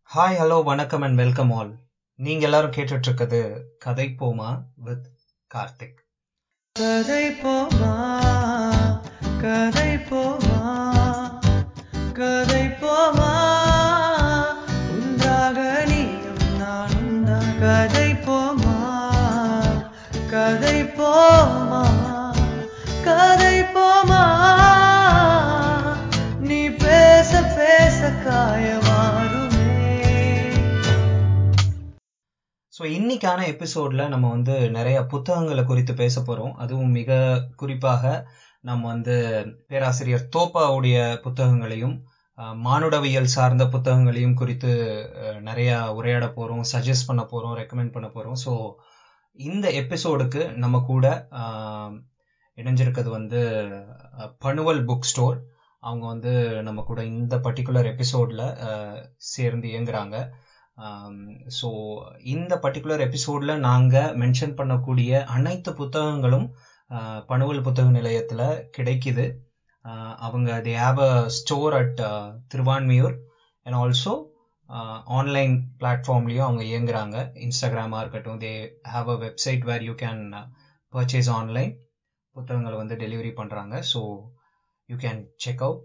Hi hello வணக்கம் and welcome all. நீங்க எல்லாரும் கேட்டுட்டு இருக்கிறது கதை போமா வித் கார்த்திக். கதை போமா கதை போமா கதை போமா உண்டாக நீயும் நானும் தான். கதை போமா கதை போமா கதை போமா நீ பேச பேச காயமாறுமே. ஸோ இன்னைக்கான எபிசோட்ல நம்ம நிறைய புத்தகங்களை குறித்து பேச போறோம். அதுவும் மிக குறிப்பாக நம்ம பேராசிரியர் தோப்பாவுடைய புத்தகங்களையும் மானுடவியல் சார்ந்த புத்தகங்களையும் குறித்து நிறைய உரையாட போறோம், சஜஸ்ட் பண்ண போறோம், ரெக்கமெண்ட் பண்ண போறோம். ஸோ இந்த எபிசோடுக்கு நம்ம கூட இணைஞ்சிருக்கிறது பனுவல் புக் ஸ்டோர். அவங்க நம்ம கூட இந்த பர்டிகுலர் எபிசோட்ல சேர்ந்து இயங்குறாங்க. ஸோ இந்த பர்டிகுலர் எபிசோட்ல நாங்க மென்ஷன் பண்ணக்கூடிய அனைத்து புத்தகங்களும் பனுவல் புத்தக நிலையத்துல கிடைக்குது. அவங்க they have a store at Thiruvanmiyur and also online பிளாட்ஃபார்ம்லயும் அவங்க இயங்குறாங்க. இன்ஸ்டாகிராமா இருக்கட்டும், they have a website where you can purchase online. புத்தகங்களை டெலிவரி பண்றாங்க. So you can check out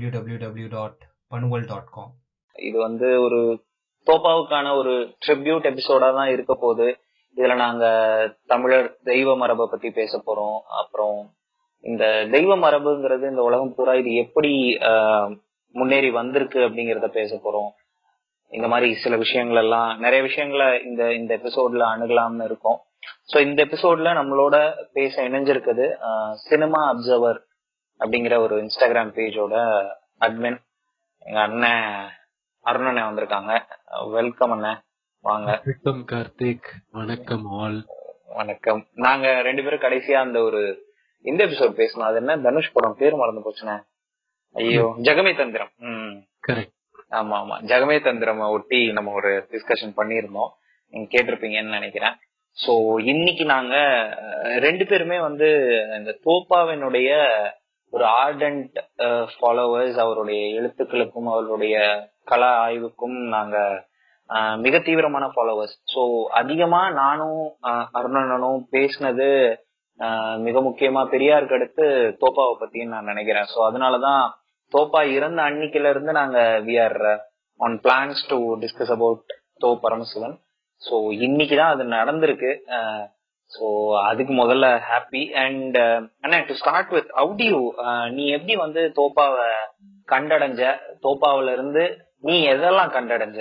www.panuval.com. இது ஒரு தோப்பாவுக்கான ஒரு ட்ரிபியூட் எபிசோடா தான் இருக்க போகுது. இதுல நாங்க தமிழர் தெய்வ மரபை பத்தி பேச போறோம். அப்புறம் இந்த தெய்வ மரபுங்கிறது இந்த உலகம் பூரா இது எப்படி முன்னேறி வந்திருக்கு அப்படிங்கறத பேச போறோம். இந்த மாதிரி சில விஷயங்கள் எல்லாம் நிறைய விஷயங்களை இந்த எபிசோட்ல அணுகலாம்னு இருக்கோம். சோ இந்த எபிசோட்ல நம்மளோட பேச இணைஞ்சிருக்குது சினிமா அப்சர்வர் அப்படிங்கிற ஒரு இன்ஸ்டாகிராம் பேஜோட அட்மின் எங்க அண்ணன் அருணனை வந்திருக்காங்க. வெல்கம் அண்ணன், வாங்க. வணக்கம் கார்த்திக். வணக்கம் ஆல். வணக்கம். நாங்க ரெண்டு பேரும் கடைசியா இந்த எபிசோட் பேசணும். அது என்ன தனுஷ் படம் பேர் மறந்து போச்சுண்ணே. ஐயோ, ஜெகமே தந்திரம். கரெக்ட். ஆமா ஆமா, ஜெகமே தந்திரம் ஒட்டி நம்ம ஒரு டிஸ்கஷன் பண்ணிருந்தோம். நீங்க கேட்டிருப்பீங்கன்னு நினைக்கிறேன். சோ இன்னைக்கு நாங்க ரெண்டு பேருமே இந்த தோப்பாவினுடைய ஒரு ஆர்டன்ட் ஃபாலோவர்ஸ். அவருடைய எழுத்துக்களுக்கும் அவருடைய கலா ஆய்வுக்கும் நாங்க மிக தீவிரமான ஃபாலோவர்ஸ். ஸோ அதிகமா நானும் அருணனும் பேசினது மிக முக்கியமா பெரியாருக்கு அடுத்து தோப்பாவை பத்தின்னு நான் நினைக்கிறேன். ஸோ அதனாலதான் தோப்பா இறந்த அன்னைக்குல இருந்து நாங்க we are on plans to discuss about Tho Paramasivan. So இன்னைக்குதான் அது நடந்திருக்கு. ஸோ அதுக்கு முதல்ல ஹாப்பி. அண்ட் அண்ணா, to start with, how do you, நீ எப்படி தோப்பாவை கண்டடைஞ்ச? தோப்பாவில இருந்து நீ எதெல்லாம் கண்டடைஞ்ச?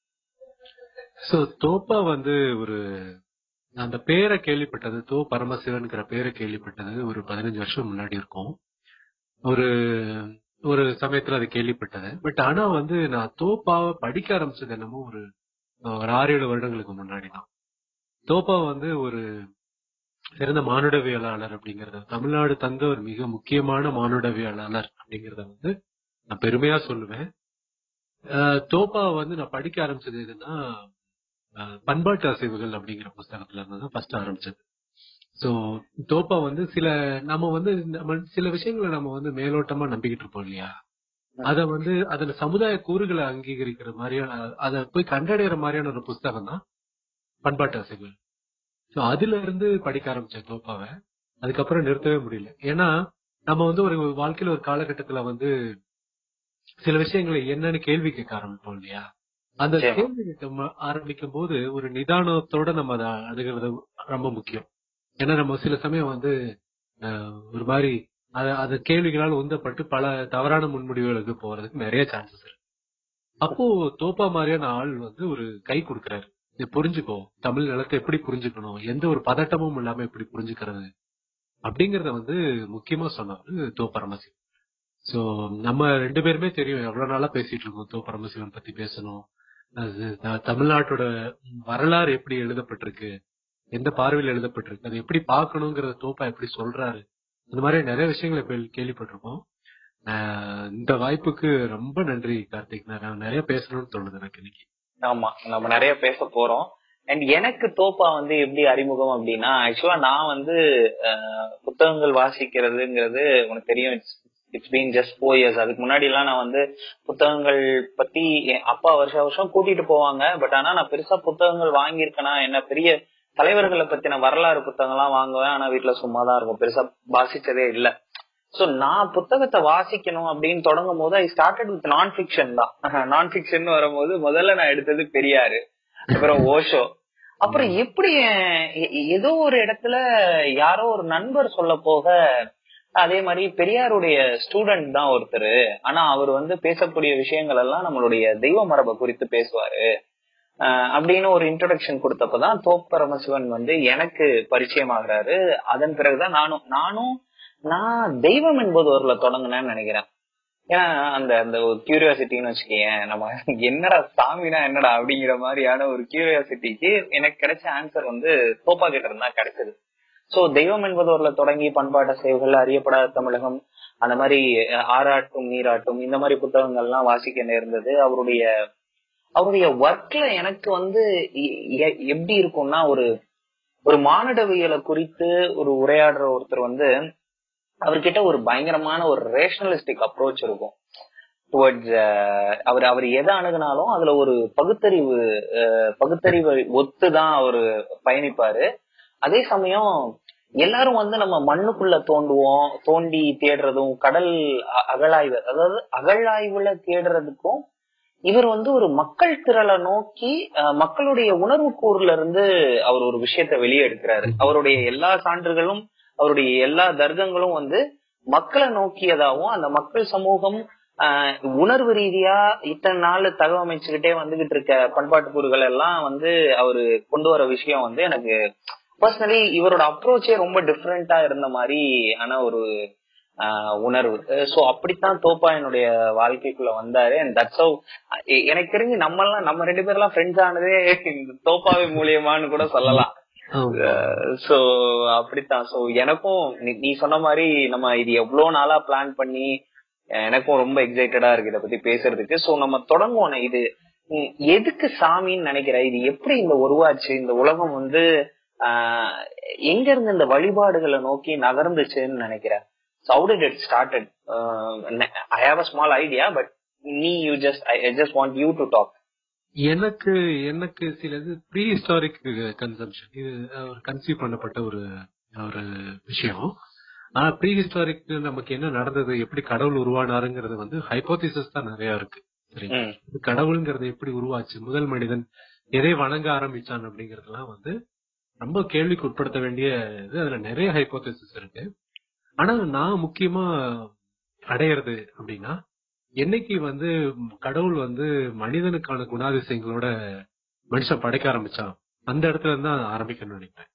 சோ தோப்பா ஒரு அந்த பேரை கேள்விப்பட்டது, தோ பரமசிவன்கிற பேரை கேள்விப்பட்டது ஒரு 15 வருஷம் முன்னாடி இருக்கும். ஒரு ஒரு சமயத்துல அது கேள்விப்பட்டது. பட் ஆனா நான் தோப்பாவை படிக்க ஆரம்பிச்சது என்னமோ ஒரு 6-7 வருடங்களுக்கு முன்னாடி தான். தோப்பா ஒரு சிறந்த மானுடவியலாளர் அப்படிங்கறத, தமிழ்நாடு தந்த ஒரு மிக முக்கியமான மானுடவியலாளர் அப்படிங்கறத நான் பெருமையா சொல்லுவேன். தோப்பா நான் படிக்க ஆரம்பிச்சது எதுன்னா பண்பாட்டு அசைவுகள் அப்படிங்கிற புஸ்தகத்துல இருந்து தான் ஃபர்ஸ்ட் ஆரம்பிச்சது. சோ தோப்பா நம்ம சில விஷயங்களை நம்ம மேலோட்டமா நம்பிக்கிட்டு இருப்போம் இல்லையா, அதுல சமுதாய கூறுகளை அங்கீகரிக்கிற மாதிரியான, அதை போய் கண்டடைகிற மாதிரியான ஒரு புஸ்தகம் தான் பண்பாட்டு அசைவுகள். சோ அதுல இருந்து படிக்க ஆரம்பிச்ச தோப்பாவை அதுக்கப்புறம் நிறுத்தவே முடியல. ஏன்னா நம்ம ஒரு வாழ்க்கையில ஒரு காலகட்டத்துல சில விஷயங்களை என்னன்னு கேள்வி கேட்க ஆரம்பிப்போம் இல்லையா. அந்த கேள்வி கேட்க ஆரம்பிக்கும் போது ஒரு நிதானத்தோட நம்ம அதை அணுகிறது ரொம்ப முக்கியம். ஏன்னா நம்ம சில சமயம் ஒரு மாதிரி அது கேள்விகளால் உந்தப்பட்டு பல தவறான முன்முடிவுகளுக்கு போறதுக்கு நிறைய சான்சஸ் இருக்கு. அப்போ தோப்பா மாதிரியான ஆள் ஒரு கை கொடுக்கறாரு. புரிஞ்சுக்கோ, தமிழ் நிலத்தை எப்படி புரிஞ்சுக்கணும், எந்த ஒரு பதட்டமும் இல்லாம எப்படி புரிஞ்சுக்கிறது அப்படிங்கறத முக்கியமா சொன்னாரு தோ பரமசிவன். சோ நம்ம ரெண்டு பேருமே தெரியும், எவ்வளவு நாளா பேசிட்டு இருக்கோம் தோ பரமசிவன் பத்தி பேசணும். தமிழ்நாட்டோட வரலாறு எப்படி எழுதப்பட்டிருக்கு, எந்த பார்வையில் எழுதப்பட்டிருக்கு, அது எப்படி பாக்கணுங்கிறத தோப்பா எப்படி சொல்றாரு, இந்த மாதிரி நிறைய விஷயங்களை கேள்விப்பட்டிருக்கோம். இந்த வாய்ப்புக்கு ரொம்ப நன்றி கார்த்திக். நான் நிறைய பேசணும்னு தோணுது எனக்கு இன்னைக்கு. ஆமா, நம்ம நிறைய பேச போறோம். அண்ட் எனக்கு தோப்பா எப்படி அறிமுகம் அப்படின்னா, ஆக்சுவலா நான் புத்தகங்கள் வாசிக்கிறதுங்கிறது உனக்கு தெரியும், இட்ஸ் பீன் ஜஸ்ட் 4 years. அதுக்கு முன்னாடி எல்லாம் நான் வந்து புத்தகங்கள் பத்தி என் அப்பா வருஷம் கூட்டிட்டு போவாங்க. பட் ஆனா நான் பெருசா புத்தகங்கள் வாங்கியிருக்கேனா என்ன, பெரிய தலைவர்களை பத்தின வரலாறு புத்தகம்லாம் வாங்குவேன். ஆனா வீட்டுல சும்மாதான் இருக்கும், பெருசா வாசிச்சதே இல்ல. சோ நான் புத்தகத்தை வாசிக்கணும் அப்படின்னு தொடங்கும் போது I started with non fiction தான். நான் ஃபிக்ஷன் வரும்போது முதல்ல நான் எடுத்தது பெரியாரு, அப்புறம் ஓஷோ. அப்புறம் எப்படி ஏதோ ஒரு இடத்துல யாரோ ஒரு நண்பர் சொல்ல போக, அதே மாதிரி பெரியாருடைய ஸ்டூடெண்ட் தான் ஒருத்தர், ஆனா அவர் வந்து பேசக்கூடிய விஷயங்கள் எல்லாம் நம்மளுடைய தெய்வ மரபை குறித்து பேசுவாரு அப்படின்னு ஒரு இன்ட்ரோடக்ஷன் கொடுத்தப்பதான் தோப்பரமசிவன் வந்து எனக்கு பரிச்சயம் ஆகுறாரு. அதன் பிறகுதான் நான் தெய்வம் என்பது ஒருல தொடங்கினேன்னு நினைக்கிறேன். ஏன்னா அந்த அந்த ஒரு கியூரியாசிட்டின்னு வச்சுக்கேன், நம்ம என்னடா சாமினா என்னடா அப்படிங்கிற மாதிரியான ஒரு கியூரியாசிட்டிக்கு எனக்கு கிடைச்ச ஆன்சர் வந்து தோப்பா கிட்ட இருந்தா கிடைச்சது. சோ தெய்வம் என்பது ஒருல தொடங்கி பண்பாட்டு சேவைகள், அறியப்படாத தமிழகம், அந்த மாதிரி ஆராட்டும் நீராட்டும் இந்த மாதிரி புத்தகங்கள்லாம் வாசிக்க நேர்ந்தது. அவருடைய ஒர்க்ல எனக்கு வந்து எப்படி இருக்கும்னா, ஒரு மானுடவியலை குறித்து ஒரு உரையாடுற ஒருத்தர் வந்து அவர்கிட்ட ஒரு பயங்கரமான ஒரு ரேஷனலிஸ்டிக் அப்ரோச் இருக்கும் டுவர்ட்ஸ் அவர் எதை அணுகுனாலும் அதுல ஒரு பகுத்தறிவு ஒத்துதான் அவரு பயணிப்பாரு. அதே சமயம் எல்லாரும் வந்து நம்ம மண்ணுக்குள்ள தோண்டி தேடுறதும், கடல் அகழாய்வு, அதாவது அகழாய்வுல தேடுறதுக்கும், இவர் வந்து ஒரு மக்கள் திரளை நோக்கி மக்களுடைய உணர்வு கூறுல இருந்து அவர் ஒரு விஷயத்த வெளியே எடுக்கிறாரு. அவருடைய எல்லா சான்றுகளும், அவருடைய எல்லா தர்க்கங்களும் வந்து மக்களை நோக்கியதாகவும், அந்த மக்கள் சமூகம் உணர்வு ரீதியா இத்தனை நாள் தகவமைச்சுக்கிட்டே வந்துகிட்டு இருக்க பண்பாட்டு கூறுகள் எல்லாம் வந்து அவரு கொண்டு வர விஷயம் வந்து எனக்கு பர்சனலி இவரோட அப்ரோச்சே ரொம்ப டிஃப்ரெண்டா இருந்த மாதிரி ஆன ஒரு உணர்வு. சோ அப்படித்தான் தோப்பா என்னுடைய வாழ்க்கைக்குள்ள வந்தாரு. அண்ட் தட்ஸ் ஹவ் எனக்கு தெரிஞ்சு நம்ம 2 பேர்லாம் ஃப்ரெண்ட்ஸ் ஆனதே தோப்பாவே மூலியமான்னு கூட சொல்லலாம். சோ அப்படித்தான். சோ எனக்கும் நீ சொன்ன மாதிரி நம்ம இது எவ்வளவு நாளா பிளான் பண்ணி எனக்கும் ரொம்ப எக்ஸைட்டடா இருக்கு இதை பத்தி பேசுறதுக்கு. சோ நம்ம தொடங்குவோம். இது எதுக்கு சாமின்னு நினைக்கிற, இது எப்படி இந்த உருவாச்சு, இந்த உலகம் வந்து எங்க இருந்து இந்த வழிபாடுகளை நோக்கி நகர்ந்துச்சுன்னு நினைக்கிறேன். So how did it started? I have a small idea, but I just want you to talk. எனக்கு சிலது ப்ரீ ஹிஸ்டாரிக் கன்சம்ஷன், இது ஒரு கன்சீவ் பண்ணப்பட்ட ஒரு விஷயம். ஆனா ப்ரீ ஹிஸ்டாரிக் நமக்கு என்ன நடந்தது, எப்படி கடவுள் உருவானாருங்கிறது வந்து ஹைபோதிசிஸ் தான் நிறைய இருக்கு. சரிங்களா, கடவுள்ங்கிறது எப்படி உருவாச்சு, முதல் மனிதன் எதை வணங்க ஆரம்பிச்சான் அப்படிங்கறதெல்லாம் வந்து ரொம்ப கேள்விக்கு உட்படுத்த வேண்டிய இது. அதுல நிறைய ஹைபோதிசிஸ் இருக்கு. ஆனா நான் முக்கியமா அடையிறது அப்படின்னா, என்னைக்கு வந்து கடவுள் வந்து மனிதனுக்கான குணாதிசயங்களோட மனுஷன் படைக்க ஆரம்பிச்சான், அந்த இடத்துல இருந்து தான் ஆரம்பிக்கணும்னு நினைக்கிறேன்.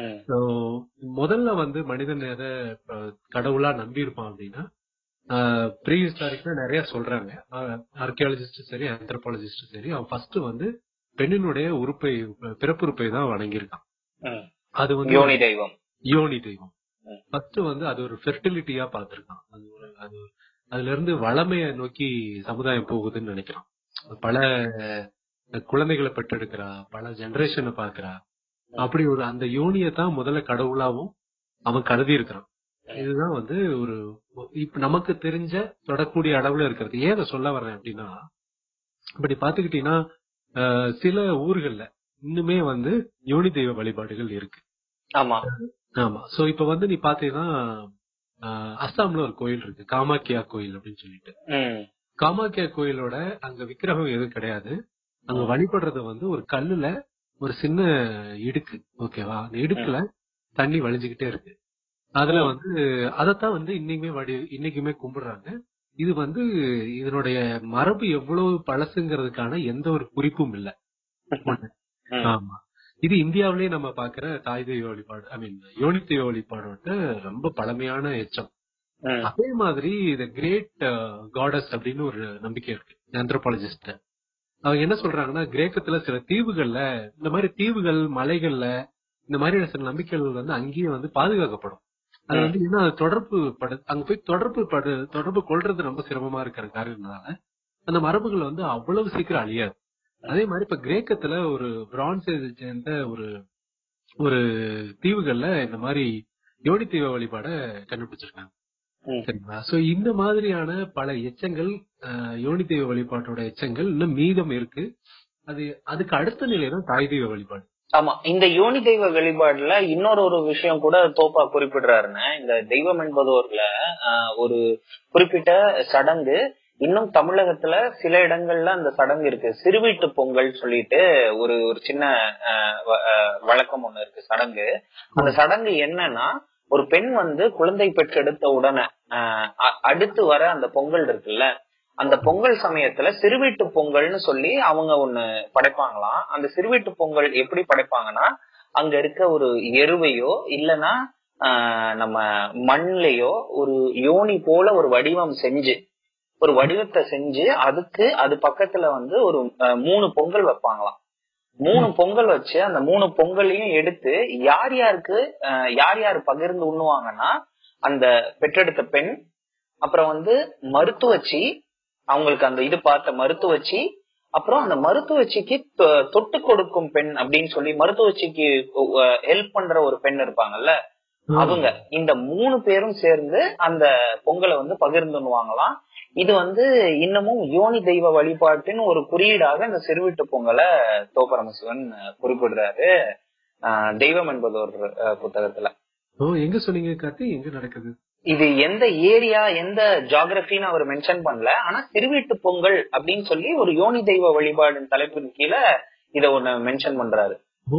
முதல்ல வந்து மனிதன் எதை கடவுளா நம்பி இருப்பான் அப்படின்னா, ப்ரீ ஹிஸ்டாரிக்ல நிறைய சொல்றாங்க. ஆர்கியாலஜிஸ்டும் சரி, ஆந்த்ரோபாலஜிஸ்டும் சரி, அவன் ஃபர்ஸ்ட் வந்து பெண்ணினுடைய பிறப்புறுப்பை தான் வணங்கியிருக்கான். அது வந்து யோனி தெய்வம் ஃபர்ஸ்ட் வந்து அது ஒரு ஃபெர்டிலிட்டியா பார்த்திருக்கான். அதுல இருந்து வளமைய நோக்கி சமுதாயம் போகுதுன்னு நினைக்கிறான். பல குழந்தைகளை பெற்றெடுக்கிறா, பல ஜெனரேஷனை பாக்குறா. அப்படி ஒரு அந்த யோனியை தான் முதல்ல கடவுளாவும் அவன் கருதி இருக்கிறான். இதுதான் வந்து ஒரு இப்ப நமக்கு தெரிஞ்ச தொடக்கூடிய அளவுல இருக்கிறது. ஏன் அதை சொல்ல வர்றேன் அப்படின்னா, இப்படி பாத்துக்கிட்டீங்கன்னா சில ஊர்கள்ல இன்னுமே வந்து யோனி தெய்வ வழிபாடுகள் இருக்கு. ஆமா. சோ இப்ப வந்து நீ பாத்தீங்கன்னா அஸ்ஸாம்ல ஒரு கோயில் இருக்கு, காமாக்கியா கோயில் அப்படின்னு சொல்லிட்டு. காமாக்கியா கோயிலோட அங்க விக்கிரகம் எதுவும் கிடையாது. அங்க வழிபடுறது வந்து ஒரு கல்லுல ஒரு சின்ன இடுக்கு, ஓகேவா, அந்த இடுக்குல தண்ணி வழிஞ்சுக்கிட்டே இருக்கு. அதுல வந்து அதத்தான் வந்து இன்னைக்குமே கும்பிடுறாங்க. இது வந்து இதனுடைய மரபு எவ்வளவு பழசுங்கிறதுக்கான எந்த ஒரு குறிப்பும் இல்ல. ஆமா, இது இந்தியாவிலேயே நம்ம பாக்குற தாய் தெய்வ வழிபாடு, யோனி தெய்வ வழிபாடோட ரொம்ப பழமையான எச்சம். அதே மாதிரி இந்த கிரேட் காடஸ் அப்படின்னு ஒரு நம்பிக்கை இருக்கு ஆந்த்ரோபாலஜிஸ்ட். அவங்க என்ன சொல்றாங்கன்னா, கிரேக்கத்துல சில தீவுகள்ல இந்த மாதிரி தீவுகள், மலைகள்ல இந்த மாதிரி சில நம்பிக்கைகள் வந்து அங்கேயே வந்து பாதுகாக்கப்படும். அது வந்து என்ன, அங்க போய் தொடர்பு கொள்றது ரொம்ப சிரமமா இருக்கிற காரணத்தினால அந்த மரபுகள் வந்து அவ்வளவு சீக்கிரம் அழியாது. அதே மாதிரி இப்ப கிரேக்கத்துல ஒரு பிரான்ஸ் ஏஜ் சேர்ந்த ஒரு தீவுகள்ல இந்த மாதிரி யோனி தெய்வ வழிபாட கண்டுபிடிச்சிருக்காங்க. சரிங்களா? சோ இந்த மாதிரியான பல எச்சங்கள், யோனி தெய்வ வழிபாட்டோட எச்சங்கள் இன்னும் மீதம் இருக்கு. அதுக்கு அடுத்த நிலை தான் தாய் தெய்வ வழிபாடு. ஆமா, இந்த யோனி தெய்வ வழிபாடுல இன்னொரு விஷயம் கூட தோப்பா குறிப்பிடுறாருன்னு, இந்த தெய்வம் என்பதோர்ல ஒரு குறிப்பிட்ட சடங்கு இன்னும் தமிழகத்துல சில இடங்கள்ல அந்த சடங்கு இருக்கு. சிறுவீட்டு பொங்கல் சொல்லிட்டு ஒரு சின்ன வழக்கம் ஒண்ணு இருக்கு, சடங்கு. அந்த சடங்கு என்னன்னா, ஒரு பெண் வந்து குழந்தை பெற்றெடுத்த உடனே அடுத்து வர அந்த பொங்கல் இருக்குல்ல, அந்த பொங்கல் சமயத்துல சிறுவீட்டு பொங்கல்னு சொல்லி அவங்க ஒண்ணு படைப்பாங்களாம். அந்த சிறுவீட்டு பொங்கல் எப்படி படைப்பாங்கன்னா, அங்க இருக்க ஒரு எருவையோ இல்லைன்னா நம்ம மண்லையோ ஒரு யோனி போல ஒரு வடிவத்தை செஞ்சு அது பக்கத்துல வந்து ஒரு 3 பொங்கல் வைப்பாங்களாம். 3 பொங்கல் வச்சு அந்த 3 பொங்கலையும் எடுத்து யார் யார் பகிர்ந்து உண்ணுவாங்கன்னா, அந்த பெற்றெடுத்த பெண், அப்புறம் வந்து மருத்துவச்சி, அவங்களுக்கு அந்த இது பார்த்த மருத்துவச்சி, அப்புறம் அந்த மருத்துவச்சிக்கு தொட்டு கொடுக்கும் பெண் அப்படின்னு சொல்லி மருத்துவச்சிக்கு ஹெல்ப் பண்ற ஒரு பெண் இருப்பாங்கல்ல, அவங்க இந்த 3 பேரும் சேர்ந்து அந்த பொங்கலை வந்து பகிர்ந்துவாங்களாம். இது வந்து இன்னமும் யோனி தெய்வ வழிபாட்டின் ஒரு குறியீடாக இந்த சிறுவீட்டு பொங்கலை தோப்பரமசிவன் குறிப்பிடுறாரு தெய்வம் என்பது ஒரு புத்தகத்துல. எங்க சொன்னீங்க கார்த்தி, எங்க நடக்குது இது? எந்த ஏரியா எந்த ஜியோகிராபின்னு அவர் மென்ஷன் பண்ணல. ஆனா சிறுவீட்டு பொங்கல் அப்படின்னு சொல்லி ஒரு யோனி தெய்வ வழிபாடு தலைப்பின் கீழே இத ஒண்ணு மென்ஷன் பண்றாரு.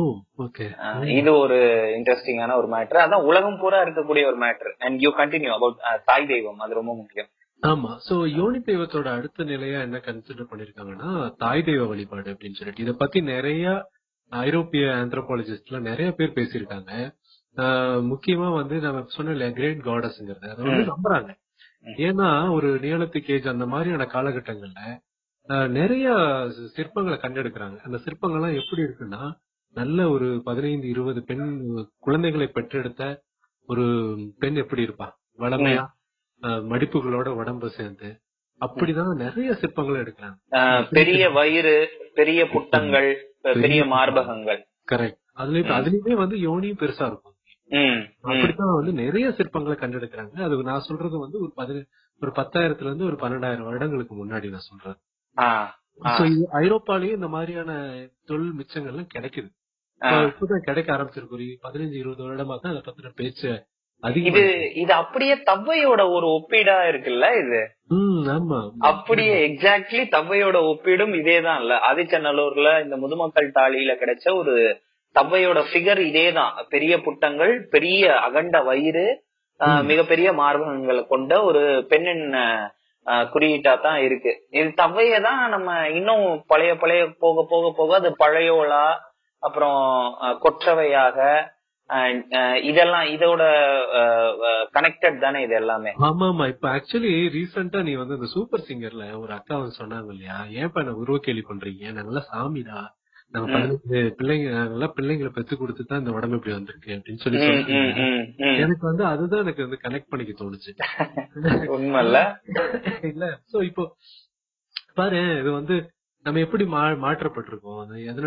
இது ஒரு இன்ட்ரெஸ்டிங்கான ஒரு மேட்டர். அதான் உலகம் பூரா இருக்கக்கூடிய ஒரு matter. And you continue about தாய் தெய்வம், அது ரொம்ப முக்கியம். ஆமா. சோ யோனி தெய்வத்தோட அடுத்த நிலையா என்ன கன்சிடர் பண்ணிருக்காங்கன்னா தாய் தெய்வ வழிபாடு அப்படின்னு சொல்லிட்டு, இத பத்தி நிறைய ஐரோப்பிய ஆந்த்ரோபாலஜிஸ்ட்ல நிறைய பேர் பேசியிருக்காங்க. முக்கியமா வந்து நம்ம சொன்ன கிரேட் காடஸ்ங்கிறது அதை வந்து நம்புறாங்க. ஏன்னா ஒரு நியோலித்திக் ஏஜ் அந்த மாதிரியான காலகட்டங்கள்ல நிறைய சிற்பங்களை கண்டெடுக்கிறாங்க. அந்த சிற்பங்கள் எல்லாம் எப்படி இருக்குன்னா, நல்ல ஒரு 15-20 பெண் குழந்தைகளை பெற்றெடுத்த ஒரு பெண் எப்படி இருப்பா, வளமையா மடிப்புகளோட உடம்பு சேர்ந்து, அப்படிதான் நிறைய சிற்பங்களை எடுக்கிறாங்க. பெரிய வயிறு, பெரிய புட்டங்கள், பெரிய மார்பகங்கள். கரெக்ட். அதுலயுமே வந்து யோனியும் பெருசா இருக்கும். அப்படித்தான் வந்து நிறைய சிற்பங்களை கண்டெடுக்கிறாங்க. அது நான் சொல்றது வந்து ஒரு 10,000 இருந்து ஒரு 12,000 வருடங்களுக்கு முன்னாடி நான் சொல்றேன். ஐரோப்பாலயும் இந்த மாதிரியான தொழில் மிச்சங்கள்லாம் கிடைக்குது. இப்பதான் கிடைக்க ஆரம்பிச்சிருக்கு. ஒரு 15-20 வருடமா தான் அதை பத்தின பேச்சு அதிகம். இது அப்படியே தவ்வையோட ஒரு ஒப்பீடா இருக்குல்ல இது. ஆமா, அப்படியே எக்ஸாக்ட்லி தவ்வையோட ஒப்பீடும் இதேதான் இல்ல. ஆதிச்சநல்லூர்ல இந்த முதுமக்கள் தாளியில கிடைச்ச ஒரு தவ்வையோட பிகர் இதேதான். பெரிய புட்டங்கள், பெரிய அகண்ட வயிறு, மிகப்பெரிய மார்பகங்களை கொண்ட ஒரு பெண்ணின் குறியீட்டா தான் இருக்கு. இது தவ்வையதான் நம்ம இன்னும் பழைய போக போக போக அது பழையோலா, அப்புறம் கொற்றவையாக, இதெல்லாம் இதோட கனெக்டட் தானே இது எல்லாமே. ஆமா ஆமா. இப்ப ஆக்சுவலி ரீசெண்டா நீ வந்து இந்த சூப்பர் சிங்கர்ல ஒரு அக்கா வந்து சொன்னாங்க இல்லையா, ஏன்பா என்ன உருவ கேள்வி பண்றீங்க, நாங்கெல்லாம் சாமிடா, நாங்க 15 பிள்ளைங்களை பெத்து கொடுத்துதான் இந்த உடம்பு இப்படி வந்திருக்கு அப்படின்னு சொல்லி எனக்கு வந்து அதுதான் எனக்கு வந்து கனெக்ட் பண்ணிக்க தோணுச்சு. உண்மையில இல்ல. சோ இப்போ பாரு, இது வந்து நம்ம எப்படி மாற்றப்பட்டிருக்கோம், எதுனா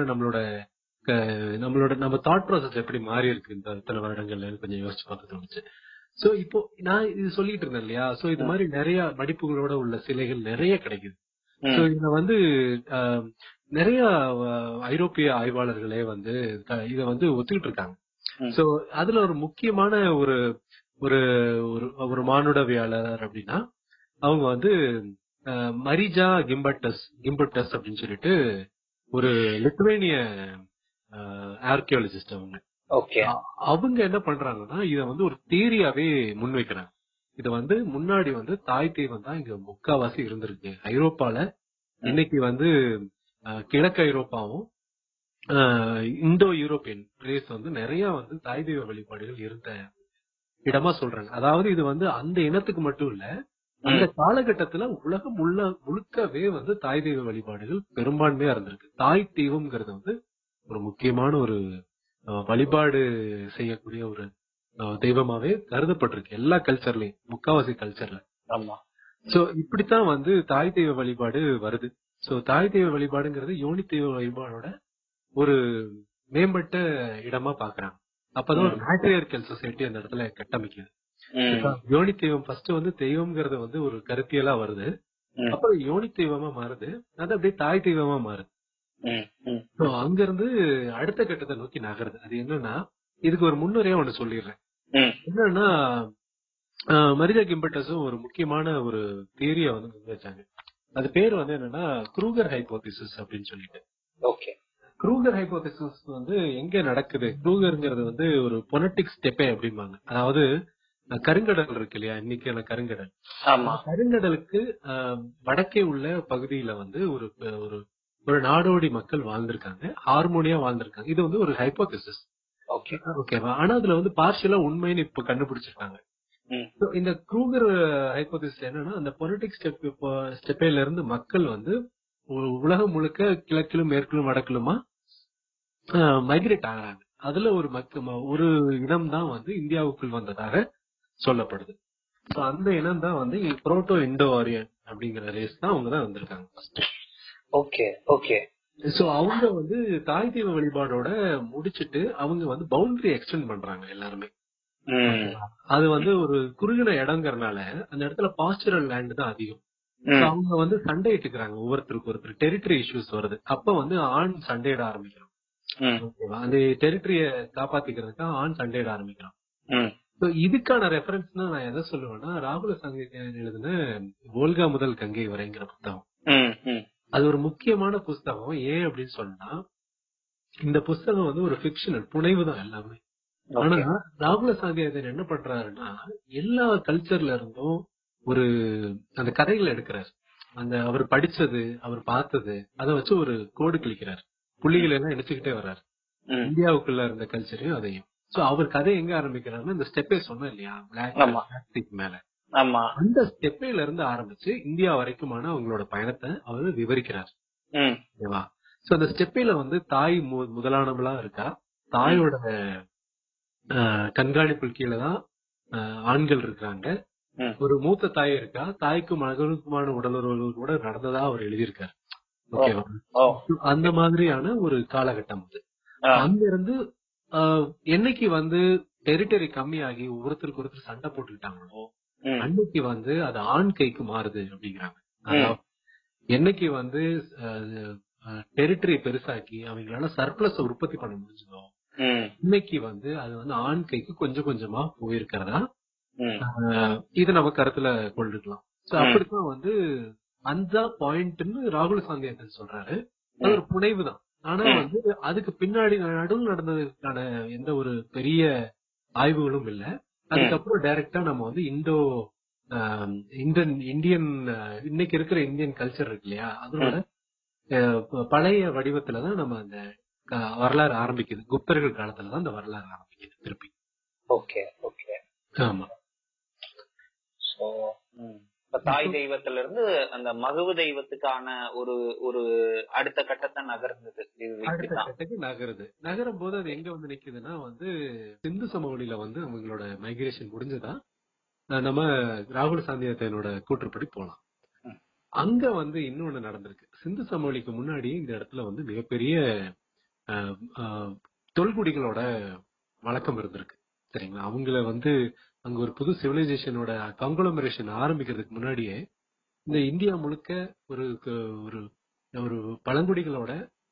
நம்ம தாட் ப்ராசஸ் எப்படி மாறி இருக்கு இந்த இத்தனை வருடங்கள்ல கொஞ்சம் யோசிச்சு பார்க்க தோணுச்சு. சோ இப்போ நான் இது சொல்லிட்டு இருந்தேன் இல்லையா, சோ இது மாதிரி நிறைய மடிப்புகளோட உள்ள சிலைகள் நிறைய கிடைக்குது. சோ இதுல வந்து நிறைய ஐரோப்பிய ஆய்வாளர்களே வந்து இத வந்து ஒத்துக்கிட்டு இருக்காங்க. சோ அதுல ஒரு முக்கியமான ஒரு மானுடவியாளர் அப்படின்னா அவங்க வந்து மரிஜா கிம்பர்டஸ் அப்படின்னு சொல்லிட்டு ஒரு லித்துவேனிய ஆர்கியாலஜிஸ்ட். அவங்க என்ன பண்றாங்கன்னா இத வந்து ஒரு தியரியாவே முன்வைக்கிறாங்க. இத வந்து முன்னாடி வந்து தாய் தெய்வம் தான் இங்க முக்காவாசி இருந்திருக்கு ஐரோப்பால. இன்னைக்கு வந்து கிழக்கு ஐரோப்பாவும் இந்தோ யூரோப்பியன் பிளேஸ் வந்து நிறைய வந்து தாய் தெய்வ வழிபாடுகள் இருந்த இடமா சொல்றாங்க. அதாவது இது வந்து அந்த இனத்துக்கு மட்டும் இல்ல, அந்த காலகட்டத்துல உலகம் முழுக்கவே வந்து தாய் தெய்வ வழிபாடுகள் பெரும்பான்மையா இருந்திருக்கு. தாய் தெய்வம்ங்கிறது வந்து ஒரு முக்கியமான ஒரு வழிபாடு செய்யக்கூடிய ஒரு தெய்வமாவே கருதப்பட்டிருக்கு எல்லா கல்ச்சர்லயும், முக்காவாசி கல்ச்சர்ல. சோ இப்படித்தான் வந்து தாய் தெய்வ வழிபாடு வருது. சோ தாய் தெய்வ வழிபாடுங்கிறது யோனி தெய்வ வழிபாடோட ஒரு மேம்பட்ட இடமா பாக்குறாங்க. அப்பதான் ஒரு மேட்ரியார்கல் சொசைட்டி அந்த இடத்துல கட்டமைக்குது. யோனி தெய்வம் ஃபர்ஸ்ட் வந்து தெய்வம்ங்கிறது வந்து ஒரு கருத்தியலா வருது, அப்புறம் யோனி தெய்வமா மாறுது, அது அப்படியே தாய் தெய்வமா மாறுது. அங்க இருந்து அடுத்த கட்டத்தை நோக்கி நகருது. அது என்னன்னா, இதுக்கு ஒரு முன்னுரையா ஒண்ணு சொல்லிடுறேன். என்னன்னா, மரியா கிம்பட்டஸும் ஒரு முக்கியமான ஒரு தியரியை வந்து முன் வச்சாங்க. அது பேர் வந்து என்னன்னா க்ரூகர் ஹைபோதிசிஸ் அப்படின்னு சொல்லிட்டு. க்ரூகர் ஹைபோதிசிஸ் வந்து எங்க நடக்குது? க்ரூகர்ங்கிறது வந்து ஒரு பொனட்டிக் ஸ்டெப்பே அப்படிம்பாங்க. அதாவது கருங்கடல் இருக்கு இல்லையா, இன்னைக்கான கருங்கடல், கருங்கடலுக்கு வடக்கே உள்ள பகுதியில வந்து ஒரு ஒரு நாடோடி மக்கள் வாழ்ந்திருக்காங்க, ஹார்மோனியா வாழ்ந்திருக்காங்க. இது வந்து ஒரு ஹைபோதிசிஸ். ஓகேவா? ஆனா அதுல வந்து பார்ஷியலா உண்மைன்னு இப்ப கண்டுபிடிச்சிருக்காங்க. இந்த க்ரூகர் ஹைபோதிசிஸ் என்னன்னா, அந்த பொலிட்டிக் ஸ்டெப்பைல இருந்து மக்கள் வந்து உலகம் முழுக்க கிழக்கிலும் மேற்கிலும் வடக்கிலுமா மைக்ரேட் ஆகிறாங்க. அதுல ஒரு இனம் தான் வந்து இந்தியாவுக்குள் வந்ததாக சொல்லப்படுது. அந்த இனம் தான் வந்து புரோட்டோ இண்டோ ஆரியன் அப்படிங்கிற ரேஸ் தான் அவங்க தான் வந்திருக்காங்க ஃபர்ஸ்ட். சோ அவங்க வந்து தாய் தெய்வ வழிபாடோட முடிச்சிட்டு அவங்க வந்து பவுண்டரி எக்ஸ்டெண்ட் பண்றாங்க எல்லாருமே. அது வந்து ஒரு குறுகின இடங்கிறதுனால அந்த இடத்துல பாஸ்டரல் லேண்ட் தான் அதிகம். அவங்க வந்து சண்டையிட்டுக்கிறாங்க, ஒவ்வொருத்தருக்கு ஒருத்தர் டெரிட்டரி இஷ்யூஸ் வருது. அப்ப வந்து ஆண் சண்டையிட ஆரம்பிக்கிறான். அந்த டெரிட்டரிய காப்பாத்திக்கிறதுக்காக ஆண் சண்டையிட ஆரம்பிக்கிறான். இதுக்கான ரெஃபரன்ஸ் நான் எதை சொல்லுவேன்னா, ராகுல சங்கர் எழுதின ஓல்கா முதல் கங்கை வரைங்கிற புத்தகம். அது ஒரு முக்கியமான புஸ்தகம். ஏன் அப்படின்னு சொன்னா, இந்த புஸ்தகம் வந்து ஒரு ஃபிக்ஷனல் புனைவு தான் எல்லாமே. ஆனா ராகுல சாந்தியாதன் என்ன பண்றாருன்னா, எல்லா கல்ச்சர்ல இருந்தும் ஒரு அந்த கதைகளை எடுக்கிறார். அந்த அவர் படிச்சது, அவர் பார்த்தது, அதை வச்சு ஒரு கோடு கிளிக்கிறார், புள்ளிகள் எல்லாம் எடுத்துக்கிட்டே வர்றாரு. இந்தியாவுக்குள்ள இருந்த கல்ச்சரையும் அதையும். சோ அவர் கதை எங்க ஆரம்பிக்கிறாருன்னா, இந்த ஸ்டெப்பே சொன்னோம் இல்லையா, பிளாக் மேல, அந்த ஸ்டெப்பேல இருந்து ஆரம்பிச்சு இந்தியா வரைக்குமான அவங்களோட பயணத்தை அவர் விவரிக்கிறார். ஓகேவா? சோ அந்த ஸ்டெப்பேல வந்து தாய் முதலானவளா இருக்கா, தாயோட கண்காணிப்பு கீழே தான் ஆண்கள் இருக்கிறாங்க, ஒரு மூத்த தாய் இருக்கா, தாய்க்கும் மகனுக்குமான உடலுறவு கூட நடந்ததா அவர் எழுதியிருக்காரு. ஓகேவா? அந்த மாதிரியான ஒரு காலகட்டம் அது. அங்க இருந்து என்னைக்கு வந்து டெரிட்டரி கம்மியாகி ஒருத்தருக்கு ஒருத்தர் சண்டை போட்டுக்கிட்டாங்களோ, அன்னைக்கு வந்து அது ஆண் கைக்கு மாறுது அப்படிங்கிறாங்க. அதாவது என்னைக்கு வந்து டெரிட்டரி பெருசாக்கி அவங்களால சர்ப்ளஸ் உற்பத்தி பண்ண முடிஞ்சதோ, இன்னைக்கு வந்து அது வந்து ஆண் கைக்கு கொஞ்சம் கொஞ்சமா போயிருக்கிறதா இதை நம்ம கருத்துல கொண்டுக்கலாம். அப்படித்தான் வந்து அந்த பாயிண்ட்னு ராகுல் சாந்தியாதன் சொல்றாரு. அது ஒரு புனைவு தான். ஆனா வந்து அதுக்கு பின்னாடி நடுவில் நடந்ததுக்கான எந்த ஒரு பெரிய ஆய்வுகளும் இல்ல. அதுக்கப்புறம் டைரக்டா நம்ம வந்து இந்தியன் இன்னைக்கு இருக்கிற இந்தியன் கல்ச்சர் இருக்கு இல்லையா, அதோட பழைய வடிவத்துலதான் நம்ம அந்த வரலாறு ஆரம்பிக்குது. குப்தர்கள் காலத்துலதான் அந்த வரலாறு ஆரம்பிக்குது திருப்பி. ஆமா. தாய் தெய்வத்துல இருந்து அந்த மகவு தெய்வத்துக்கான ஒரு ஒரு அடுத்த கட்டத்தை நகரும் போது அது எங்க வந்து நிக்குதுன்னா வந்து சிந்து சமவெளியில வந்து அவங்களோட மைக்ரேஷன் முடிஞ்சதா நம்ம ராகுல் சாந்தியாதனோட கூற்றுப்படி போலாம். அங்க வந்து இன்னொன்னு நடந்திருக்கு. சிந்து சமவெளிக்கு முன்னாடி இந்த இடத்துல வந்து மிகப்பெரிய தொல்குடிகளோட வழக்கம் இருந்திருக்கு. சரிங்களா? அவங்கள வந்து அங்க ஒரு புது சிவிலைசேஷனோட கங்குளமரேஷன் ஆரம்பிக்கிறதுக்கு முன்னாடியே இந்த இந்தியா முழுக்க ஒரு ஒரு பழங்குடிகளோட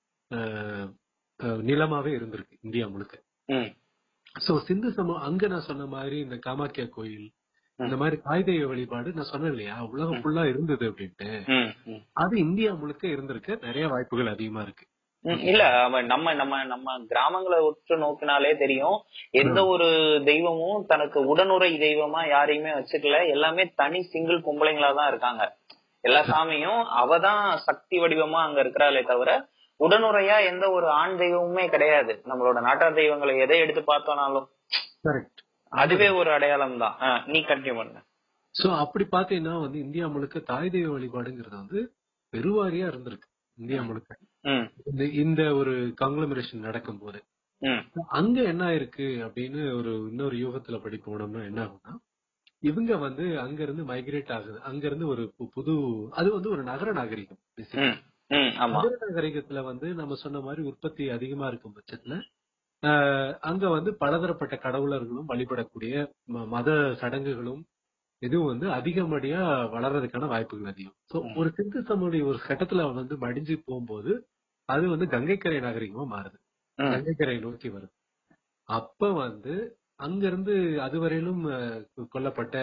நிலமாவே இருந்திருக்கு இந்தியா முழுக்க. சோ சிந்து அங்க நான் சொன்ன மாதிரி இந்த காமாக்கியா கோயில், இந்த மாதிரி தாய் தெய்வ வழிபாடு நான் சொன்னேன் இல்லையா, உலகம் ஃபுல்லா இருந்தது அப்படின்ட்டு, அது இந்தியா முழுக்க இருந்திருக்க நிறைய வாய்ப்புகள் அதிகமா இருக்கு. இல்ல நம்ம நம்ம நம்ம கிராமங்களை உற்று நோக்கினாலே தெரியும், எந்த ஒரு தெய்வமும் தனக்கு உடனுறை தெய்வமா யாரையுமே வச்சுக்கல. எல்லாமே தனி சிங்கிள் பொம்பளைங்களாதான் இருக்காங்க. எல்லா சாமியும் அவதான் சக்தி வடிவமா அங்க இருக்கிறாளே தவிர உடனுறையா எந்த ஒரு ஆண் தெய்வமுமே கிடையாது. நம்மளோட நாட்டார் தெய்வங்களை எதை எடுத்து பார்த்தோம்னாலும் அதுவே ஒரு அடையாளம் தான். நீ கண்டினியூ பண்ண. சோ அப்படி பாத்தீங்கன்னா வந்து இந்தியா முழுக்க தாய் தெய்வ வழிபாடுங்கிறது வந்து பெருவாரியா இருந்திருக்கு இந்தியா முழுக்க. இந்த ஒரு காங்கிளமரேஷன் நடக்கும் போது அங்க என்ன இருக்கு அப்படின்னு ஒரு இன்னொரு யூகத்துல படி போனோம்னா என்ன ஆகும்னா, இவங்க வந்து அங்க இருந்து மைக்ரேட் ஆகுது. அங்க இருந்து ஒரு புது, அது வந்து ஒரு நகர நாகரிகம். நகர நாகரிகத்துல வந்து நம்ம சொன்ன மாதிரி உற்பத்தி அதிகமா இருக்கும் பட்சத்துல அங்க வந்து பலதரப்பட்ட கடவுளர்களும் வழிபடக்கூடிய மத சடங்குகளும் இதுவும் வந்து அதிகப்படியா வளர்றதுக்கான வாய்ப்புகள் அதிகம். சோ ஒரு சிந்து சமவெளி ஒரு கட்டத்துல வந்து மடிஞ்சு போகும்போது அது வந்து கங்கைக்கரை நாகரிகமா மாறுது, கங்கைக்கரை நோக்கி வருது. அப்ப வந்து அங்கிருந்து அதுவரையிலும் கொல்லப்பட்ட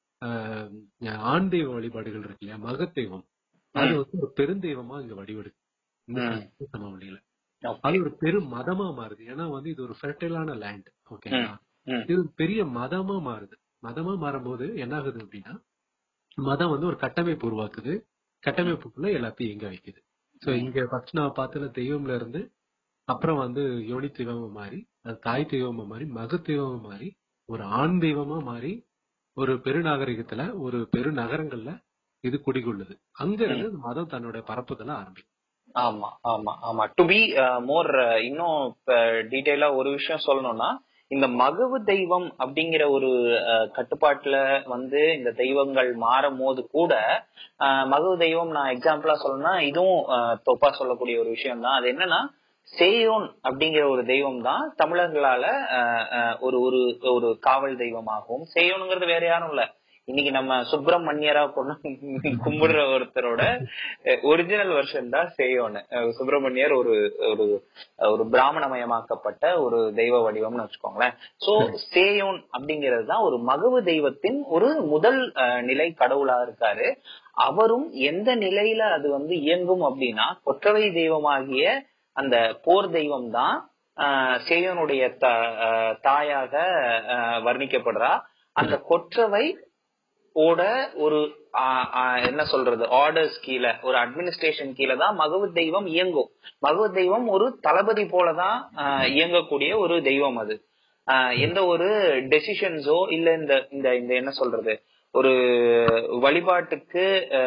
ஆண் தெய்வ வழிபாடுகள் இருக்கு இல்லையா, மகத்தெய்வம், அது வந்து ஒரு பெருந்தெய்வமா இங்க வடிவெடுக்கு இந்த சமவெளியில. அது ஒரு பெரும் மதமா மாறுது. ஏன்னா வந்து இது ஒரு ஃபெர்டைலான லேண்ட். ஓகேங்களா, இது ஒரு பெரிய மதமா மாறுது. மதமா மாறும்போது என்ன ஆகுது அப்படின்னா, மதம் வந்து ஒரு கட்டமைப்பு உருவாக்குது, கட்டமைப்புக்குள்ள எல்லாத்தையும் இயங்க வைக்குது. சோ இங்க ஃபர்ஸ்ட் நான் பார்த்ததுல தெய்வம்ல இருந்து அப்புறம் வந்து யோனி தெய்வமா மாறி, அது தாய் தெய்வமா மாறி, மக தெய்வமா மாறி, ஒரு ஆண் தெய்வமா மாறி, ஒரு பெருநாகரிகத்துல ஒரு பெருநகரங்கள்ல இது குடிகொள்ளுது. அங்க இருந்து அந்த மதம் தன்னோட பரப்புதல ஆரம்பிக்கும். ஆமா ஆமா ஆமா. டு பி மோர் இன்னும் டீடைலா ஒரு விஷயம் சொல்லணும்னா, இந்த மகவு தெய்வம் அப்படிங்கிற ஒரு கட்டுப்பாட்டுல வந்து இந்த தெய்வங்கள் மாறும் போது கூட மகவு தெய்வம் நான் எக்ஸாம்பிளா சொல்லணும்னா இதுவும் தொப்பா சொல்லக்கூடிய ஒரு விஷயம் தான். அது என்னன்னா, சேயோன் அப்படிங்கிற ஒரு தெய்வம் தான் தமிழர்களால ஒரு ஒரு ஒரு காவல் தெய்வமாகவும், சேயோனுங்கிறது வேற யாரும் இல்ல, இன்னைக்கு நம்ம சுப்பிரமணியரா கும்பிடுற ஒருத்தரோட ஒரிஜினல் வெர்ஷன் தான் சேயோன். சுப்பிரமணியர் ஒரு ஒரு ஒரு பிராமணமயமாக்கப்பட்ட ஒரு தெய்வ வடிவம்னு வச்சுக்கோங்களேன். சோ சேயோன் அப்படிங்கிறது தான் ஒரு மகவு தெய்வத்தின் ஒரு முதல் நிலை கடவுளா இருக்காரு. அவரும் எந்த நிலையில அது வந்து இயங்கும் அப்படின்னா, கொற்றவை தெய்வமாகிய அந்த போர் தெய்வம் தான் சேயோனுடைய தாயாக வர்ணிக்கப்படுறா. அந்த கொற்றவை ஓட ஒரு என்ன சொல்றது ஆர்டர்ஸ் கீழே, ஒரு அட்மினிஸ்ட்ரேஷன் கீழே தான் மகவு தெய்வம் இயங்கும். மகவு தெய்வம் ஒரு தளபதி போலதான் இயங்கக்கூடிய ஒரு தெய்வம். அது எந்த ஒரு டெசிஷன்ஸோ இல்ல இந்த இந்த என்ன சொல்றது ஒரு வழிபாட்டுக்கு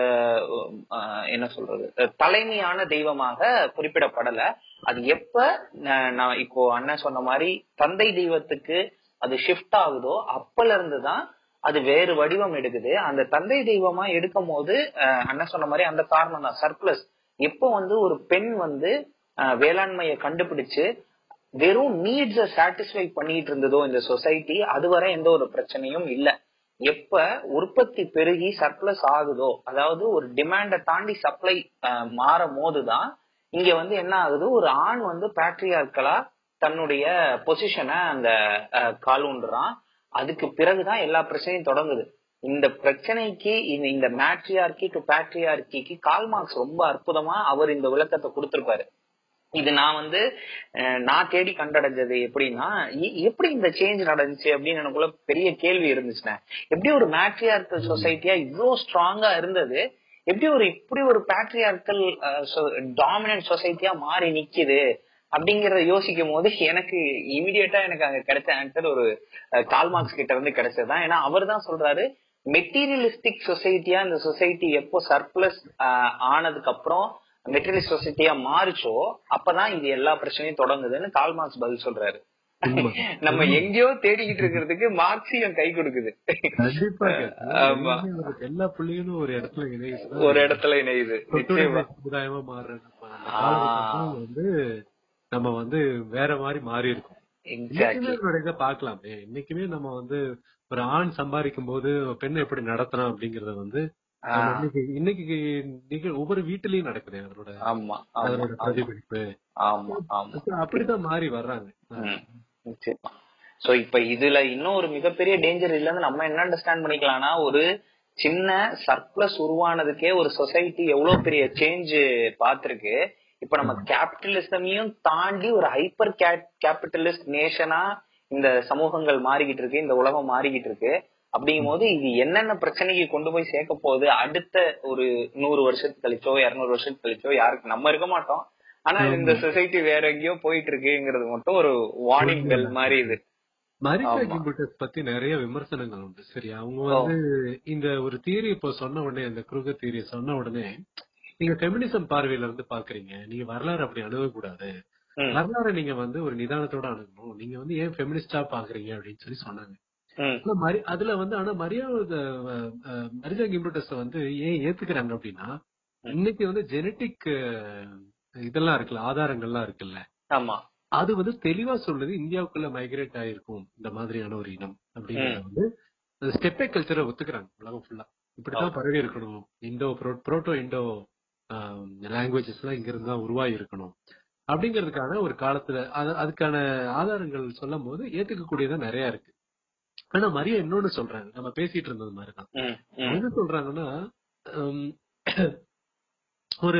என்ன சொல்றது தலைமையான தெய்வமாக குறிப்பிடப்படல. அது எப்ப நான் இப்போ அண்ணன் சொன்ன மாதிரி தந்தை தெய்வத்துக்கு அது ஷிஃப்ட் ஆகுதோ அப்பல இருந்துதான் அது வேறு வடிவம் எடுக்குது. அந்த தந்தை தெய்வமா எடுக்கும் போது அண்ணன் சொன்ன மாதிரி அந்த காரணம் தான் சர்ப்ளஸ். எப்போ வந்து ஒரு பெண் வந்து வேளாண்மையை கண்டுபிடிச்சு வெறும் நீட்ஸ சாட்டிஸ்ஃபை பண்ணிட்டு இருந்ததோ இந்த சொசைட்டி, அதுவரை எந்த ஒரு பிரச்சனையும் இல்லை. எப்ப உற்பத்தி பெருகி சர்ப்ளஸ் ஆகுதோ, அதாவது ஒரு டிமாண்டை தாண்டி சப்ளை மாறும் போதுதான் இங்க வந்து என்ன ஆகுது, ஒரு ஆண் வந்து பேட்ரியார்கலா தன்னுடைய பொசிஷனை அந்த காலூன்றான். அதுக்கு பிறகுதான் எல்லா பிரச்சனையும் தொடங்குது. இந்த பிரச்சனைக்கு இந்த மேட்ரியார்கி டு பேட்ரியார்கிக்கு கார்ல் மார்க்ஸ் ரொம்ப அற்புதமா அவர் இந்த விளக்கத்தை கொடுத்திருப்பாரு. இது நான் வந்து நான் தேடி கண்டடைஞ்சது எப்படின்னா, எப்படி இந்த சேஞ்ச் நடந்துச்சு அப்படின்னு எனக்குள்ள பெரிய கேள்வி இருந்துச்சுன்னா, எப்படி ஒரு மேட்ரியார்கல் சொசைட்டியா இவ்வளவு ஸ்ட்ராங்கா இருந்தது, எப்படி இப்படி ஒரு பேட்ரியார்கல் டாமினன்ட் சொசைட்டியா மாறி நிக்குது அப்படிங்கறத யோசிக்கும் போது எனக்கு இமிடியேட்டா எனக்கு அங்க கிடைச்ச ஆன்சர் ஒரு கார்ல் மார்க்ஸ் கிட்ட இருந்து கிடைச்சதுதான். ஏன்னா அவர் தான் சொல்றாரு, மெட்டீரியலிஸ்டிக் சொசைட்டியா இந்த சொசைட்டி எப்போ சர்ப்ளஸ் ஆனதுக்கு அப்புறம் மெட்டீரியலிஸ்ட் சொசைட்டியா மாறிச்சோ அப்பதான் இது எல்லா பிரச்சனையும் தொடங்குதுன்னு கார்ல் மார்க்ஸ் பதில் சொல்றாரு. நம்ம எங்கேயோ தேடிக்கிட்டு இருக்கிறதுக்கு மார்க்சியம் கை கொடுக்குது. எல்லா புள்ளிகளும் ஒரு இடத்துல இணையுது. சமுதாயமா மாறுறது வந்து நம்ம வந்து வேற மாதிரி மாறி இருக்கும். பாக்கலாம், இன்னைக்குமே நம்ம வந்து ஒரு ஆண் சம்பாதிக்கும் போது பெண்ணை எப்படி நடத்தணும் அப்படிங்கறத வந்து இன்னைக்கு ஒவ்வொரு வீட்டிலயும் நடக்குது. அதோட பிரதிபலிப்பு அப்படிதான் மாறி வர்றாங்க. சோ இப்ப இதுல இன்னும் ஒரு மிகப்பெரிய டேஞ்சர் இல்லன்னு நம்ம என்ன அண்டர்ஸ்டாண்ட் பண்ணிக்கலாம்னா, ஒரு சின்ன சர்ப்ளஸ் உருவானதுக்கே ஒரு சொசைட்டி எவ்வளவு பெரிய சேஞ்ச் பார்த்திருக்கு. இப்ப நம்ம கேபிட்டலிசமையும் தாண்டி ஒரு ஹைப்பர் கேபிட்டலிஸ்ட் நேஷனா இந்த சமூகங்கள் மாறிக்கிட்டு இருக்கு, இந்த உலகம் மாறிக்கிட்டு இருக்கு. அப்படிங்கும் போது இது என்னென்ன பிரச்சனைக்கு கொண்டு போய் சேர்க்க போகுது அடுத்த ஒரு 100 வருஷத்துக்கு கழிச்சோ 200 வருஷத்துக்கு கழிச்சோ யாருக்கு நம்ம இருக்க மாட்டோம். ஆனா இந்த சொசைட்டி வேற எங்கேயோ போயிட்டு இருக்குங்கிறது மட்டும் ஒரு வார்னிங் பெல் மாதிரி. இது மரிக்கா கிம்பர்ட்ஸ் பத்தி நிறைய விமர்சனங்கள் உண்டு. சரி, அவங்க வந்து இந்த ஒரு தியரி இப்ப சொன்ன உடனே, இந்த குரூகர் தியரி சொன்ன உடனே, நீங்க ஃபெமினிசம் பார்வையில இருந்து பாக்குறீங்க, நீங்க வரலாறு அப்படி அணுக கூடாது, வரலாறு நீங்க வந்து ஒரு நிதானத்தோட அணுகணும், நீங்க வந்து ஏன் ஃபெமினிஸ்டா பாக்குறீங்க அப்படின்னு சொல்லி சொன்னாங்க. அதுல வந்து ஆனா மரிக்கா கிம்பர்ட்ஸ் வந்து ஏன் ஏத்துக்கிறாங்க அப்படின்னா, இன்னைக்கு வந்து ஜெனட்டிக் இதெல்லாம் இருக்குல்ல, ஆதாரங்கள்லாம் இருக்குல்ல, அது வந்து தெளிவா சொல்லுது இந்தியாவுக்குள்ள மைக்ரேட் ஆயிருக்கும் இந்த மாதிரியான ஒரு இனம் அப்படிங்கறத வந்து ஸ்டெப்பே கல்ச்சரை ஒத்துக்கிறாங்க உலகம் ஃபுல்லா. இப்படித்தான் பரவி இருக்கணும், புரோட்டோ இண்டோ லாங்குவேஜஸ் எல்லாம் இங்க இருந்து தான் உருவாகி இருக்கணும் அப்படிங்கிறதுக்கான ஒரு காலத்துல அதுக்கான ஆதாரங்கள் சொல்லும் போது ஏத்துக்கக்கூடியதான் நிறைய இருக்கு. ஆனா மரியா இன்னொன்னு சொல்றாங்க, நம்ம பேசிட்டு இருந்தது மாதிரிதான். என்ன சொல்றாங்கன்னா, ஒரு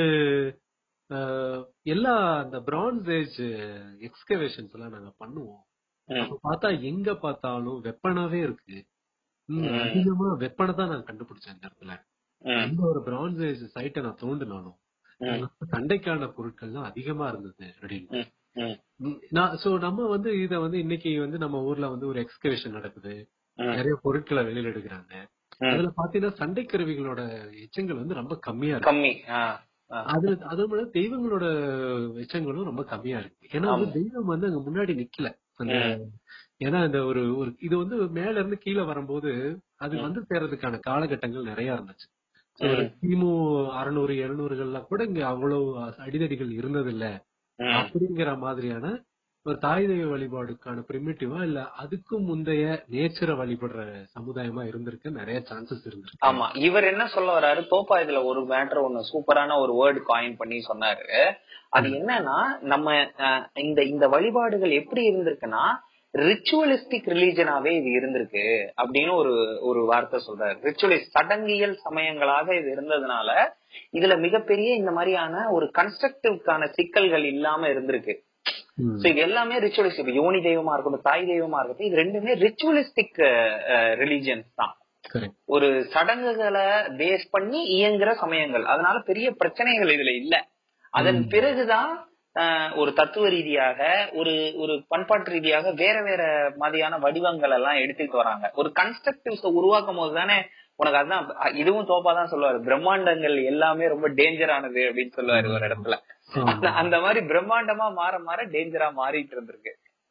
எல்லா அந்த பிரான்ஸ் ஏஜ் எக்ஸ்கவேஷன்ஸ் எல்லாம் நாங்க பண்ணுவோம். அப்ப பார்த்தா எங்க பார்த்தாலும் வெப்பனாவே இருக்கு. அதிகமா வெப்பனை தான் நான் கண்டுபிடிச்சேன் இந்த இடத்துல. எந்த ஒரு பிரான்ஸ் ஏஜ் சைட்டை நான் தோண்டினாலும் சண்டைக்கான பொருட்கள் தான் அதிகமா இருந்தது அப்படின்னு. சோ நம்ம வந்து இத வந்து இன்னைக்கு வந்து நம்ம ஊர்ல வந்து ஒரு எக்ஸ்கவேஷன் நடக்குது, நிறைய பொருட்களை வெளியில எடுக்கிறாங்க. அதுல பாத்தீங்கன்னா சண்டை கருவிகளோட எச்சங்கள் வந்து ரொம்ப கம்மியா இருக்கு. அதுல தெய்வங்களோட எச்சங்களும் ரொம்ப கம்மியா இருக்கு. ஏன்னா வந்து தெய்வம் வந்து அங்க முன்னாடி நிக்கல. ஏன்னா இந்த ஒரு இது வந்து மேல இருந்து கீழே வரும்போது அது வந்து சேர்றதுக்கான காலகட்டங்கள் நிறைய இருந்துச்சு. கிமு 600 700 கூட இங்க அவ்வளவு அடிதடிகள் இருந்தது இல்ல அப்படிங்கிற மாதிரியான ஒரு தாய் தெய்வ வழிபாடுக்கான பிரிமிட்டிவா இல்ல அதுக்கும் முந்தைய நேச்சரை வழிபடுற சமுதாயமா இருந்திருக்கு, நிறைய சான்சஸ் இருந்திருக்கு. ஆமா, இவர் என்ன சொல்ல வர்றாரு, தோப்பா இதுல ஒரு மேட்டர் ஒண்ணு சூப்பரான ஒரு வேர்டு காயின் பண்ணி சொன்னாரு. அது என்னன்னா, நம்ம இந்த வழிபாடுகள் எப்படி இருந்திருக்குன்னா ரிச்சுவலிஸ்டிக் ரிலீஜனாவே இது இருந்திருக்கு அப்படின்னு ஒரு வார்த்தை சொல்றாரு. ரிச்சுவலிஸ்ட் சடங்கியல் சமயங்களாக இது இருந்ததுனால இதுல மிகப்பெரிய இந்த மாதிரியான ஒரு கன்ஸ்ட்ரக்டிவ்கான சிக்கல்கள் இல்லாம இருந்திருக்கு. இது எல்லாமே ரிச்சுவலிஸ்டிக், யோனி தெய்வமா இருக்கட்டும், தாய் தெய்வமா இருக்கட்டும், இது ரெண்டுமே ரிச்சுவலிஸ்டிக் ரிலிஜியன்ஸ் தான். ஒரு சடங்குகளை பேஸ் பண்ணி இயங்குற சமயங்கள். அதனால பெரிய பிரச்சனைகள் இதுல இல்ல. அதன் பிறகுதான் ஒரு தத்துவ ரீதியாக ஒரு பண்பாட்டு ரீதியாக வேற வேற மாதிரியான வடிவங்கள் எல்லாம் எடுத்துட்டு வராங்க. ஒரு கன்ஸ்ட்ரக்டிவ்ஸ் உருவாக்கும் போது தானே உனக்கு அதுதான் இதுவும் தோப்பாதான் சொல்லுவாரு, பிரம்மாண்டங்கள் எல்லாமே ரொம்ப டேஞ்சரானது அப்படின்னு சொல்லுவாரு ஒரு இடத்துல. அந்த மாதிரி பிரம்மாண்டமா மாற மாற டேஞ்சரா மாறிட்டு இருந்திருக்கு.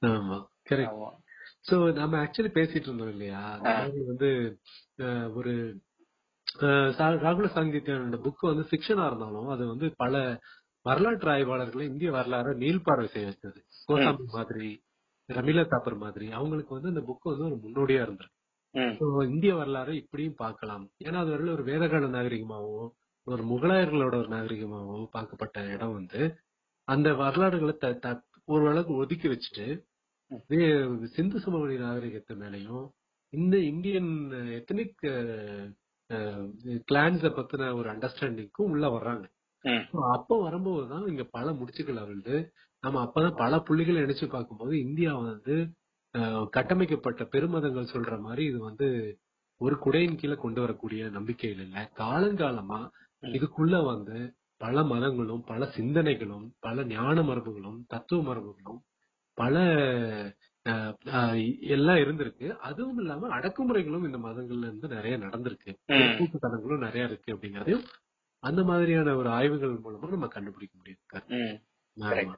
சோ நம்ம ஆக்சுவலி பேசிட்டு இருந்தோம் இல்லையா, வந்து ஒரு ராகுல சாங்கித்யானோட புக் வந்து ஃபிக்ஷனா இருந்தாலும் அது வந்து பல வரலாற்று ஆய்வாளர்களை இந்திய வரலாறு நீள்பார்வை செய்ய வச்சது. கோசாமி மாதிரி, ரமீலா தாப்பர் மாதிரி அவங்களுக்கு வந்து இந்த புக் வந்து ஒரு முன்னோடியா இருந்திருக்கு. இந்திய வரலாறு இப்படியும் பார்க்கலாம். ஏன்னா அது வரல ஒரு வேதகால நாகரிகமாவோ ஒரு முகலாயர்களோட ஒரு நாகரிகமாவோ பார்க்கப்பட்ட இடம் வந்து அந்த வரலாறுகளை ஓரளவுக்கு ஒதுக்கி வச்சுட்டு சிந்து சமவெளி நாகரிகத்து மேலையும் இந்த இந்தியன் எத்தனிக் கிளான்ஸ பத்தின ஒரு அண்டர்ஸ்டாண்டிங்க்கும் உள்ள வர்றாங்க. அப்ப வரும்போதுதான் இங்க பல முடிச்சுக்கள் அவிழ்ந்து நம்ம அப்பதான் பல புள்ளிகளை நினைச்சு பார்க்கும்போது இந்தியா வந்து கட்டமைக்கப்பட்ட பெருமதங்கள் சொல்ற மாதிரி இது வந்து ஒரு குடையின் கீழே கொண்டு வரக்கூடிய நம்பிக்கைகள் இல்ல. காலங்காலமா இதுக்குள்ள வந்து பல மதங்களும் பல சிந்தனைகளும் பல ஞான மரபுகளும் தத்துவ மரபுகளும் பல எல்லாம் இருந்திருக்கு. அதுவும் இல்லாம அடக்குமுறைகளும் இந்த மதங்கள்ல இருந்து நிறைய நடந்திருக்கு, கூட்டுத்தனங்களும் நிறைய இருக்கு அப்படிங்கறதையும் அந்த மாதிரியான ஒரு ஆய்வுகள் மூலமா நம்ம கண்டுபிடிக்க முடியும்.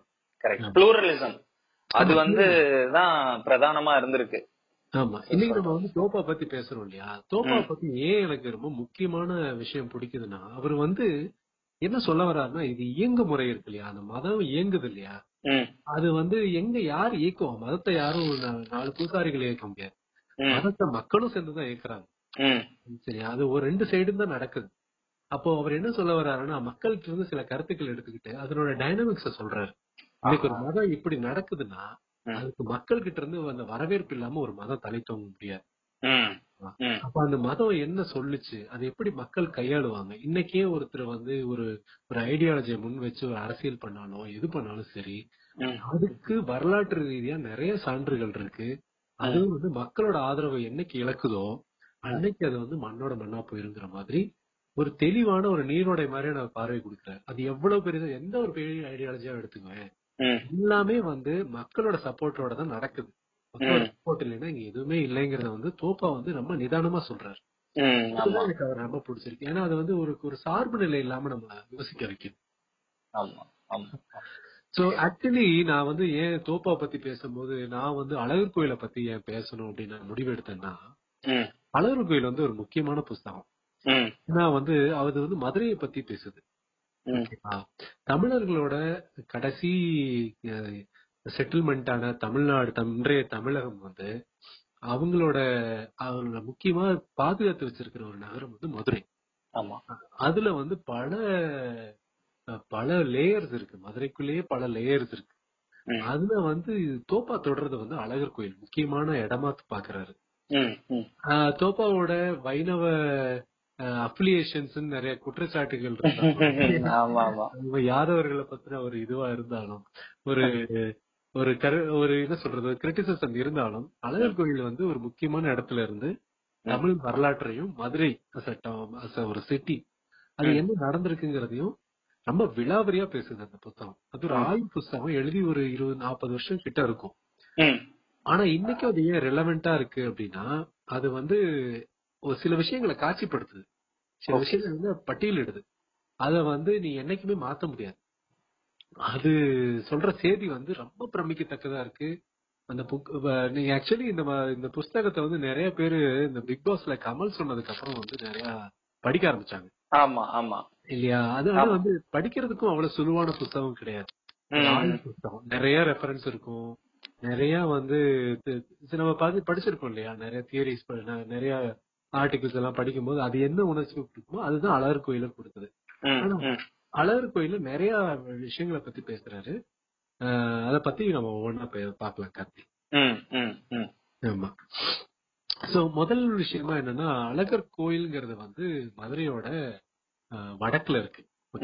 அது வந்து தான் பிரதானமா இருந்திருக்கு. ஆமா, இன்னைக்கு நம்ம வந்து தோப்பா பத்தி பேசுறோம் இல்லையா. தோப்பா பத்தி ஏன் எனக்கு ரொம்ப முக்கியமான விஷயம் பிடிக்குதுன்னா, அவர் வந்து என்ன சொல்ல வர்றாருன்னா, இது இயங்கு முறை இருக்கு இல்லையா, அந்த மதம் இயங்குது இல்லையா, அது வந்து எங்க யார் இயக்குவோம், மதத்தை யாரும் 4 பூசாரிகள் இயக்க முடியாது, மதத்தை மக்களும் சேர்ந்துதான் இயக்குறாங்க. சரியா, அது ஒரு 2 சைடும் தான் நடக்குது. அப்போ அவர் என்ன சொல்ல வர்றாருன்னா, மக்கள்கிட்ட இருந்து சில கருத்துக்கள் எடுத்துக்கிட்டு அதனோட டைனமிக்ஸ சொல்றாரு. இன்னைக்கு ஒரு மதம் இப்படி நடக்குதுன்னா அதுக்கு மக்கள் கிட்ட இருந்து அந்த வரவேற்பு இல்லாம ஒரு மதம் தலை தோங்க முடியாது. அப்ப அந்த மதம் என்ன சொல்லுச்சு, அது எப்படி மக்கள் கையாளுவாங்க. இன்னைக்கே ஒருத்தர் வந்து ஒரு ஐடியாலஜியை முன் வச்சு ஒரு அரசியல் பண்ணாலும் எது பண்ணாலும் சரி, அதுக்கு வரலாற்று ரீதியா நிறைய சான்றுகள் இருக்கு. அதுவும் வந்து மக்களோட ஆதரவை என்னைக்கு இழக்குதோ அன்னைக்கு அது வந்து மண்ணோட மண்ணா போயிருங்கிற மாதிரி ஒரு தெளிவான ஒரு நீரோடை மாதிரியான பார்வை கொடுக்குறாரு. அது எவ்வளவு பெரிய எந்த ஒரு பெரிய ஐடியாலஜியா எடுத்துக்குவேன், எல்லாமே வந்து மக்களோட சப்போர்ட்டோட தான் நடக்குது. மக்களோட சப்போர்ட் இல்லைன்னா இங்க எதுவுமே இல்லைங்கிறத வந்து தோப்பா வந்து ரொம்ப நிதானமா சொல்றாரு. எனக்கு அவர் ரொம்ப பிடிச்சிருக்கு. ஏன்னா அது வந்து ஒரு சார்பு நிலை இல்லாம நம்ம யோசிக்க வைக்குது. சோ ஆக்சுவலி நான் வந்து ஏன் தோப்பா பத்தி பேசும்போது நான் வந்து அழகர் கோயிலை பத்தி ஏன் பேசணும் அப்படின்னு நான் முடிவெடுத்தேன்னா, அழகர் கோயில் வந்து ஒரு முக்கியமான புஸ்தகம். ஏன்னா வந்து அது வந்து மதுரையை பத்தி பேசுது. தமிழர்களோட கடைசி செட்டில்மெண்டான தமிழ்நாடு, இன்றைய தமிழகம் வந்து அவங்களோட முக்கியமா பாதுகாத்து வச்சிருக்கிற ஒரு நகரம் வந்து மதுரை. ஆமா. அதுல வந்து பல லேயர்ஸ் இருக்கு, மதுரைக்குள்ளேயே பல லேயர்ஸ் இருக்கு. அதுல வந்து தோப்பா தொடர்றது வந்து அழகர் கோயில் முக்கியமான இடமா பாக்குறாரு. தோப்பாவோட வைணவ அஃபிலியேஷன்ஸ் நிறைய குற்றச்சாட்டுகள் இருந்தாலும், யாதவர்களை பத்தின ஒரு இதுவா இருந்தாலும், ஒரு என்ன சொல்றது, கிரிட்டிசிசம் இருந்தாலும், அழகர் கோயில் வந்து ஒரு முக்கியமான இடத்துல இருந்து தமிழ் வரலாற்றையும் மதுரை ஒரு சிட்டி அது என்ன நடந்திருக்குங்கிறதையும் ரொம்ப விலாவரியா பேசுது அந்த புத்தகம். அது ஒரு ஆய்வு புத்தகம், எழுதி ஒரு 20-40 வருஷம் கிட்ட இருக்கும். ஆனா இன்னைக்கும் அது ஏன் ரெலவெண்டா இருக்கு அப்படின்னா, அது வந்து ஒரு சில விஷயங்களை காட்சிப்படுத்துது, சில விஷயங்கள் வந்து பட்டியலிடுது. அத வந்து நீ என்னைக்குமே மாத்த முடியாது. அது சொல்ற செய்தி வந்து ரொம்ப பிரமிக்கத்தக்கதா இருக்கு. அந்த நீங்க ஆக்சுவலி இந்த புஸ்தகத்தை வந்து நிறைய பேரு இந்த பிக் பாஸ்ல கமல் சொன்னதுக்கு அப்புறம் வந்து நிறைய படிக்க ஆரம்பிச்சாங்க. ஆமா ஆமா இல்லையா? அதனால வந்து படிக்கிறதுக்கும் அவ்வளவு சுலுவான புத்தகம் கிடையாது. புத்தகம் நிறைய ரெஃபரன்ஸ் இருக்கும், நிறைய வந்து நம்ம படிச்சிருக்கோம் இல்லையா, நிறைய தியரிஸ், நிறைய ஆர்டிகிள்ஸ் எல்லாம் படிக்கும்போது அது என்ன உணர்ச்சி கொடுக்குமோ அதுதான் அழகர் கோயில கொடுத்தது. அழகர் கோயில நிறைய விஷயங்களை பத்தி பேசுறாரு. அத பத்தி நம்ம ஒவ்வொன்னா பாக்கலாம் கார்த்தி. ஆமா. சோ முதல் விஷயமா என்னன்னா, அழகர் கோயில்ங்கிறது வந்து மதுரையோட வடக்குல இருக்கு.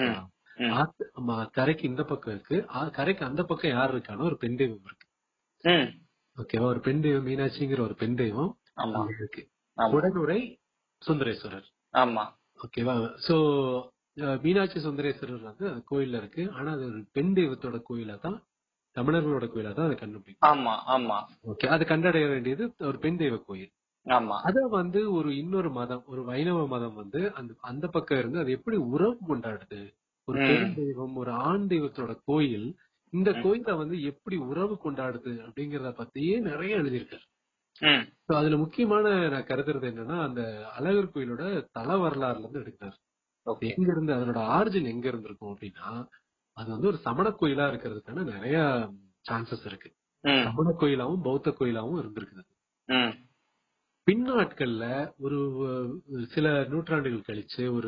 கரைக்கு இந்த பக்கம் இருக்கு, கரைக்கு அந்த பக்கம் யார் இருக்கானோ ஒரு பெண் தெய்வம் இருக்கு. ஓகேவா? ஒரு பெண் தெய்வம் மீனாட்சிங்கிற ஒரு பெண் தெய்வம் இருக்கு. உடனுரை சுந்தரேஸ்வரர். ஆமா. ஓகேவா? சோ மீனாட்சி சுந்தரேஸ்வரர் வந்து அந்த கோயில்ல இருக்கு. ஆனா அது ஒரு பெண் தெய்வத்தோட கோயிலா தான், தமிழர்களோட கோயிலா தான் அதை கண்டுபிடிக்கும். ஆமா ஆமா. ஓகே, அது கண்டடைய வேண்டியது ஒரு பெண் தெய்வ கோயில். ஆமா. அத வந்து இன்னொரு மதம், ஒரு வைணவ மதம் வந்து அந்த பக்கம் இருந்து அது எப்படி உறவு கொண்டாடுது, ஒரு பெண் தெய்வம் ஒரு ஆண் தெய்வத்தோட கோயில் இந்த கோயில வந்து எப்படி உறவு கொண்டாடுது அப்படிங்கறத பத்தியே நிறைய எழுதியிருக்காரு. அதுல முக்கியமான நான் கருதுறது என்னன்னா, அந்த அழகர் கோயிலோட தல வரலாறுல இருந்து எடுக்கிறாரு. எங்க இருந்து அதனோட ஆரிஜின் எங்க இருந்திருக்கும் அப்படின்னா, அது வந்து ஒரு சமண கோயிலா இருக்கிறதுக்கான நிறைய சான்சஸ் இருக்கு. சமண கோயிலாவும் பௌத்த கோயிலாவும் இருந்திருக்குது. பின்னாட்கள்ல ஒரு சில நூற்றாண்டுகள் கழிச்சு, ஒரு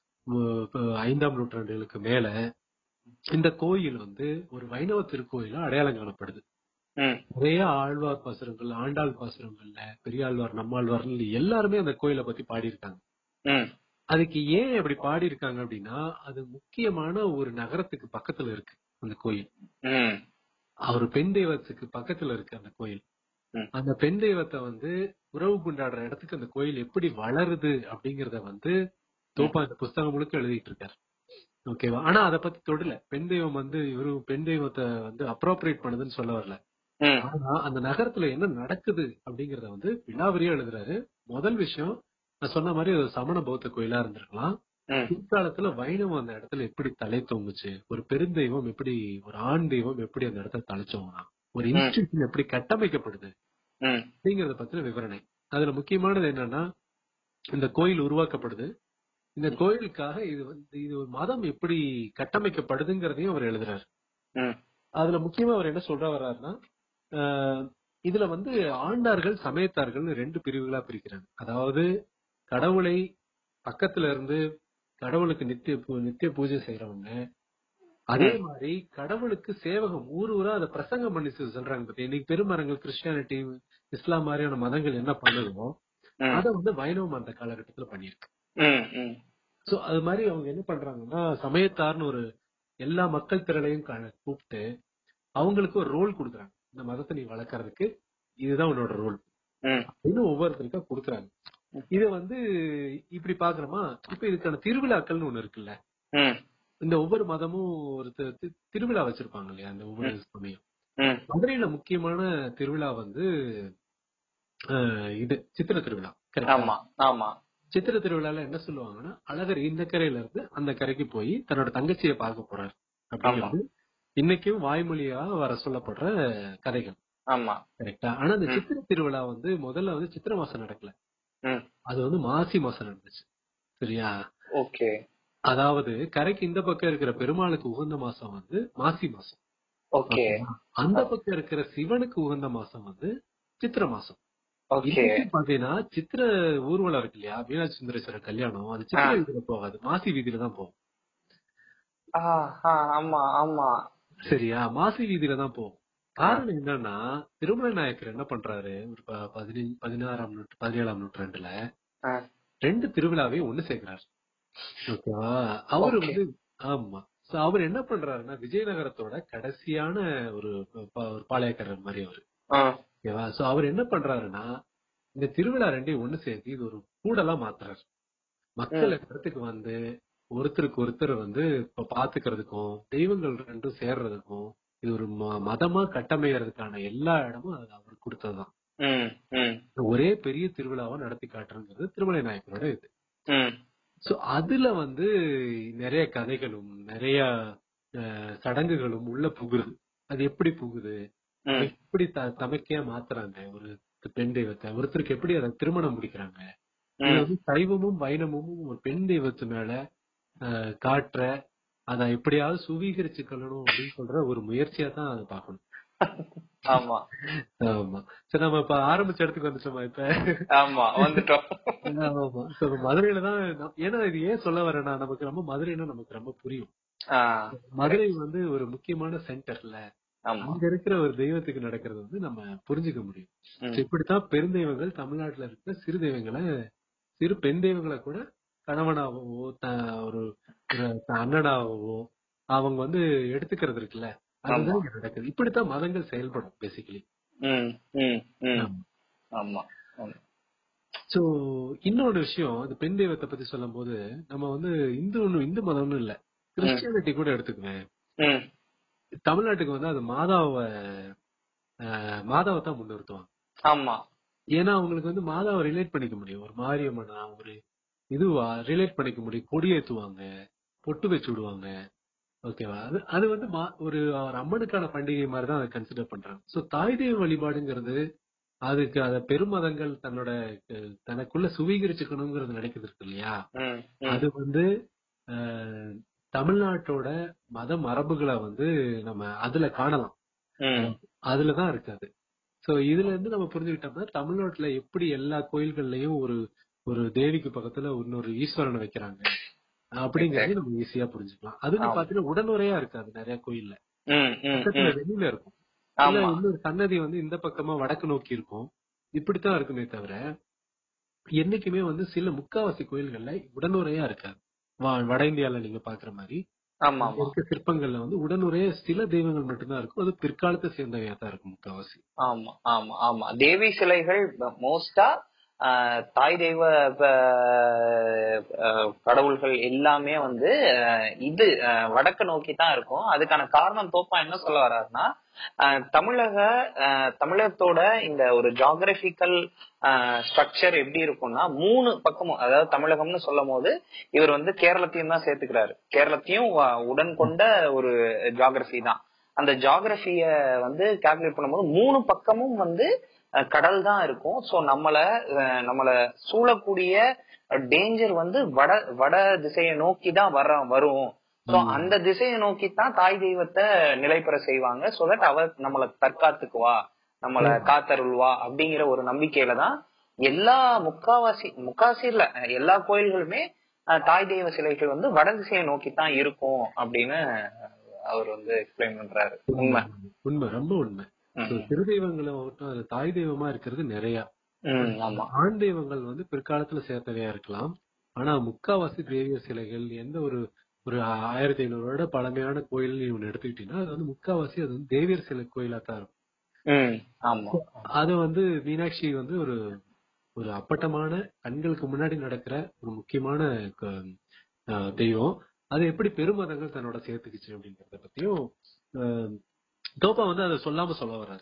5ஆம் நூற்றாண்டுகளுக்கு மேல இந்த கோயில் வந்து ஒரு வைணவ திருக்கோயிலா அடையாளம் காணப்படுது. நிறைய ஆழ்வார் பாசுரங்கள், ஆண்டாள் பாசுரங்கள்ல பெரியாழ்வார், நம்மாழ்வார் எல்லாருமே அந்த கோயிலை பத்தி பாடியிருக்காங்க. அதுக்கு ஏன் அப்படி பாடி இருக்காங்க அப்படின்னா, அது முக்கியமான ஒரு நகரத்துக்கு பக்கத்துல இருக்கு அந்த கோயில். ஒரு பெண் தெய்வத்துக்கு பக்கத்துல இருக்கு அந்த கோயில். அந்த பெண் தெய்வத்தை வந்து உறவு கொண்டாடுற இடத்துக்கு அந்த கோயில் எப்படி வளருது அப்படிங்கறத வந்து தோப்பா இந்த புஸ்தகம் முழுக்க எழுதிட்டு இருக்காரு. ஓகேவா? ஆனா அதை பத்தி தொடல. பெண் தெய்வம் வந்து பெண் தெய்வத்தை வந்து அப்ரோப்ரியேட் பண்ணுதுன்னு சொல்ல வரல. ஆனா அந்த நகரத்துல என்ன நடக்குது அப்படிங்கறத வந்து விலாவரியா எழுதுறாரு. முதல் விஷயம், நான் சொன்ன மாதிரி ஒரு சமண பௌத்த கோயிலா இருந்திருக்கலாம். பிற்காலத்துல வைணவம் அந்த இடத்துல எப்படி தலை தோங்குச்சு, ஒரு பெருந்தெய்வம் எப்படி, ஒரு ஆண் தெய்வம் எப்படி அந்த இடத்துல தலைச்சோங்கனா, ஒரு இன்ஸ்டிடியூஷன் எப்படி கட்டமைக்கப்படுது அப்படிங்கறத பத்தின விவரணை. அதுல முக்கியமானது என்னன்னா, இந்த கோயில் உருவாக்கப்படுது, இந்த கோயிலுக்காக இது ஒரு மதம் எப்படி கட்டமைக்கப்படுதுங்கிறதையும் அவர் எழுதுறாரு. அதுல முக்கியமா அவர் என்ன சொல்ற வர்றாருன்னா, இதுல வந்து ஆண்டார்கள் சமயத்தார்கள் 2 பிரிவுகளா பிரிக்கிறாங்க. அதாவது கடவுளை பக்கத்துல இருந்து கடவுளுக்கு நித்திய பூஜை செய்யறவங்க, அதே மாதிரி கடவுளுக்கு சேவகம் ஊரா அதை பிரசங்கம் பண்ணி சொல்றாங்க. பத்தி இன்னைக்கு பெருமரங்கள் கிறிஸ்டியானிட்டி, இஸ்லாம் மாதிரியான மதங்கள் என்ன பண்ணுதோ அதை வந்து வைணவம் அந்த காலகட்டத்துல பண்ணிருக்கு. சோ அது மாதிரி அவங்க என்ன பண்றாங்கன்னா, சமயத்தார்னு ஒரு எல்லா மக்கள் திரளையும் கூப்பிட்டு அவங்களுக்கு ஒரு ரோல் கொடுக்குறாங்க. இந்த மதத்தை நீ வளர்க்கறதுக்கு இதுதான் உன்னோட ரோல் அப்படின்னு ஒவ்வொருத்தருக்கா கொடுக்குறாங்க. இத வந்து இப்படி பாக்குறோமா, இப்ப இதுக்கான திருவிழாக்கள்னு ஒண்ணு இருக்குல்ல, இந்த ஒவ்வொரு மதமும் ஒரு திருவிழா வச்சிருப்பாங்க இல்லையா, இந்த ஒவ்வொரு சமயம். மதுரையில முக்கியமான திருவிழா வந்து இது சித்திரை திருவிழா. சித்திரை திருவிழால என்ன சொல்லுவாங்கன்னா, அழகர் இந்த கரையில இருந்து அந்த கரைக்கு போய் தன்னோட தங்கச்சியை பார்க்க போறாரு அப்படிங்கிறது இன்னைக்கும் வாய்மொழியா வர சொல்லப்படுற கதைகள். கரெக்டா? ஆனா இந்த சித்திரை திருவிழா வந்து முதல்ல வந்து சித்திரை மாசம் நடக்கல, அது வந்து மாசி மாசம் நடந்துச்சு. சரியா? ஓகே. அதாவது கரைக்கு இந்த பக்கம் இருக்கிற பெருமாளுக்கு உகந்த மாசம் வந்து மாசி மாசம். ஓகே. அந்த பக்கம் இருக்கிற சிவனுக்கு உகந்த மாசம் வந்து சித்திரை மாசம். ஓகே. இன்னைக்கு பாத்தீங்கன்னா சித்திரை ஊர்வலம் இருக்கு இல்லையா, மீனாட்சி சுந்தரேஸ்வரர் கல்யாணம், அது சித்திரை வீதியில போகாது, மாசி வீதியில தான் போகும். ஆமா ஆமா. சரியா, மாசி வீதியில தான் போகும். காரணம் என்னன்னா, திருமலை நாயக்கர் என்ன பண்றாரு, ஒரு 17ஆம் நூற்றாண்டுல 2 திருவிழாவை ஒண்ணு சேர்க்கிறாரு. ஓகேவா, அவரு வந்து ஆமா. அவர் என்ன பண்றாருன்னா, விஜயநகரத்தோட கடைசியான ஒரு பாளையக்காரர் மாதிரி அவரு. ஓகேவா, சோ அவர் என்ன பண்றாருன்னா, இந்த திருவிழா 2ஐயும் ஒண்ணு சேர்த்து இது ஒரு கூடலா மாத்துறாரு. மக்கள் இடத்துக்கு வந்து ஒருத்தருக்கு ஒருத்தர் வந்து இப்ப பாத்துக்கிறதுக்கும் தெய்வங்கள் 2ம் சேர்றதுக்கும் இது ஒரு மதமா கட்டமையறதுக்கான எல்லா இடமும் அது அவர் கொடுத்ததுதான். ஒரே பெரிய திருவிழாவா நடத்தி காட்டுறதுங்கிறது திருமலை நாயக்கரோட இது. சோ அதுல வந்து நிறைய கதைகளும் நிறைய சடங்குகளும் உள்ள புகுது. அது எப்படி புகுது, எப்படி தமக்கையா மாத்துறாங்க ஒரு பெண் தெய்வத்தை, ஒருத்தருக்கு எப்படி அதை திருமணம் முடிக்கிறாங்க, சைவமும் வைணமும் ஒரு பெண் தெய்வத்து மேல காட்டுற அத எப்படியாவது சுவீகரிச்சுக்கணும் அப்படின்னு சொல்ற ஒரு முயற்சியா தான் அதை பாக்கணும். ஆமா ஆமா. சரி, நம்ம இப்ப ஆரம்பிச்ச இடத்துக்கு வந்துட்டோமா? இப்ப ஆமா வந்துட்டோம். ஆமா, மதுரையில தான். ஏன்னா இது ஏன் சொல்ல வரேன்னா, நமக்கு ரொம்ப மதுரைன்னா நமக்கு ரொம்ப புரியும். மதுரை வந்து ஒரு முக்கியமான சென்டர்ல அங்க இருக்கிற ஒரு தெய்வத்துக்கு நடக்கிறது வந்து நம்ம புரிஞ்சுக்க முடியும். இப்படித்தான் பெருந்தெய்வங்கள் தமிழ்நாட்டுல இருக்கிற சிறு தெய்வங்களை, சிறு பெண் தெய்வங்களை கூட கணவனாவோ ஒரு அண்ணனாவோ அவங்க வந்து எடுத்துக்கிறது இருக்குல்ல, அதுதான் நடக்குது. இப்படித்தான் மதங்கள் செயல்படும் பேசிக்கலி. சோ இன்னொரு விஷயம், அந்த பெண் தெய்வத்தை பத்தி சொல்லும் போது நம்ம வந்து இந்து மதம்னு இல்ல, கிறிஸ்டியானிட்டி கூட எடுத்துக்குவேன். தமிழ்நாட்டுக்கு வந்து அது மாதாவை தான் முன்னிறுத்துவாங்க. ஆமா, ஏன்னா அவங்களுக்கு வந்து மாதாவை ரிலேட் பண்ணிக்க முடியும், ஒரு மாரியம்மனா ஒரு இதுவா ரிலேட் பண்ணிக்க முடியும். கொடியேற்றுவாங்க, பொட்டு வச்சு விடுவாங்க. ஓகேவா, அது வந்து ஒரு அம்மனுக்கான பண்டிகை மாதிரிதான் அதை கன்சிடர் பண்றாங்க. சோ தாய் தெய்வ வழிபாடுங்கிறது அதுக்கு அத பெருமதங்கள் தனக்குள்ள சுவீகரிச்சுக்கணுங்கிறது நடக்குது இருக்கு இல்லையா, அது வந்து தமிழ்நாட்டோட மத மரபுகளை வந்து நம்ம அதுல காணலாம், அதுலதான் இருக்காது. சோ இதுல இருந்து நம்ம புரிஞ்சுக்கிட்டோம்னா, தமிழ்நாட்டுல எப்படி எல்லா கோயில்கள்லயும் ஒரு தேவிக்கு பக்கத்துல இன்னொரு ஈஸ்வரனை வைக்கிறாங்க அப்படிங்கறது நம்ம ஈஸியா புரிஞ்சுக்கலாம். அது பாத்தீங்கன்னா உடனுறையா இருக்காது, நிறைய கோயில்ல பக்கத்துல வெளியில இருக்கும், இன்னொரு சன்னதி வந்து இந்த பக்கமா வடக்கு நோக்கி இருக்கும். இப்படித்தான் இருக்குமே தவிர என்னைக்குமே வந்து சில முக்காவாசி கோயில்கள்ல உடனுறையா இருக்காது. வட இந்தியால நீங்க பாக்குற மாதிரி இருக்க சிற்பங்கள்ல வந்து உடனுறைய சில தெய்வங்கள் மட்டும்தான் இருக்கும். அது பிற்காலத்தை சேர்ந்தவையா தான் இருக்கும் முக்காவாசி. ஆமா ஆமா ஆமா, தேவி சிலைகள் மோஸ்டா தாய் தெய்வ கடவுள்கள் எல்லாமே வந்து இது வடக்கு நோக்கி தான் இருக்கும். அதுக்கான காரணம் தோப்பா என்ன சொல்ல வர்றாருன்னா, தமிழகத்தோட இந்த ஒரு ஜியோகிராபிக்கல் ஸ்ட்ரக்சர் எப்படி இருக்கும்னா, 3 பக்கமும், அதாவது தமிழகம்னு சொல்லும் போது இவர் வந்து கேரளத்தையும் தான் சேர்த்துக்கிறாரு. கேரளத்தையும் உடன் கொண்ட ஒரு ஜியோகிராபி தான். அந்த ஜியோகிராபிய வந்து கால்குலேட் பண்ணும்போது 3 பக்கமும் வந்து கடல் தான் இருக்கும். சோ நம்மள சூழக்கூடிய டேஞ்சர் வந்து வட திசையை நோக்கி தான் வரும். சோ அந்த திசையை நோக்கித்தான் தாய் தெய்வத்தை நிலைப்பெற செய்வாங்க. சோ தட் அவ நம்மள தற்காத்துக்குவா, நம்மள காத்தருள்வா அப்படிங்கிற ஒரு நம்பிக்கையில தான் எல்லா முக்காவாசி இல்ல எல்லா கோயில்களுமே தாய் தெய்வ சிலைகள் வந்து வட திசையை நோக்கித்தான் இருக்கும் அப்படின்னு அவர் வந்து எக்ஸ்பிளைன் பண்றாரு. உண்மை, ரொம்ப உண்மை. சிறு தெய்வங்களை தாய் தெய்வமா இருக்கிறது நிறைய. ஆண் தெய்வங்கள் வந்து பிற்காலத்துல சேர்த்தவையா இருக்கலாம். ஆனா முக்காவாசி தெய்வ சிலைகள் எந்த ஒரு 1500 வருட பழமையான கோயில் இவன் எடுத்துக்கிட்டீங்கன்னா, அது வந்து முக்காவாசி அது வந்து தேவியர் சிலை கோயிலா தான் இருக்கும். அது வந்து மீனாட்சி வந்து ஒரு அப்பட்டமான கண்களுக்கு முன்னாடி நடக்கிற ஒரு முக்கியமான தெய்வம். அது எப்படி பெருமதங்கள் தன்னோட சேர்த்துக்குச்சு அப்படிங்கறத பத்தியும் தோப்பா வந்து அதை சொல்லாம சொல்ல வர்றாரு.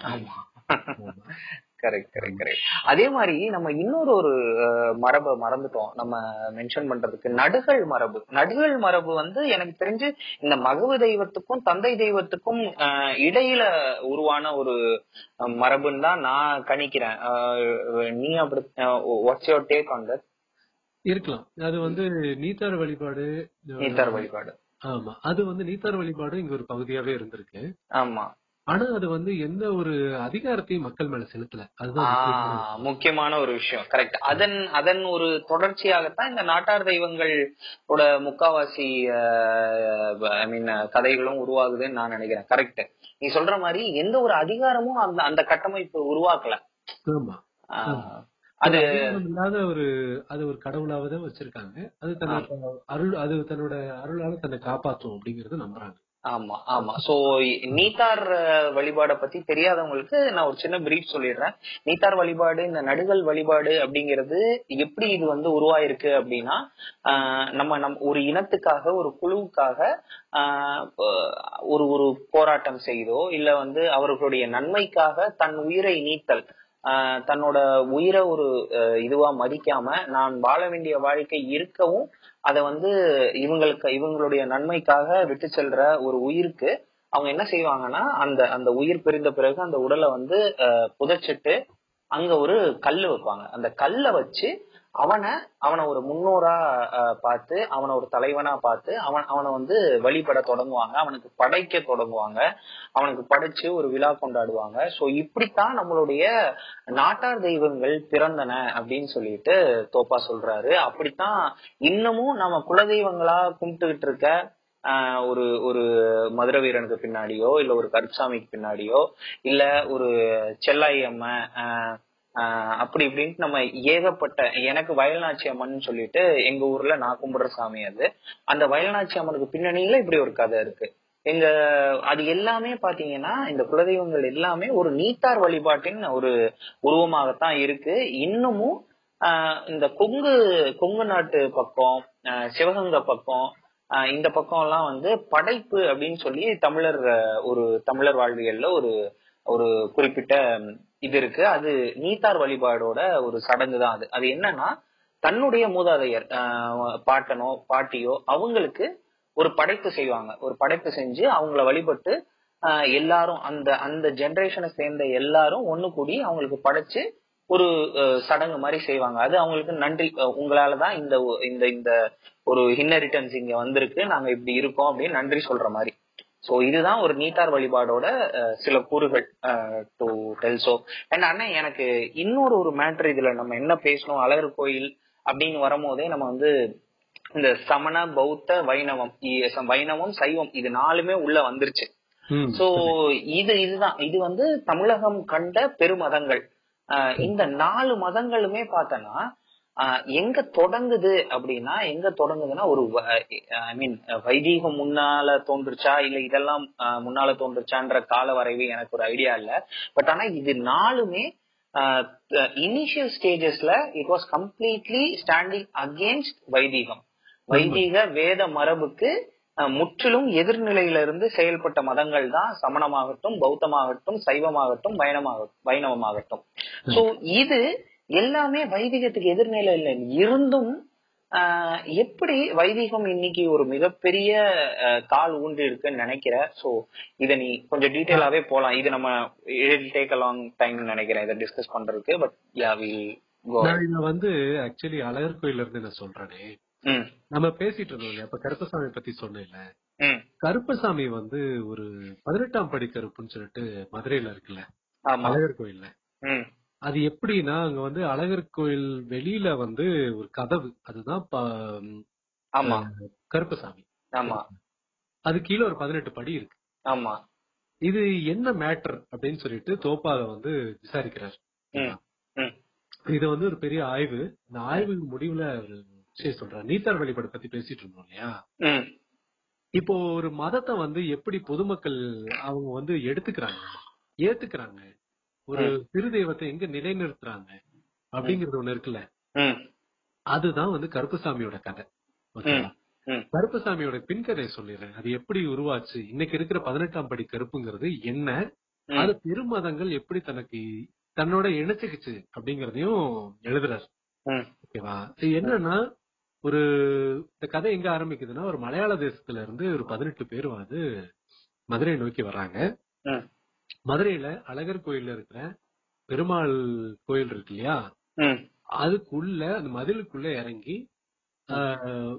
அதே மாதிரி நம்ம இன்னொரு மரபை மறந்துட்டோம் நம்ம மென்ஷன் பண்றதுக்கு, நடுகள் மரபு வந்து எனக்கு தெரிஞ்சு இந்த மகவு தெய்வத்துக்கும் தந்தை தெய்வத்துக்கும் இடையில உருவான ஒரு மரபுன்னு தான் நான் கணிக்கிறேன். நீ அப்படி what's your take on that? இருக்கலாம். அது வந்து நீத்தார் வழிபாடு ஆமா, அது வந்து நீத்தார் வழிபாடு இங்க ஒரு பகுதியாவே இருந்திருக்கு. ஆமா. ஆனா அது வந்து எந்த ஒரு அதிகாரத்தையும் மக்கள் மேல செலுத்தல. அதுதான் முக்கியமான விஷயம். முக்கியமான ஒரு விஷயம். கரெக்ட். அதன் ஒரு தொடர்ச்சியாகத்தான் இந்த நாட்டார் தெய்வங்களோட முக்காவாசி ஐ மீன் கதைகளும் உருவாகுதுன்னு நான் நினைக்கிறேன். கரெக்ட். நீ சொல்ற மாதிரி எந்த ஒரு அதிகாரமும் அந்த கட்டமைப்பு உருவாக்கல. ஆமா, அது இல்லாத அது ஒரு கடவுளாவதான் வச்சிருக்காங்க. அது தன்னோட அருளால தன்னை காப்பாற்றும் அப்படிங்கறது நம்புறாங்க. ஆமா ஆமா. சோ நீத்தார் வழிபாட பத்தி தெரியாதவங்களுக்கு நான் ஒரு சின்ன பிரீஃப் சொல்லிடுறேன். நீத்தார் வழிபாடு, இந்த நடுகள் வழிபாடு அப்படிங்கிறது எப்படி இது வந்து உருவாயிருக்கு அப்படின்னா, நம்ம ஒரு இனத்துக்காக, ஒரு குழுவுக்காக ஒரு போராட்டம் செய்தோ இல்ல வந்து அவர்களுடைய நன்மைக்காக தன் உயிரை நீத்தல், தன்னோட உயிரை ஒரு இதுவா மதிக்காம நான் வாழ வேண்டிய வாழ்க்கை இருக்கவும் அத வந்து இவங்களுடைய நன்மைக்காக விட்டு செல்ற ஒரு உயிருக்கு அவங்க என்ன செய்வாங்கன்னா, அந்த உயிர் பிரிந்த பிறகு அந்த உடலை வந்து புதைச்சிட்டு அங்க ஒரு கல்லு வைப்பாங்க. அந்த கல்லை வச்சு அவனை ஒரு முன்னோரா பார்த்து, அவனை ஒரு தலைவனா பார்த்து அவனை வந்து வழிபட தொடங்குவாங்க, அவனுக்கு படைக்க தொடங்குவாங்க, அவனுக்கு படைச்சு ஒரு விழா கொண்டாடுவாங்க. சோ இப்படித்தான் நம்மளுடைய நாட்டார் தெய்வங்கள் பிறந்தன அப்படின்னு சொல்லிட்டு தோப்பா சொல்றாரு. அப்படித்தான் இன்னமும் நம்ம குலதெய்வங்களா கும்பிட்டுக்கிட்டு இருக்க ஒரு மதுரை வீரனுக்கு பின்னாடியோ இல்ல ஒரு கருப்சாமிக்கு பின்னாடியோ இல்ல ஒரு செல்லாயி அம்மை அப்படி இப்படின்ட்டு நம்ம ஏகப்பட்ட, எனக்கு வயல்நாச்சி அம்மன் சொல்லிட்டு எங்க ஊர்ல நான் கும்பிடுற சாமி அது. அந்த வயல்நாச்சி அம்மனுக்கு பின்னணியில இப்படி ஒரு கதை இருக்கு. அது எல்லாமே பாத்தீங்கன்னா இந்த குலதெய்வங்கள் எல்லாமே ஒரு நீத்தார் வழிபாட்டின் ஒரு உருவமாகத்தான் இருக்கு. இன்னமும் இந்த கொங்கு நாட்டு பக்கம், சிவகங்கை பக்கம், இந்த பக்கம் எல்லாம் வந்து படைப்பு அப்படின்னு சொல்லி தமிழர் வாழ்வியல்ல ஒரு குறிப்பிட்ட இது இருக்கு. அது நீத்தார் வழிபாடோட ஒரு சடங்கு தான். அது என்னன்னா, தன்னுடைய மூதாதையர் பாட்டனோ பாட்டியோ அவங்களுக்கு ஒரு படைப்பு செய்வாங்க. ஒரு படைப்பு செஞ்சு அவங்கள வழிபட்டு எல்லாரும் அந்த ஜெனரேஷனை சேர்ந்த எல்லாரும் ஒண்ணு கூடி அவங்களுக்கு படைச்சு ஒரு சடங்கு மாதிரி செய்வாங்க. அது அவங்களுக்கு நன்றி, உங்களாலதான் இந்த ஒரு இன்ஹெரிட்டன்ஸ் இங்க வந்திருக்கு, நாங்க இப்படி இருக்கோம் அப்படின்னு நன்றி சொல்ற மாதிரி. சோ இதுதான் ஒரு நீத்தார் வழிபாடோட சில கூறுகள் டு டெல். சோ அண்ட் அண்ணன், எனக்கு இன்னொரு மேட்டர் இதுல நம்ம என்ன பேசணும், அழகர் கோயில் அப்படின்னு வரும்போதே நம்ம வந்து இந்த சமண, பௌத்த, வைணவம், சைவம் இது 4மே உள்ள வந்துருச்சு. சோ இதுதான் இது வந்து தமிழகம் கண்ட பெருமதங்கள். இந்த 4 மதங்களுமே பார்த்தோன்னா எங்க தொடங்குதுன்னா ஒரு ஐ மீன் வைதீகம் முன்னால தோன்றுச்சா இல்ல இதெல்லாம் முன்னால தோன்றுச்சான்ற கால வரைவு எனக்கு ஒரு ஐடியா இல்ல. பட் ஆனா இது 4மே இனிஷியல் ஸ்டேஜஸ்ல it was completely standing against வைதீகம். வைதீக வேத மரபுக்கு முற்றிலும் எதிர்நிலையில இருந்து செயல்பட்ட மதங்கள் தான் சமணமாகட்டும், பௌத்தமாகட்டும், சைவமாகட்டும், வைணவமாகட்டும். சோ இது எல்லாமே வைதிகத்துக்கு எதிர்நிலையில இருந்தும் எப்படி வைதிகம் இன்னைக்கு ஒரு மிகப்பெரிய கால் ஊன்றி இருக்குன்னு நினைக்கிற? சோ இத நீ கொஞ்சம் டீடைலாவே போலாம். இது நம்ம டேக் அ லாங் டைம் நினைக்கிறேன் இதை டிஸ்கஸ் பண்றதுக்கு. But yeah will go. நான் வந்து ஆக்சுவலி அழகர் கோயில்ல இருந்து நான் சொல்றேனே, நம்ம பேசிட்டு இருந்தோம் இல்லையா, அப்ப கருப்பசாமி பத்தி சொன்னேன்ல. கருப்பசாமி வந்து ஒரு 18ஆம் படி கருப்புன்னு சொல்லிட்டு மதுரையில இருக்குல்ல அழகர் கோயில்ல. அது எப்படின்னா, அங்க வந்து அழகர் கோயில் வெளியில வந்து ஒரு கதவு, அதுதான் கருப்பசாமி. அது கீழே ஒரு 18 படி இருக்கு. ஆமா. இது என்ன மேட்டர் அப்படின்னு சொல்லிட்டு தோப்பாக வந்து விசாரிக்கிறார். இது வந்து ஒரு பெரிய ஆய்வு. இந்த ஆய்வு முடிவுல ஒரு விஷயம் சொல்றாரு. நீத்தார் வழிபாடு பத்தி பேசிட்டு இருந்தோம் இல்லையா. இப்போ ஒரு மதத்தை வந்து எப்படி பொதுமக்கள் அவங்க வந்து ஏத்துக்கிறாங்க, ஒரு சிறு தெய்வத்தை எங்க நிலைநிறுத்துறாங்க அப்படிங்கறது ஒண்ணு இருக்குல்ல. அதுதான் வந்து கருப்பசாமியோட கதை. கருப்பசாமியோட பின்கதை சொல்லிடுறேன். அது எப்படி உருவாச்சு, இன்னைக்கு இருக்கிற 18ஆம் படி கருப்புங்கிறது என்ன, அது பெருமதங்கள் எப்படி தன்னோட இணைச்சுக்குச்சு அப்படிங்கறதையும் எழுதுறாரு. ஓகேவா. என்னன்னா, இந்த கதை எங்க ஆரம்பிக்குதுன்னா, ஒரு மலையாள தேசத்துல இருந்து ஒரு 18 பேர் வந்து மதுரை நோக்கி வர்றாங்க. மதுரையில அழகர் கோயில்ல இருக்கிற பெருமாள் கோயில் இருக்கு இல்லையா, அதுக்குள்ள அந்த மதிலுக்குள்ள இறங்கி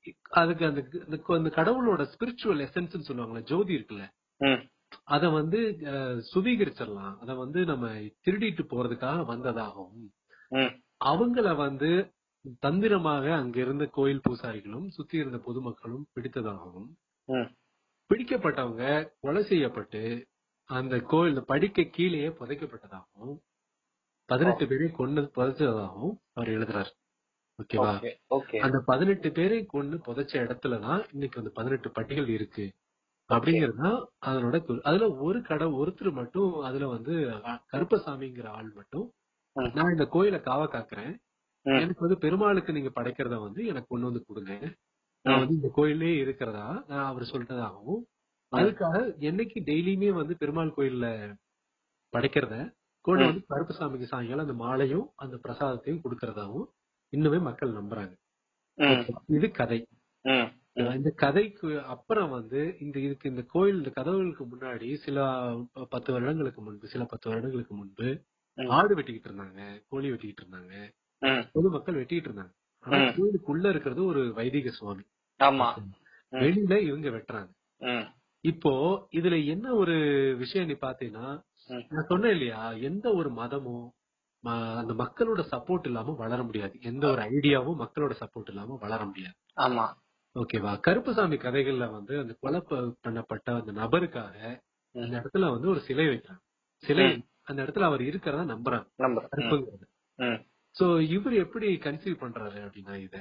அதுக்கு அந்த கடவுளோட ஸ்பிரிச்சுவல் எசன்ஸ் சொல்லுவாங்கல்ல, ஜோதி இருக்குல்ல, அத வந்து சுவீகரிச்சிடலாம். அத வந்து நம்ம திருடிட்டு போறதுக்காக வந்ததாகவும், அவங்கள வந்து தந்திரமாக அங்க இருந்த கோயில் பூசாரிகளும் சுத்தி இருந்த பொதுமக்களும் பிடித்ததாகவும், பிடிக்கப்பட்டவங்க கொலை செய்யப்பட்டு அந்த கோயில் படிக்க கீழேயே புதைக்கப்பட்டதாகவும், 18 பேரை கொண்டு புதைச்சதாகவும் அவர் எழுதுறாரு. ஓகேவா? அந்த 18 பேரை கொண்டு புதைச்ச இடத்துலதான் இன்னைக்கு வந்து 18 படிகள் இருக்கு அப்படிங்கறதுதான் அதனோட அதுல ஒருத்தர் மட்டும் அதுல வந்து கருப்பசாமிங்கிற ஆள் மட்டும், நான் இந்த கோயிலை காவ காக்குறேன், எனக்கு வந்து பெருமாளுக்கு நீங்க படைக்கிறத வந்து எனக்கு கொண்டு வந்து கொடுங்க, நான் வந்து இந்த கோயிலே இருக்கிறதா நான் அவர் சொல்றதாகவும், அதுக்காக என்னைக்கு டெய்லியுமே வந்து பெருமாள் கோயில்ல படைக்கிறத கொண்டு வந்து கருப்பசாமிக்கு சாயங்காலம் அந்த மாலையும் அந்த பிரசாதத்தையும் கொடுக்கறதாவும் இன்னுமே மக்கள் நம்புறாங்க. இது கதை. இந்த கதைக்கு அப்புறம் வந்து இந்த கோயில் இந்த கதவுகளுக்கு முன்னாடி சில 10 வருடங்களுக்கு முன்பு ஆடு வெட்டிக்கிட்டு இருந்தாங்க, கோழி வெட்டிக்கிட்டு இருந்தாங்க, பொதுமக்கள் வெட்டிட்டு இருந்தாங்க. ஆனா கோயிலுக்குள்ள இருக்கிறது ஒரு வைதிக சுவாமி, வெளியில இவங்க வெட்டுறாங்க. இப்போ இதுல என்ன ஒரு விஷயம் நீ பாத்தீங்கன்னா, நான் சொன்னேன் இல்லையா, எந்த ஒரு மதமும் அந்த மக்களோட சப்போர்ட் இல்லாம வளர முடியாது, எந்த ஒரு ஐடியாவும் மக்களோட சப்போர்ட் இல்லாம வளர முடியாது. ஓகேவா? கருப்பசாமி கதைகள்ல வந்து அந்த கொலை பண்ணப்பட்ட அந்த நபருக்காக அந்த இடத்துல வந்து ஒரு சிலை வைக்கிறாங்க. சிலை அந்த இடத்துல அவர் இருக்கிறதா நம்புறாங்க. சோ இவர் எப்படி கன்சீவ் பண்றாரு அப்படின்னா, இத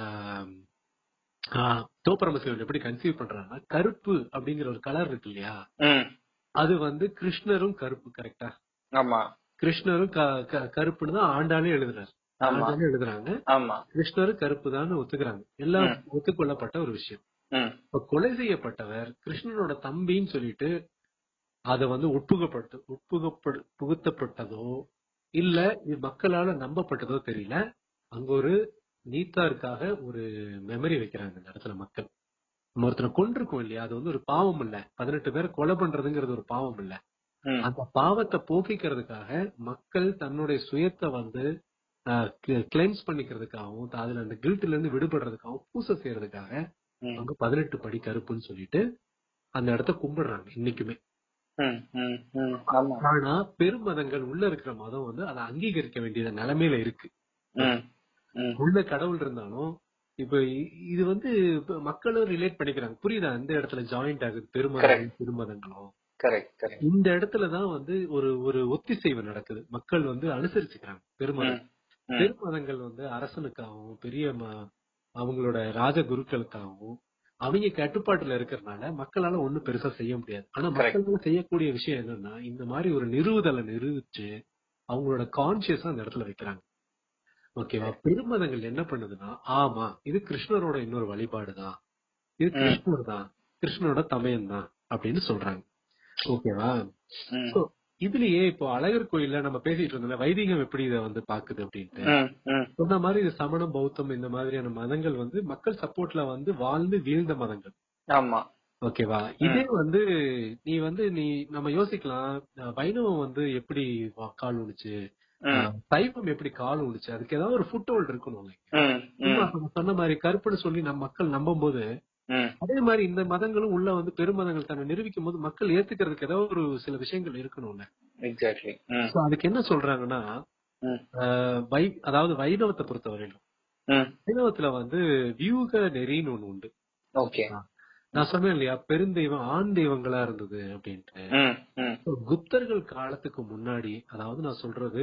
தோப்பரமசிவன் எப்படி கன்சீவ் பண்றாருன்னா, கருப்பு அப்படிங்கிற ஒரு கலர் இருக்கு இல்லையா, அது வந்து கிருஷ்ணரும் கருப்பு. கரெக்டா? கிருஷ்ணரும் கருப்புன்னு தான் ஆண்டாலே எழுதுறாரு, எழுதுறாங்க. கிருஷ்ணரும் கருப்பு தான் ஒத்துக்கிறாங்க, எல்லாம் ஒத்துக்கொள்ளப்பட்ட ஒரு விஷயம். இப்ப கொலை செய்யப்பட்டவர் கிருஷ்ணனோட தம்பின்னு சொல்லிட்டு அத வந்து புகுத்தப்பட்டதோ இல்ல மக்களால நம்பப்பட்டதோ தெரியல. அங்க ஒரு நீத்தாருக்காக ஒரு மெமரி வைக்கிறாங்க இந்த இடத்துல மக்கள். நம்ம ஒருத்தனை கொண்டிருக்கோம் இல்லையா, அது வந்து ஒரு பாவம் இல்ல. 18 பேரை கொலை பண்றதுங்கிறது ஒரு பாவம் இல்ல. அந்த பாவத்தை போக்கிக்கிறதுக்காக மக்கள் தன்னுடைய சுயத்தை வந்து கிளைம்ஸ் பண்ணிக்கிறதுக்காகவும், அதுல அந்த கில்ட்ல இருந்து விடுபடுறதுக்காகவும் பூசை செய்யறதுக்காக அங்க 18 படி கருப்புன்னு சொல்லிட்டு அந்த இடத்த கும்பிடுறாங்க இன்னைக்குமே. ஆனா பெருமதங்கள் உள்ள இருக்கிற மதம் வந்து அதை அங்கீகரிக்க வேண்டிய நிலைமையில இருக்கு. உள்ள கடவுள் இருந்தாலும் இப்ப இது வந்து மக்களும் ரிலேட் பண்ணிக்கிறாங்க. புரியுதா? இந்த இடத்துல ஜாயிண்ட் ஆகுது பெருமதங்களும். இந்த இடத்துலதான் வந்து ஒரு ஒத்திசைவு நடக்குது. மக்கள் வந்து அனுசரிச்சுக்கிறாங்க. பெருமதங்கள் வந்து அரசனுக்காகவும் பெரிய அவங்களோட ராஜகுருக்களுக்காகவும் அவங்க கட்டுப்பாட்டுல இருக்கிறதுனால மக்களால ஒண்ணும் பெருசா செய்ய முடியாது. ஆனா மக்களால செய்யக்கூடிய விஷயம் என்னன்னா, இந்த மாதிரி ஒரு நிறுவுதலை நிரூபிச்சு அவங்களோட கான்சியஸா அந்த இடத்துல வைக்கிறாங்க. ஓகேவா? பெருமதங்கள் என்ன பண்ணுதுன்னா, ஆமா இது கிருஷ்ணரோட இன்னொரு வழிபாடுதான், இது கிருஷ்ணர் தான், கிருஷ்ணரோட தமையன் தான் அப்படின்னு சொல்றாங்க. ஓகேவா? இதுலயே இப்போ அழகர் கோயில்ல நம்ம பேசிட்டு இருந்தோம்ல, வைதிகம் எப்படி இதை வந்து பாக்குது அப்படின்ட்டு சொன்ன மாதிரி இது சமணம், பௌத்தம் இந்த மாதிரியான மதங்கள் வந்து மக்கள் சப்போர்ட்ல வந்து வாழ்ந்து வீழ்ந்த மதங்கள். ஓகேவா? இதே வந்து நீ நம்ம யோசிக்கலாம், வைணவம் வந்து எப்படி கால் ஊனுச்சு, சைவம் எப்படி கால் ஊனுச்சு, அதுக்கு ஏதாவது ஒரு ஃபுட் ஹோல்ட் இருக்கணும். சொன்ன மாதிரி கருப்புன்னு சொல்லி நம்ம மக்கள் நம்பும் போது, அதே மாதிரி இந்த மதங்களும் உள்ள வந்து பெருமதங்கள் தன்னை நிரூபிக்கும் போது மக்கள் ஏத்துக்கிறதுக்கு ஏதாவது ஒரு சில விஷயங்கள் இருக்கணும்ல. எக்ஸாக்ட்லி. அதுக்கு என்ன சொல்றாங்கன்னா, அதாவது வைணவத்தை பொறுத்தவரையிலும் வைணவத்துல வந்து வியூக நெறின்னு ஒண்ணு உண்டு. நான் சொன்னேன் இல்லையா, பெருந்தெய்வம் ஆண் தெய்வங்களா இருந்தது அப்படின்ட்டு. குப்தர்கள் காலத்துக்கு முன்னாடி, அதாவது நான் சொல்றது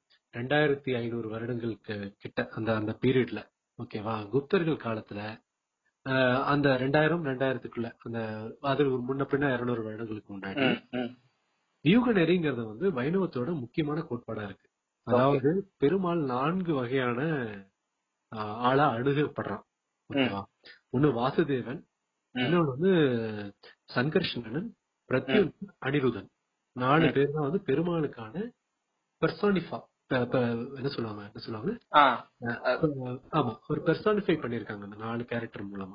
2500 வருடங்களுக்கு கிட்ட அந்த பீரியட்ல, ஓகேவா, குப்தர்கள் காலத்துல அந்த 2000-2000க்குள்ள அந்த அது முன்ன பின்ன 200 வருடங்களுக்கு முன்னாடி வியூக நெறிங்கிறது வந்து வைணவத்தோட முக்கியமான கோட்பாடா இருக்கு. அதாவது பெருமாள் 4 வகையான ஆளா அணுகப்படுறான். ஓகேவா? ஒண்ணு வாசுதேவன், இன்னொன்னு வந்து சங்கர்ஷணன், பிரத்யுன், அனிருதன். 4 பேர் தான் வந்து பெருமாளுக்கான பெர்சானிஃபா என்ன சொல்லுவாங்க ஆமா, ஒரு பெர்சானிஃபை பண்ணிருக்காங்க அந்த 4 கேரக்டர் மூலமா.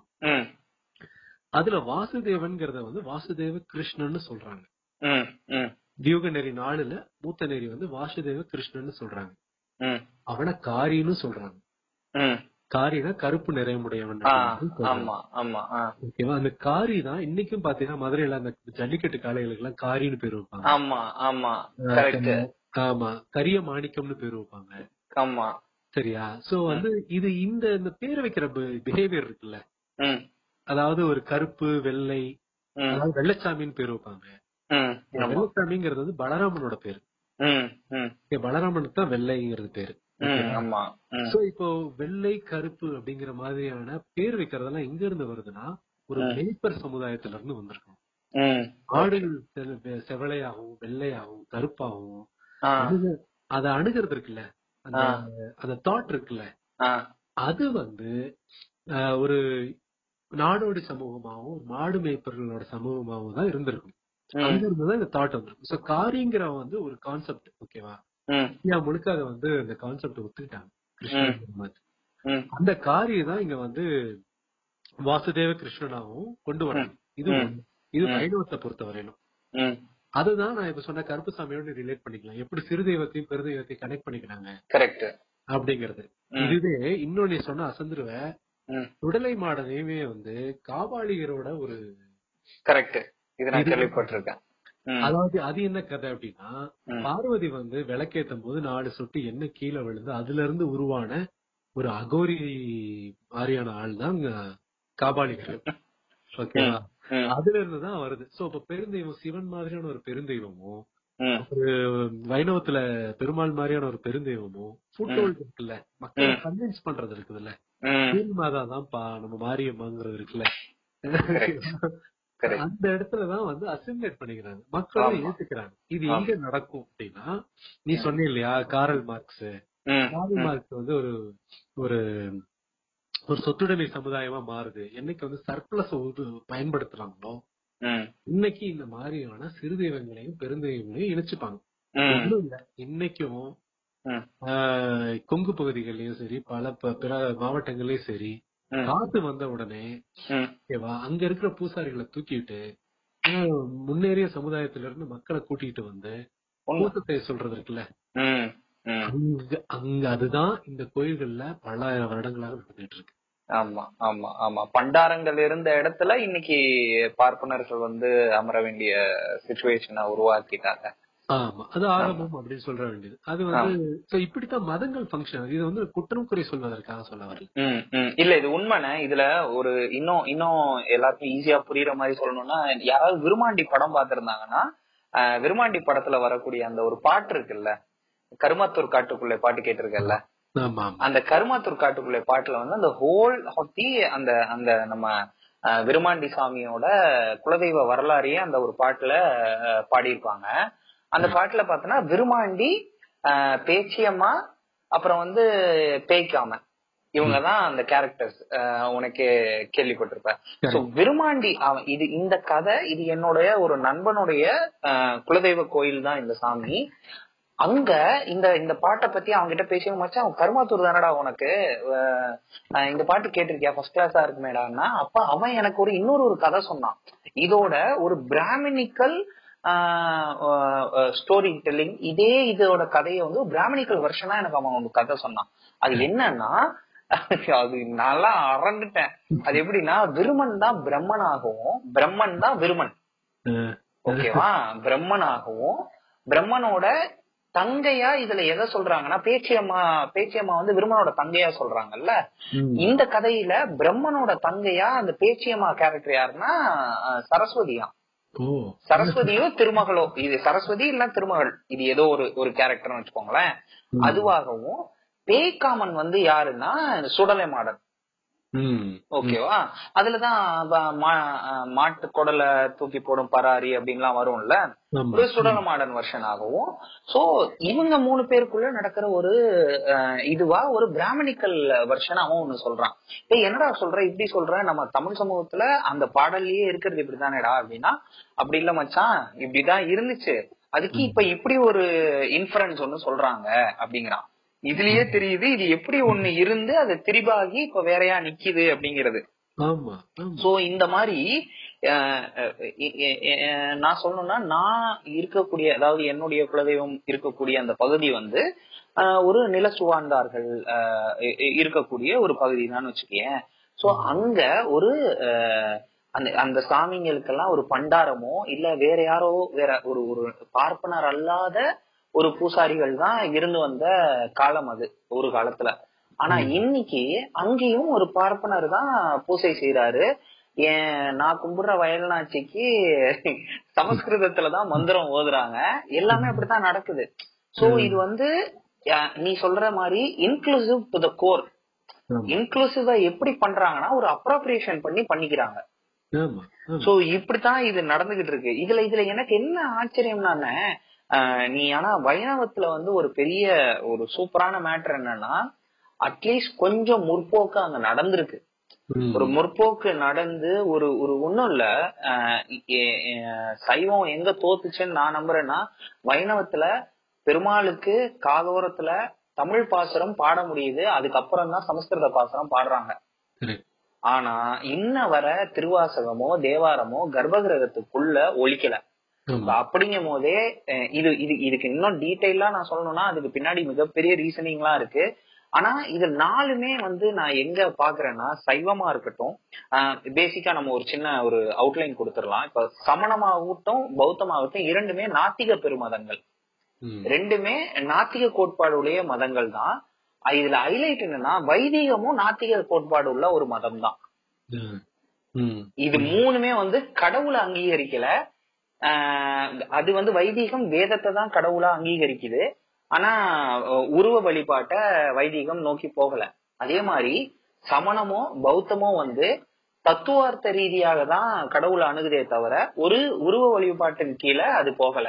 அதுல வாசுதேவன்கிறத வந்து வாசுதேவ கிருஷ்ணன்னு சொல்றாங்க. வியூக நெறி 4ல மூத்த நெறி வந்து வாசுதேவ கிருஷ்ணன்னு சொல்றாங்க. அவனை காரின்னு சொல்றாங்க. காரினா கருப்பு நிறமுடையவன். ஆமா ஆமா. ஓகேவா? அந்த காரி தான் இன்னைக்கும் பாத்தீங்கன்னா மதுரையில அந்த ஜல்லிக்கட்டு காளைகளுக்கு எல்லாம் காரின்னு பேர் வைப்பாங்க. ஆமா ஆமா கரெக்ட். ஆமா, கரிய மாணிக்கம்னு பேர் வைப்பாங்க. ஆமா சரியா? சோ வந்து இது இந்த பேர் வைக்கிற பிஹேவியர் இருக்குல்ல, அதாவது ஒரு கருப்பு வெள்ளை, அதாவது வெள்ளச்சாமின்னு பேர் வைப்பாங்க. வெள்ளச்சாமிங்கிறது வந்து பலராமனோட பேரு. பலராமனுக்கு தான் வெள்ளைங்கிறது பேரு. சோ இப்போ வெள்ளை கருப்பு அப்படிங்கிற மாதிரியான பேர் வைக்கிறதெல்லாம் எங்க இருந்து வருதுன்னா, ஒரு மேய்ப்பர் சமுதாயத்துல இருந்து வந்திருக்கும். ஆடுகள் செவளையாகவும் வெள்ளையாகவும் கருப்பாகவும் அத அணுகிறது இருக்குல்ல, அந்த தாட் இருக்குல்ல, அது வந்து ஒரு நாடோடி சமூகமாகவும் மாடு மேய்ப்பர்களோட சமூகமாகவும் தான் இருந்திருக்கும். அங்க இருந்துதான் இந்த தாட் வந்திருக்கும். சோ காரிங்கிற வந்து ஒரு கான்செப்ட். ஓகேவா? முழுக்க அதை வந்து இந்த கான்செப்ட் ஒத்துக்கிட்டாங்க கிருஷ்ணன். அந்த காரியை தான் இங்க வந்து வாசுதேவ கிருஷ்ணனாவும் கொண்டு வராங்க. இது வைணவத்தை பொறுத்த வரையிலும். அதுதான் நான் இப்ப சொன்ன கருப்புசாமியோட ரிலேட் பண்ணிக்கலாம். எப்படி சிறு தெய்வத்தையும் பெரு தெய்வத்தையும் கனெக்ட் பண்ணிக்கிறாங்க அப்படிங்கறது. இதுவே இன்னொன்னு சொன்ன அசந்துருவ, உடலை மாடனையுமே வந்து காபாலிகரோட ஒரு கரெக்ட். இது நான் கேள்விப்பட்டிருக்கேன். அதாவது அது என்ன கதை அப்படின்னா, பார்வதி வந்து விளக்கேற்றும் போது 4 சொட்டு எண்ணெய் கீழே விழுந்து அதுல இருந்து உருவான ஒரு அகோரி மாதிரியான ஆள் தான் காபாலிகர். ஓகேவா? அதுல இருந்துதான் வருது. சோ இப்ப பெருந்தெய்வம் சிவன் மாதிரியான ஒரு பெருந்தெய்வமும், ஒரு வைணவத்துல பெருமாள் மாதிரியான ஒரு பெருந்தெய்வமும் ஃபுட்ஹோல்ட் இருக்குல்ல, மக்களை கன்வின்ஸ் பண்றது இருக்குதுல்ல, மாதாதான்ப்பா நம்ம மாரியம்மாங்கிறது இருக்குல்ல, அந்த இடத்துலதான் வந்து அசிமுலேட் பண்ணிக்கிறாங்க, மக்களும் ஏத்துக்கிறாங்க. இது எங்க நடக்கும் அப்படின்னா, நீ சொன்ன இல்லையா காரல் மார்க்ஸ் வந்து ஒரு ஒரு சொத்துடைமை சமுதாயமா மாறுது. என்னைக்கு வந்து சர்ப்ளஸ் பயன்படுத்துறாங்களோ இன்னைக்கு இந்த மாதிரியான சிறு தெய்வங்களையும் பெருந்தெய்வங்களையும் இணைச்சுப்பாங்க. ஒண்ணும் இல்ல, இன்னைக்கும் கொங்கு பகுதிகள்லயும் சரி, பல பிற மாவட்டங்கள்லயும் சரி, காத்து வந்த உடனே அங்க இருக்கிற பூசாரிகளை தூக்கிட்டு முன்னேறிய சமுதாயத்தில இருந்து மக்களை கூட்டிட்டு வந்து பூசத்தை சொல்றது இருக்குல்ல, அங்க அதுதான் இந்த கோயில்கள்ல பல்லாயிரம் வருடங்களாக நடந்துட்டு இருக்கு. ஆமா ஆமா ஆமா. பண்டாரங்கள் இருந்த இடத்துல இன்னைக்கு பார்ப்பனர்கள் வந்து அமர வேண்டிய சிச்சுவேஷனை உருவாக்கிட்டாங்க. ஆமா, அது ஆகமம் அப்படின்னு சொல்ற வேண்டியது. அது வந்து இப்படித்தான் மதங்கள் ஃபங்க்ஷன். இது வந்து குற்றம் குறை சொல்வதற்காக சொல்ல வரல. இல்ல, இது உண்மைன்னு. இதுல ஒரு இன்னும் எல்லாருக்கும் ஈஸியா புரியுற மாதிரி சொல்லணும்னா, யாராவது விருமாண்டி படம் பாத்திருந்தாங்கன்னா, விருமாண்டி படத்துல வரக்கூடிய அந்த ஒரு பாட்டு இருக்குல்ல, கருமாத்தூர் காட்டுக்குள்ளே பாட்டு கேட்டிருக்கல, அந்த கருமாத்தூர் காட்டுக்குள்ளே பாட்டுல வந்து அந்த ஹோல் ஆஃப் தி அந்த நம்ம விருமாண்டி சாமியோட குலதெய்வ வரலாறையே அந்த ஒரு பாட்டுல பாடியிருப்பாங்க. அந்த பாட்டுல பாத்தோன்னா விருமாண்டி, பேச்சியம்மா, அப்புறம் வந்து பேய்க்காம, இவங்கதான் அந்த கேரக்டர்ஸ். உனக்கு கேள்விப்பட்டிருப்ப. விருமாண்டி இந்த கதை இது என்னுடைய ஒரு நண்பனுடைய குலதெய்வ கோயில் தான் இந்த சாமி. அங்க இந்த பாட்டை பத்தி அவங்க கிட்ட பேசிய மச்சான், அவன் கருமாத்தூர் தானடா, உனக்கு இந்த பாட்டு கேட்டிருக்கியா, ஃபர்ஸ்ட் கிளாஸா இருக்குமேடான்னா, அப்ப அவன் எனக்கு இன்னொரு கதை சொன்னான். இதோட ஒரு பிராமணிக்கல் ஸ்டோரி டெல்லிங், இதோட கதையை வந்து பிராமணிக்கல் வருஷனா எனக்கு அவன் ஒரு கதை சொன்னான். அது என்னன்னா, அது நல்லா அரண்டுட்டேன். அது எப்படின்னா, விருமன் தான் பிரம்மனாகவும் பிரம்மன் தான் விருமன். ஓகேவா? பிரம்மனாகவும் பிரம்மனோட தங்கையா இதுல எதை சொல்றாங்கன்னா, பேச்சியம்மா வந்து விருமனோட தங்கையா சொல்றாங்கல்ல. இந்த கதையில பிரம்மனோட தங்கையா அந்த பேச்சியம்மா கேரக்டர் யாருன்னா சரஸ்வதியா. சரஸ்வதியோ திருமகளோ, இது சரஸ்வதி இல்ல திருமகள், இது ஏதோ ஒரு கேரக்டர்னு வச்சுக்கோங்களேன். அதுவாகவும் பேய்காமன் வந்து யாருன்னா சுடலை மாடன். ஓகேவா? அதுலதான் மாட்டு குடலை தூக்கி போடும் பராரி அப்படின்லாம் வரும்ல, ஒரு சுடல மாடன் வருஷன் ஆகவும். சோ இவங்க 3 பேருக்குள்ள நடக்கிற ஒரு இதுவா ஒரு பிராமணிக்கல் வருஷனாவும் ஒண்ணு சொல்றான். என்னடா சொல்ற, இப்படி சொல்ற, நம்ம தமிழ் சமூகத்துல அந்த பாடல்லயே இருக்கிறது இப்படித்தானேடா அப்படின்னா, அப்படி இல்ல மச்சான், இப்படிதான் இருந்துச்சு, அதுக்கு இப்ப இப்படி ஒரு இன்ஃபரன்ஸ் ஒண்ணு சொல்றாங்க அப்படிங்கிறான். இதுலயே தெரியுது இது எப்படி ஒண்ணு இருந்து அது திரிபாகி இப்ப வேறையா நிக்குது அப்படிங்கிறது. சோ இந்த மாதிரி நான் சொல்லணும்னா நான் இருக்கக்கூடிய, அதாவது என்னுடைய குலதெய்வம் இருக்கக்கூடிய அந்த பகுதி வந்து ஒரு நில சுவார்ந்தார்கள் இருக்கக்கூடிய ஒரு பகுதி தான் வச்சுக்கேன். சோ அங்க ஒரு அந்த அந்த சாமிங்களுக்கெல்லாம் ஒரு பண்டாரமோ இல்ல வேற யாரோ வேற ஒரு ஒரு பார்ப்பனர் அல்லாத ஒரு பூசாரிகள் தான் இருந்து வந்த காலம் அது ஒரு காலத்துல. ஆனா இன்னைக்கு அங்கேயும் ஒரு பார்ப்பனர் தான் பூசை செய்யறாரு. நான் கும்பிடுற வயல்நாச்சிக்கு சமஸ்கிருதத்துலதான் மந்திரம் ஓதுறாங்க. எல்லாமே அப்படித்தான் நடக்குது. சோ இது வந்து நீ சொல்ற மாதிரி இன்க்ளூசிவ் டு த கோர். இன்க்ளூசிவா எப்படி பண்றாங்கன்னா ஒரு அப்ரோப்ரியேஷன் பண்ணிக்கிறாங்க. சோ இப்படித்தான் இது நடந்துகிட்டு இருக்கு. இதுல எனக்கு என்ன ஆச்சரியம்னா, நீ ஆனா வைணவத்துல வந்து ஒரு பெரிய ஒரு சூப்பரான மேட்டர் என்னன்னா, அட்லீஸ்ட் கொஞ்சம் முற்போக்கு அங்க நடந்திருக்கு. ஒரு முற்போக்கு நடந்து ஒரு ஒரு ஒண்ணும் இல்ல. சைவம் எங்க தோத்துச்சுன்னு நான் நம்புறேன்னா, வைணவத்துல பெருமாளுக்கு காதோரத்துல தமிழ் பாசுரம் பாட முடியுது, அதுக்கப்புறம் தான் சமஸ்கிருத பாசுரம் பாடுறாங்க. ஆனா இன்ன வர திருவாசகமோ தேவாரமோ கர்ப்பகிரகத்துக்குள்ள ஒலிக்கல. அப்படிங்கும் போதே இதுக்கு இன்னும் டீட்டெயிலா நான் சொல்லணும்னா அதுக்கு பின்னாடி மிகப்பெரிய ரீசனிங் எல்லாம் இருக்கு. ஆனா இது நாலுமே வந்து நான் எங்க பாக்குறேன்னா, சைவமா இருக்கட்டும், பேசிக்கா நம்ம ஒரு சின்ன ஒரு அவுட்லைன் கொடுத்துடலாம். இப்ப சமணமாகட்டும் பௌத்தமாகட்டும் இரண்டுமே நாத்திக பெருமதங்கள், ரெண்டுமே நாத்திக கோட்பாடு உடைய மதங்கள் தான். இதுல ஹைலைட் என்னன்னா, வைதிகமும் நாத்திக கோட்பாடு உள்ள ஒரு மதம் தான். இது மூணுமே வந்து கடவுளை அங்கீகரிக்கல. அது வந்து வைதிகம் வேதத்தை தான் கடவுளா அங்கீகரிக்குது. ஆனா உருவ வழிபாட்டை வைதிகம் நோக்கி போகல. அதே மாதிரி சமணமோ பௌத்தமோ வந்து தத்துவார்த்த ரீதியாக தான் கடவுளை அணுகுதே தவிர ஒரு உருவ வழிபாட்டின் கீழே அது போகல.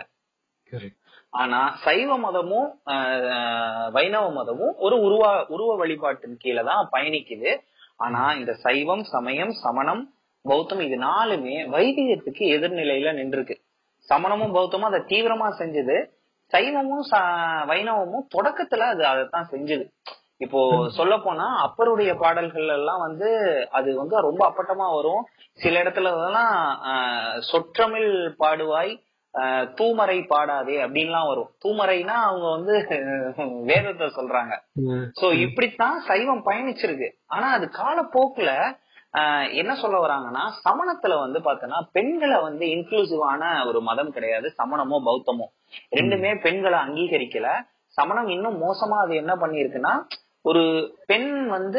ஆனா சைவ மதமும் வைணவ மதமும் ஒரு உருவ வழிபாட்டின் கீழே தான் பயணிக்குது. ஆனா இந்த சைவம் சமயம் சமணம் பௌத்தம் இது நாலுமே வைதிகத்துக்கு எதிர்நிலையில நின்றுருக்கு. சமணமும் பௌத்தமும் அதை தீவிரமா செஞ்சது, சைவமும் வைணவமும் தொடக்கத்துல அது அதைத்தான் செஞ்சது. இப்போ சொல்ல போனா அப்பருடைய பாடல்கள் எல்லாம் வந்து அது வந்து ரொம்ப அப்பட்டமா வரும். சில இடத்துல எல்லாம் சொற்றமிழ் பாடுவாய் தூமறை பாடாதே அப்படின்லாம் வரும். தூமறைனா அவங்க வந்து வேதத்தை சொல்றாங்க. சோ இப்படித்தான் சைவம் பயணிச்சிருக்கு. ஆனா அது காலப்போக்குல என்ன சொல்ல வராங்கன்னா, சமணத்துல வந்து பாத்தீங்கன்னா பெண்களை வந்து இன்க்ளூசிவான ஒரு மதம் கிடையாது. சமணமோ பௌத்தமோ ரெண்டுமே பெண்களை அங்கீகரிக்கல. சமணம் இன்னும் மோசமா அது என்ன பண்ணிருக்குன்னா, ஒரு பெண் வந்து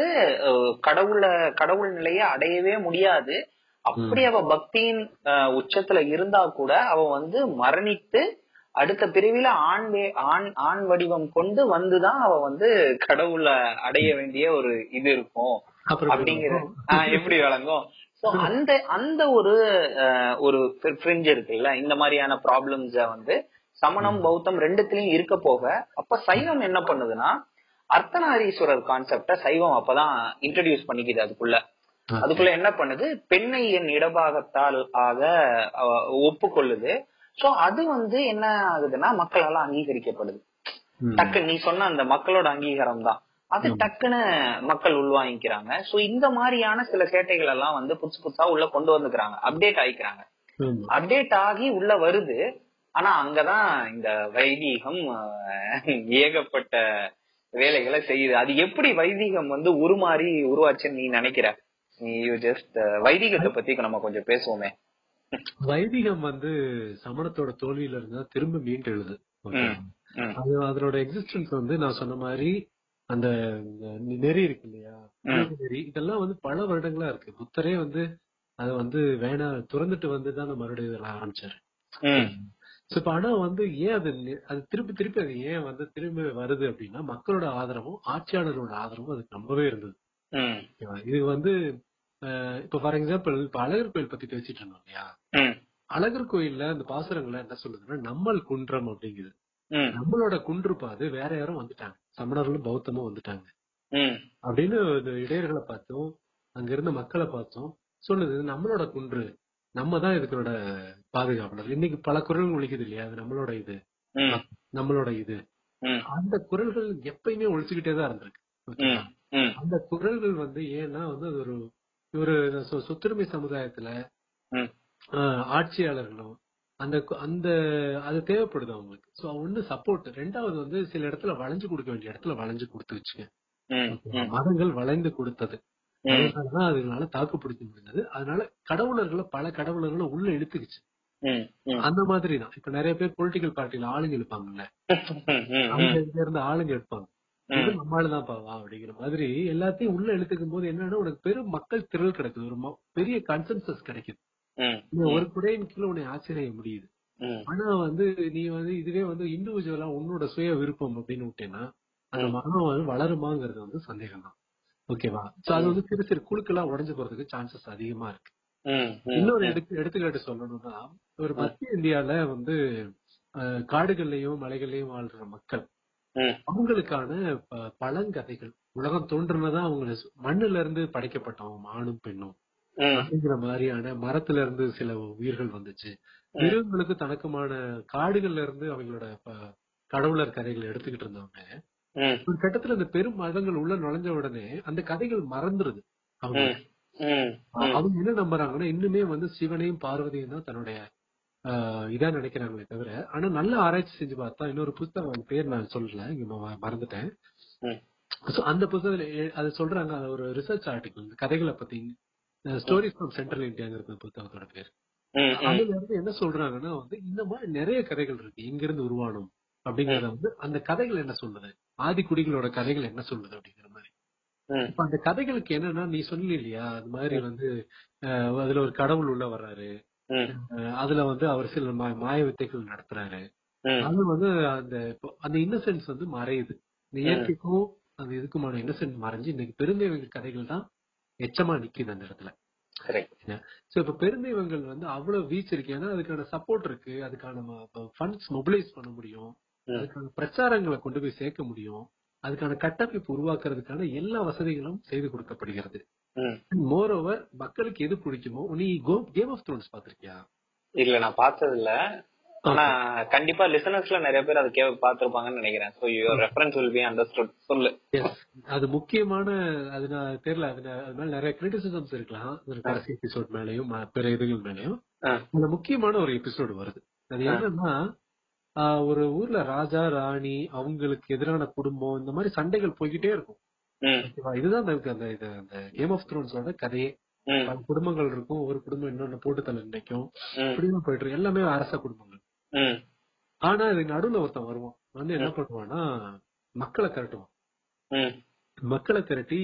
கடவுள் நிலையை அடையவே முடியாது. அப்படி அவ பக்தியின் உச்சத்துல இருந்தா கூட அவ வந்து மரணித்து அடுத்த பிரிவில ஆண் வடிவம் கொண்டு வந்துதான் அவ வந்து கடவுளை அடைய வேண்டிய ஒரு இது இருக்கும் அப்படிங்கிறது எப்படி வழங்கும். சோ அந்த ஒரு ஃப்ரிஞ்ச் இருக்குல்ல, இந்த மாதிரியான ப்ராப்ளம்ஸ வந்து சமணம் பௌத்தம் ரெண்டுத்திலயும் இருக்க போக, அப்ப சைவம் என்ன பண்ணுதுன்னா அர்த்தநாரீஸ்வரர் கான்செப்ட சைவம் அப்பதான் இன்ட்ரடியூஸ் பண்ணிக்குது. அதுக்குள்ள என்ன பண்ணுது, பெண்ணை என் இடபாகத்தால் ஆக ஒப்புக்கொள்ளுது. சோ அது வந்து என்ன ஆகுதுன்னா மக்களால அங்கீகரிக்கப்படுது. டக்கு நீ சொன்ன அந்த மக்களோட அங்கீகாரம் தான் அது டக்குன்னு மக்கள் உள்வாங்கிக்கிறாங்க. சோ இந்த மாதிரியான சில சேட்டைகள் எல்லாம் வந்து புதுசா உள்ள கொண்டு வந்துக்கிறாங்க, அப்டேட் ஆயிக்கிறாங்க. அப்டேட் ஆகி உள்ள வருது. ஆனா அங்கதான் இந்த வைதீகம் ஏகப்பட்ட வேலைகளை செய்யுது. அது எப்படி வைதீகம் வந்து உருவாச்சுன்னு நீ நினைக்கிற? வைதிகத்தை பத்தி நம்ம கொஞ்சம் பேசுவோமே. வைதிகம் வந்து சமணத்தோட தோல்வியில இருந்தா திரும்ப மீண்டு எழுது. அது அதனோட எக்ஸிஸ்டன்ஸ் வந்து நான் சொன்ன மாதிரி அந்த நெறி இருக்கு இல்லையா, நெறி இதெல்லாம் வந்து பல வருடங்களா இருக்கு. புத்தரே வந்து அதை வந்து வேணா துறந்துட்டு வந்துதான் மறுபடியும் இதெல்லாம் ஆரம்பிச்சாரு. இப்ப ஆனா வந்து ஏன் அது திருப்பி அது ஏன் வந்து திரும்ப வருது அப்படின்னா, மக்களோட ஆதரவும் ஆட்சியாளர்களோட ஆதரவும் அதுக்கு ரொம்பவே இருந்தது. இது வந்து இப்ப ஃபார் எக்ஸாம்பிள் இப்ப அழகர் கோயில் பத்தி பேசிட்டு இருந்தோம் இல்லையா, அழகர் கோயில்ல அந்த பாசுரங்களை என்ன சொல்லுதுன்னா நம்மள் குன்றம் அப்படிங்குது. நம்மளோட குன்றுப்பாது வேற யாரும் வந்துட்டாங்க, சமணர்களும் பௌத்தமும் வந்துட்டாங்க அப்படின்னு இடையர்களை பார்த்தோம், அங்க இருந்த மக்களை பார்த்தோம் சொல்லுது. நம்மளோட குன்று, நம்ம தான் இதுக்கோட பாதுகாவலர். இன்னைக்கு பல குரல்கள் ஒழிக்குது இல்லையா, அது நம்மளோட இது அந்த குரல்கள் எப்பயுமே ஒழிச்சுக்கிட்டே தான் இருந்திருக்கு. அந்த குரல்கள் வந்து ஏன்னா வந்து அது ஒரு சொத்துரிமை சமுதாயத்துல ஆட்சியாளர்களும் அந்த அந்த அது தேவைப்படுது அவங்களுக்கு. சோ ஒண்ணு சப்போர்ட், ரெண்டாவது வந்து சில இடத்துல வளைஞ்சு கொடுக்க வேண்டிய இடத்துல வளைஞ்சு கொடுத்து வச்சுக்க. மதங்கள் வளைந்து கொடுத்தது, அதனாலதான் அதனால தாக்கு பிடிக்க முடிஞ்சது. அதனால பல கடவுளர்களை உள்ள இழுத்துக்குச்சு. அந்த மாதிரிதான் இப்ப நிறைய பேர் பொலிட்டிக்கல் பார்ட்டில ஆளுங்க இருப்பாங்கல்ல, அங்க இருந்து ஆளுங்க இருப்பாங்க, இது நம்மளுதான் பாவா அப்படிங்கிற மாதிரி எல்லாத்தையும் உள்ள எடுத்துக்கும் போது என்னன்னா உனக்கு பெரும் மக்கள் திரள் கிடைக்குது, ஒரு பெரிய கன்சென்சஸ் கிடைக்குது. ஒரு குடையின் கீழே உன்னை ஆச்சரிய முடியுது. ஆனா வந்து நீ வந்து இதுவே வந்து இண்டிவிஜுவலா உன்னோட சுய விருப்பம் அப்படின்னு விட்டேன்னா அந்த மனம் வந்து வளருமாங்கிறது வந்து சந்தேகம் தான். ஓகேவா? சோ அது வந்து சிறு சிறு குழுக்களா உடைஞ்சு போறதுக்கு சான்சஸ் அதிகமா இருக்கு. இன்னொரு எடுத்துக்காட்டு சொல்லணும்னா, ஒரு மத்திய இந்தியால வந்து காடுகள்லயும் மலைகள்லயும் வாழ்ற மக்கள், அவங்களுக்கான பழங்கதைகள், உலகம் தோன்றுனதான் அவங்க மண்ணுல இருந்து படைக்கப்பட்டவங்க ஆணும் பெண்ணும் அப்படிங்கிற மாதிரியான, மரத்துல இருந்து சில உயிர்கள் வந்துச்சு, மிருகங்களுக்கு தனக்குமான காடுகள்ல இருந்து அவங்களோட கடவுளர் கதைகளை எடுத்துக்கிட்டு இருந்தவங்க ஒரு கட்டத்துல இந்த பெரும் மதங்கள் உள்ள நுழைஞ்ச உடனே அந்த கதைகள் மறந்துருது. அவங்க என்ன நம்புறாங்கன்னா இன்னுமே வந்து சிவனையும் பார்வதியும் தான் தன்னுடைய இதா நினைக்கிறாங்களே தவிர, ஆனா நல்ல ஆராய்ச்சி செஞ்சு பார்த்தா இன்னொரு புத்தகம் பேர் நான் சொல்லல, இங்க மறந்துட்டேன். அந்த புத்தகத்துல அது சொல்றாங்க, அது ஒரு ரிசர்ச் ஆர்டிகல், கதைகளை பத்தி, ஸ்டோரிஸ் ஃப்ரம் சென்ட்ரல் இந்தியாங்கிறது புத்தகத்தோட பேர். அதுல இருந்து என்ன சொல்றாங்கன்னா வந்து இந்த மாதிரி நிறைய கதைகள் இருக்கு இங்க இருந்து உருவானும் அப்படிங்கறத வந்து அந்த கதைகள் என்ன சொல்லுது, ஆதி குடிகளோட கதைகள் என்ன சொல்லுது அப்படிங்கிற மாதிரி. இப்ப அந்த கதைகளுக்கு என்னன்னா நீ சொல்லி இல்லையா, அது மாதிரி வந்து அதுல ஒரு கடவுள் உள்ள வர்றாரு, அதுல வந்து அவர் சில மாய வித்தைகள் நடத்துறாரு, அது வந்து அந்த இன்னசென்ஸ் வந்து மறையுது. இந்த இயற்கைக்கும் அந்த இதுக்குமான இன்னசென்ஸ் மறைஞ்சு இன்னைக்கு பெருந்தெய்வங்கள் கதைகள் தான் எச்சமா நிக்குது அந்த இடத்துல. சோ இப்ப பெருந்தெய்வங்கள் வந்து அவ்வளவு வீச்சு இருக்கு, ஏன்னா அதுக்கான சப்போர்ட் இருக்கு, அதுக்கான ஃபண்ட்ஸ் மொபிலைஸ் பண்ண முடியும், அதுக்கான பிரச்சாரங்களை கொண்டு போய் சேர்க்க முடியும், அதுக்கான கட்டமைப்பு உருவாக்குறதுக்கான எல்லா வசதிகளும் செய்து கொடுக்கப்படுகிறது. மோர் ஓவர் மக்களுக்கு எது பிடிக்குமோ. நீ கேம் ஆஃப் த்ரோன்ஸ் பாத்திருக்கியா? இல்ல, நான் பார்த்தது இல்ல. ஆனா கண்டிப்பா லிசனர்ஸ்ல நிறைய பேர் அது பாத்துருப்பாங்கன்னு நினைக்கிறேன். So your reference will be understood. சொல்லு. அது முக்கியமான, அது நான் தெரியல, அது மேல நிறைய கிரிட்டிசிசம்ஸ் இருக்கலாம், கடைசி எபிசோட் மேலயும் பிற இதுகள் மேலயும். அந்த முக்கியமான ஒரு எபிசோடு வருது. அது என்னன்னா, ஒரு ஊர்ல ராஜா ராணி அவங்களுக்கு எதிரான குடும்பம் இந்த மாதிரி சண்டைகள் போய்கிட்டே இருக்கும். இதுதான் அந்த கேம் ஆஃப் த்ரோன்ஸோட கதையே. பல குடும்பங்கள் இருக்கும், ஒரு குடும்பம் இன்னொன்னு போட்டு தலை நினைக்கும், இப்படிதான் போயிட்டு இருக்கு. எல்லாமே அரச குடும்பங்கள். ஆனா இது நடுவுல ஒருத்தன் வருவான், வந்து என்ன பண்ணுவான்னா மக்களை திரட்டுவான். மக்களை திரட்டி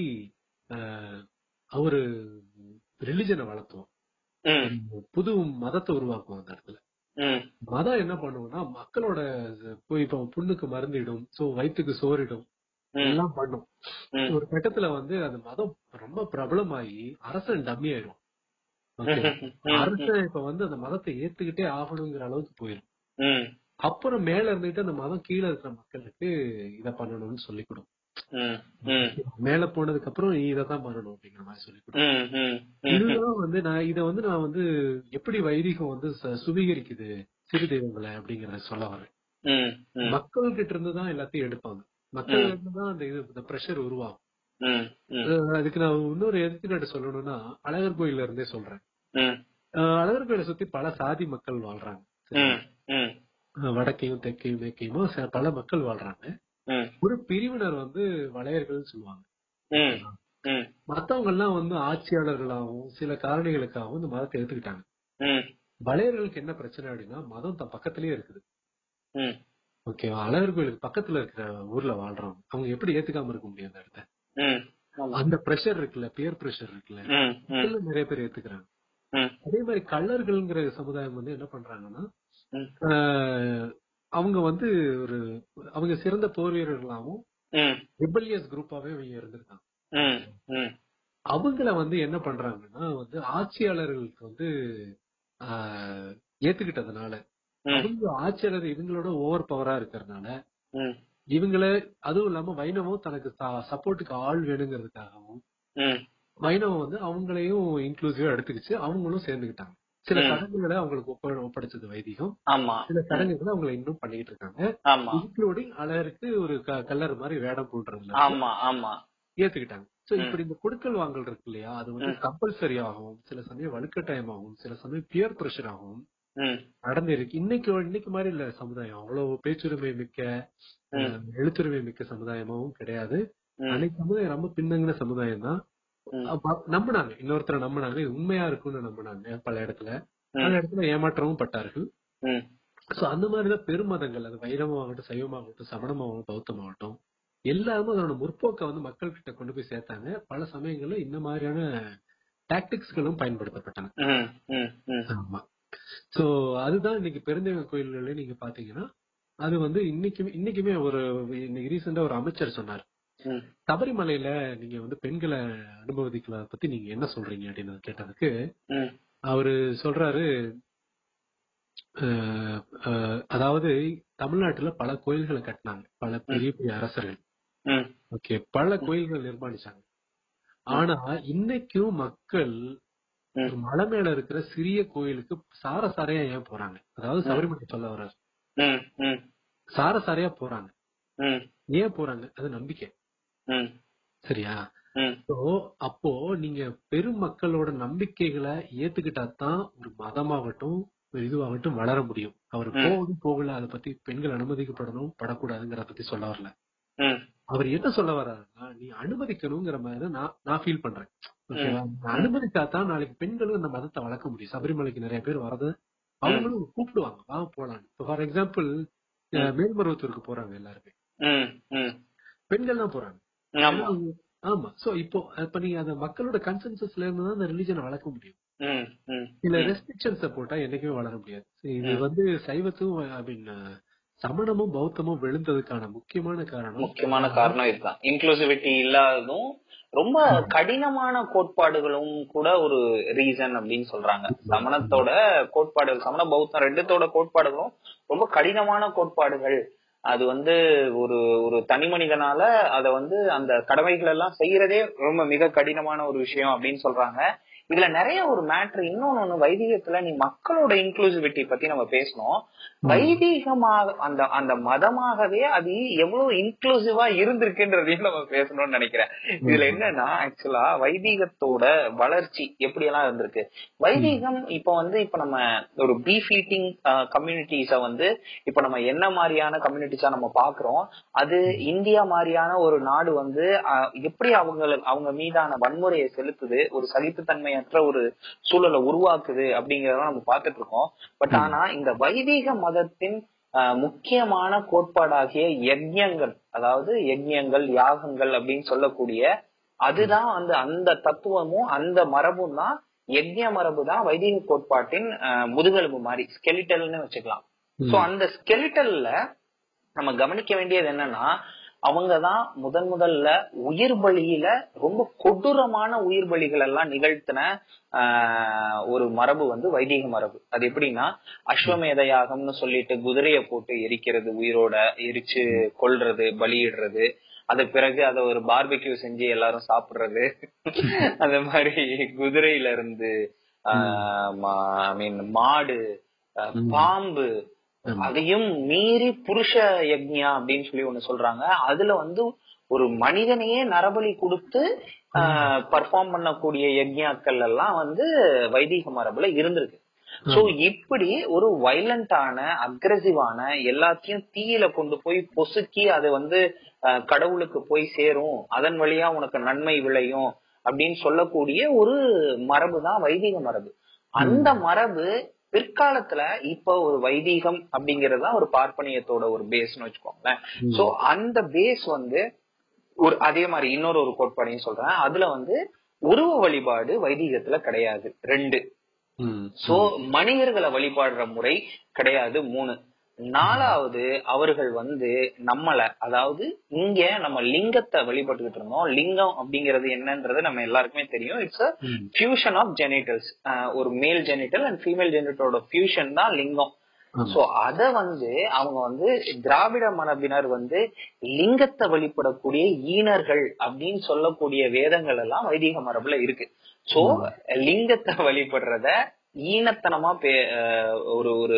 அவரு ரிலிஜனை வளர்த்துவான், புது மதத்தை உருவாக்குவான். அந்த இடத்துல மதம் என்ன பண்ணுவோம்னா மக்களோட போய் இப்ப புண்ணுக்கு மருந்திடும், வயிற்றுக்கு சோறிடும், எல்லாம் பண்ணும். ஒரு கட்டத்துல வந்து அந்த மதம் ரொம்ப பிரபலமாயி அரசன் டம்மி ஆயிடும். அரசன் இப்ப வந்து அந்த மதத்தை ஏத்துக்கிட்டே ஆகணுங்கிற அளவுக்கு போயிடும். அப்புறம் மேல இருந்துட்டு அந்த மதம் கீழே இருக்கிற மக்களுக்கு இத பண்ணணும்னு சொல்லி கொடுக்கும். மேல போனதுக்கு அப்புறம் இதான் பண்ணணும் அப்படிங்கிற மாதிரி சொல்லி கொடுக்கும். இதுதான் வந்து நான் வந்து எப்படி வைதிகம் வந்து சுவீகரிக்குது சிறு தெய்வங்களை அப்படிங்கறத சொல்ல வரேன். மக்கள் கிட்ட இருந்துதான் எல்லாத்தையும் எடுப்பாங்க, மக்கள் இருந்துதான் அந்த பிரஷர் உருவாகும். அதுக்கு நான் இன்னொரு எடுத்துக்காட்டு சொல்லணும்னா அழகர் கோயில இருந்தே சொல்றேன். அழகர் கோயிலை சுத்தி பல சாதி மக்கள் வாழ்றாங்க. வடக்கையும் தெற்கையும் மேற்கையுமா பல மக்கள் வாழ்றாங்க. ஒரு பிரிவினர் வந்து வளையர்கள் சொல்லுவாங்க. மத்தவங்க எல்லாம் வந்து ஆட்சியாளர்களாகவும் சில காரணிகளுக்காகவும் இந்த மதத்தை எடுத்துக்கிட்டாங்க. வளையர்களுக்கு என்ன பிரச்சனை அப்படின்னா மதம் தன் பக்கத்திலேயே இருக்குது. ஓகேவா? அழகர் கோயிலுக்கு பக்கத்துல இருக்கிற ஊர்ல வாழ்றவங்க அவங்க எப்படி ஏத்துக்காம இருக்க முடியும் அந்த இடத்த? அந்த பிரஷர் இருக்குல்ல, பியர் பிரஷர் இருக்குல்ல, நிறைய பேர் ஏத்துக்கிறாங்க. அதே மாதிரி கள்ளர்கள்ங்கிற சமுதாயம் வந்து என்ன பண்றாங்கன்னா அவங்க வந்து அவங்க சிறந்த போர் வீரர்களாகவும் ரிபல்லியஸ் குரூப்பாவே அவங்க இருந்திருக்காங்க. அவங்கள வந்து என்ன பண்றாங்கன்னா வந்து ஆட்சியாளர்களுக்கு வந்து ஏத்துக்கிட்டதுனால அவங்க ஆட்சியாளர் இவங்களோட ஓவர் பவரா இருக்கிறதுனால இவங்கள, அதுவும் இல்லாம வைணவம் தனக்கு சப்போர்ட்டுக்கு ஆள் வேணுங்கிறதுக்காகவும் வைணவம் வந்து அவங்களையும் இன்க்ளூசிவா எடுத்துக்கிச்சு, அவங்களும் சேர்ந்துக்கிட்டாங்க. சில சடங்குகளை அவங்களுக்கு ஒப்படைச்சது வைதிகம், சில சடங்குகளை அவங்களை இன்னும் பண்ணிட்டு இருக்காங்க. இன்க்ளூடிங் அழகருக்கு ஒரு கல்லர் மாதிரி வேடம் போடுறதுல ஏத்துக்கிட்டாங்க. சோ இப்படி இந்த கொடுக்கல் வாங்கல் இருக்கு இல்லையா, அது வந்து கம்பல்சரி ஆகும், சில சமயம் வலுக்கட்டாயமாகும், சில சமயம் பியர் பிரஷர் ஆகும் நடந்திருக்கு. இன்னைக்கு மாதிரி இல்ல சமுதாயம், அவ்வளவு பேச்சுரிமை மிக்க எழுத்துரிமை மிக்க சமுதாயமாவும் கிடையாது. அன்னைக்கு சமுதாயம் ரொம்ப பின்னங்கின சமுதாயம் தான். நம்பினாங்க, இன்னொருத்தரை நம்பினாங்க, இது உண்மையா இருக்கும்னு நம்பினாங்க. பல இடத்துல ஏமாற்றமும் பட்டார்கள். சோ அந்த மாதிரிதான் பெருமதங்கள், அது வைரமாகட்டும், சைவமாகட்டும், சமணமாகட்டும், பௌத்தமாகட்டும், எல்லாருமே அதோட முற்போக்கை வந்து மக்கள் கிட்ட கொண்டு போய் சேர்த்தாங்க. பல சமயங்கள்ல இந்த மாதிரியான டாக்டிக்ஸ்களும் பயன்படுத்தப்பட்டன. ஆமா. சோ அதுதான் இன்னைக்கு பெருந்தேவ கோயில்களே நீங்க பாத்தீங்கன்னா அது வந்து இன்னைக்குமே ஒரு ரீசெண்டா ஒரு அமைச்சர் சொன்னார், சபரிமலையில நீங்க வந்து பெண்களை அனுமதிக்கலாம் பத்தி நீங்க என்ன சொல்றீங்க அப்படின்னு கேட்டதுக்கு அவரு சொல்றாரு, அதாவது தமிழ்நாட்டுல பல கோயில்களை கட்டினாங்க பல பெரிய பெரிய அரசர்கள், ஓகே, பல கோயில்கள் நிர்மாணிச்சாங்க. ஆனா இன்னைக்கும் மக்கள் ஒரு மலை மேல இருக்கிற சிறிய கோயிலுக்கு சாரையா ஏன் போறாங்க? அதாவது சபரிமலை சொல்ல வர்றாரு, சாரையா போறாங்க. ஏன் போறாங்க? அது நம்பிக்கை, சரியா? அப்போ நீங்க பெருமக்களோட நம்பிக்கைகளை ஏத்துக்கிட்டா தான் ஒரு மதமாகட்டும் இதுவாகட்டும் வளர முடியும். அவர் போகல அதை பத்தி பெண்கள் அனுமதிக்கப்படணும் படக்கூடாதுங்கிற பத்தி சொல்ல வரல. அவர் என்ன சொல்ல வர்றாருன்னா, நீ அனுமதிக்கணுங்கிற மாதிரி நான் ஃபீல் பண்றேன். ஓகேவா? அனுமதிச்சாதான் நாளைக்கு பெண்களும் இந்த மதத்தை வளர்க்க முடியும். சபரிமலைக்கு நிறைய பேர் வரது அவங்களும் கூப்பிடுவாங்க, வா போலாம். ஃபார் எக்ஸாம்பிள் மேல்மருவத்தூருக்கு போறாங்க எல்லாருமே, பெண்கள் தான் போறாங்க. ஆமா. சோ இப்ப நீங்க அந்த மக்களோட கன்சென்சஸ்ல இருந்து தான் அந்த ரிலிஜனை வளர்க்க முடியும். சில ரெஸ்ட்ரிக்ஷன்ஸ போட்டா என்னைக்குமே வளர முடியாது. இது வந்து சைவத்தும் சமணமும் பௌத்தமும் விழுந்ததுக்கான முக்கியமான காரணம் இதுதான். இன்க்ளூசிவிட்டி இல்லாததும் ரொம்ப கடினமான கோட்பாடுகளும் கூட ஒரு ரீசன் அப்படின்னு சொல்றாங்க. சமணத்தோட கோட்பாடுகள், சமண பௌத்தம் ரெண்டுத்தோட கோட்பாடுகளும் ரொம்ப கடினமான கோட்பாடுகள். அது வந்து ஒரு தனி மனிதனால அத வந்து அந்த கடமைகள் எல்லாம் செய்யறதே ரொம்ப மிக கடினமான ஒரு விஷயம் அப்படின்னு சொல்றாங்க. இதுல நிறைய ஒரு மேட்ரு இன்னொன்னு, வைதிகத்துல நீ மக்களோட இன்க்ளூசிவிட்டி பத்தி நம்ம பேசணும். வைதிகமாக அந்த மதமாகவே அது எவ்வளவு இன்க்ளூசிவா இருந்திருக்குன்றதையும் நம்ம பேசணும்னு நினைக்கிறேன். இதுல என்னன்னா, ஆக்சுவலா வைதிகத்தோட வளர்ச்சி எப்படி எல்லாம் இருந்திருக்கு. வைதிகம் இப்ப நம்ம ஒரு பீஃப் ஈட்டிங் கம்யூனிட்டிஸ வந்து இப்ப நம்ம என்ன மாதிரியான கம்யூனிட்டிஸா நம்ம பாக்குறோம். அது இந்தியா மாதிரியான ஒரு நாடு வந்து எப்படி அவங்க மீதான வன்முறையை செலுத்துது, ஒரு சகிப்புத்தன்மையற்ற ஒரு சூழலை உருவாக்குது அப்படிங்கறத நம்ம பார்த்துட்டு இருக்கோம். பட் ஆனா இந்த வைதிக மதத்தின் முக்கியமான கோட்பாடாகிய யஜ்ஞங்கள், அதாவது யஜ்ஞங்கள் யாகங்கள் அப்படின்னு சொல்லக்கூடிய அதுதான் அந்த தத்துவமும் அந்த மரபும் தான், யஜ்ஞ மரபு தான் வைதிக கோட்பாட்டின் முதுகெலும்பு மாதிரி, ஸ்கெலிட்டல்னு வச்சுக்கலாம். சோ அந்த ஸ்கெலிட்டல்ல நம்ம கவனிக்க வேண்டியது என்னன்னா, அவங்கதான் முதல்ல உயிர் பலியில ரொம்ப கொடூரமான உயிர் பலிகள் எல்லாம் நிகழ்த்தின ஒரு மரபு வந்து வைதிக மரபு. அது எப்படின்னா, அஸ்வமேத யாகம்னு சொல்லிட்டு குதிரைய போட்டு எரிக்கிறது, உயிரோட எரிச்சு கொல்றது, பலியிடுறது. அது பிறகு அதை ஒரு பார்பிக்யூ செஞ்சு எல்லாரும் சாப்பிடுறது. அந்த மாதிரி குதிரையில இருந்து மாடு, பாம்பு, அதையும் மீறி புருஷ யக்ஞா அப்படின்னு சொல்லி ஒண்ணு சொல்றாங்க. அதுல வந்து ஒரு மனிதனையே நரபலி கொடுத்து பர்ஃபார்ம் பண்ணக்கூடிய யக்ஞாக்கள் எல்லாம் வந்து வைதிக மரபுல இருந்திருக்கு. சோ இப்படி ஒரு வைலண்டான அக்ரெசிவான எல்லாத்தையும் தீயில கொண்டு போய் பொசுக்கி அது வந்து கடவுளுக்கு போய் சேரும், அதன் வழியா உனக்கு நன்மை விளையும் அப்படின்னு சொல்லக்கூடிய ஒரு மரபு தான் வைதிக மரபு. அந்த மரபு பிற்காலத்துல இப்ப ஒரு வைதீகம் அப்படிங்கறதுதான் ஒரு பார்ப்பனியத்தோட ஒரு பேஸ்னு வச்சுக்கோங்களேன். சோ அந்த பேஸ் வந்து அதே மாதிரி இன்னொரு கோட்பாடையும் சொல்றேன். அதுல வந்து உருவ வழிபாடு வைதீகத்துல கிடையாது, 2. சோ மனிதர்களை வழிபாடுற முறை கிடையாது, 3. 4வது அவர்கள் வந்து நம்மள, அதாவது இங்க நம்ம லிங்கத்தை வழிபட்டுக்கிட்டு இருந்தோம். லிங்கம் அப்படிங்கிறது என்னன்றது நம்ம எல்லாருக்குமே தெரியும். It's a fusion of genitals. ஒரு மேல் ஜெனிட்டல் அண்ட் ஃபீமேல் ஜெனிட்டலோட ஃபியூஷன் தான் லிங்கம். சோ அத வந்து அவங்க வந்து திராவிட மரபினர் வந்து லிங்கத்தை வழிபடக்கூடிய ஈனர்கள் அப்படின்னு சொல்லக்கூடிய வேதங்கள் எல்லாம் வைதிக மரபுல இருக்கு. சோ லிங்கத்தை வழிபடுறத ஈனத்தனமா ஒரு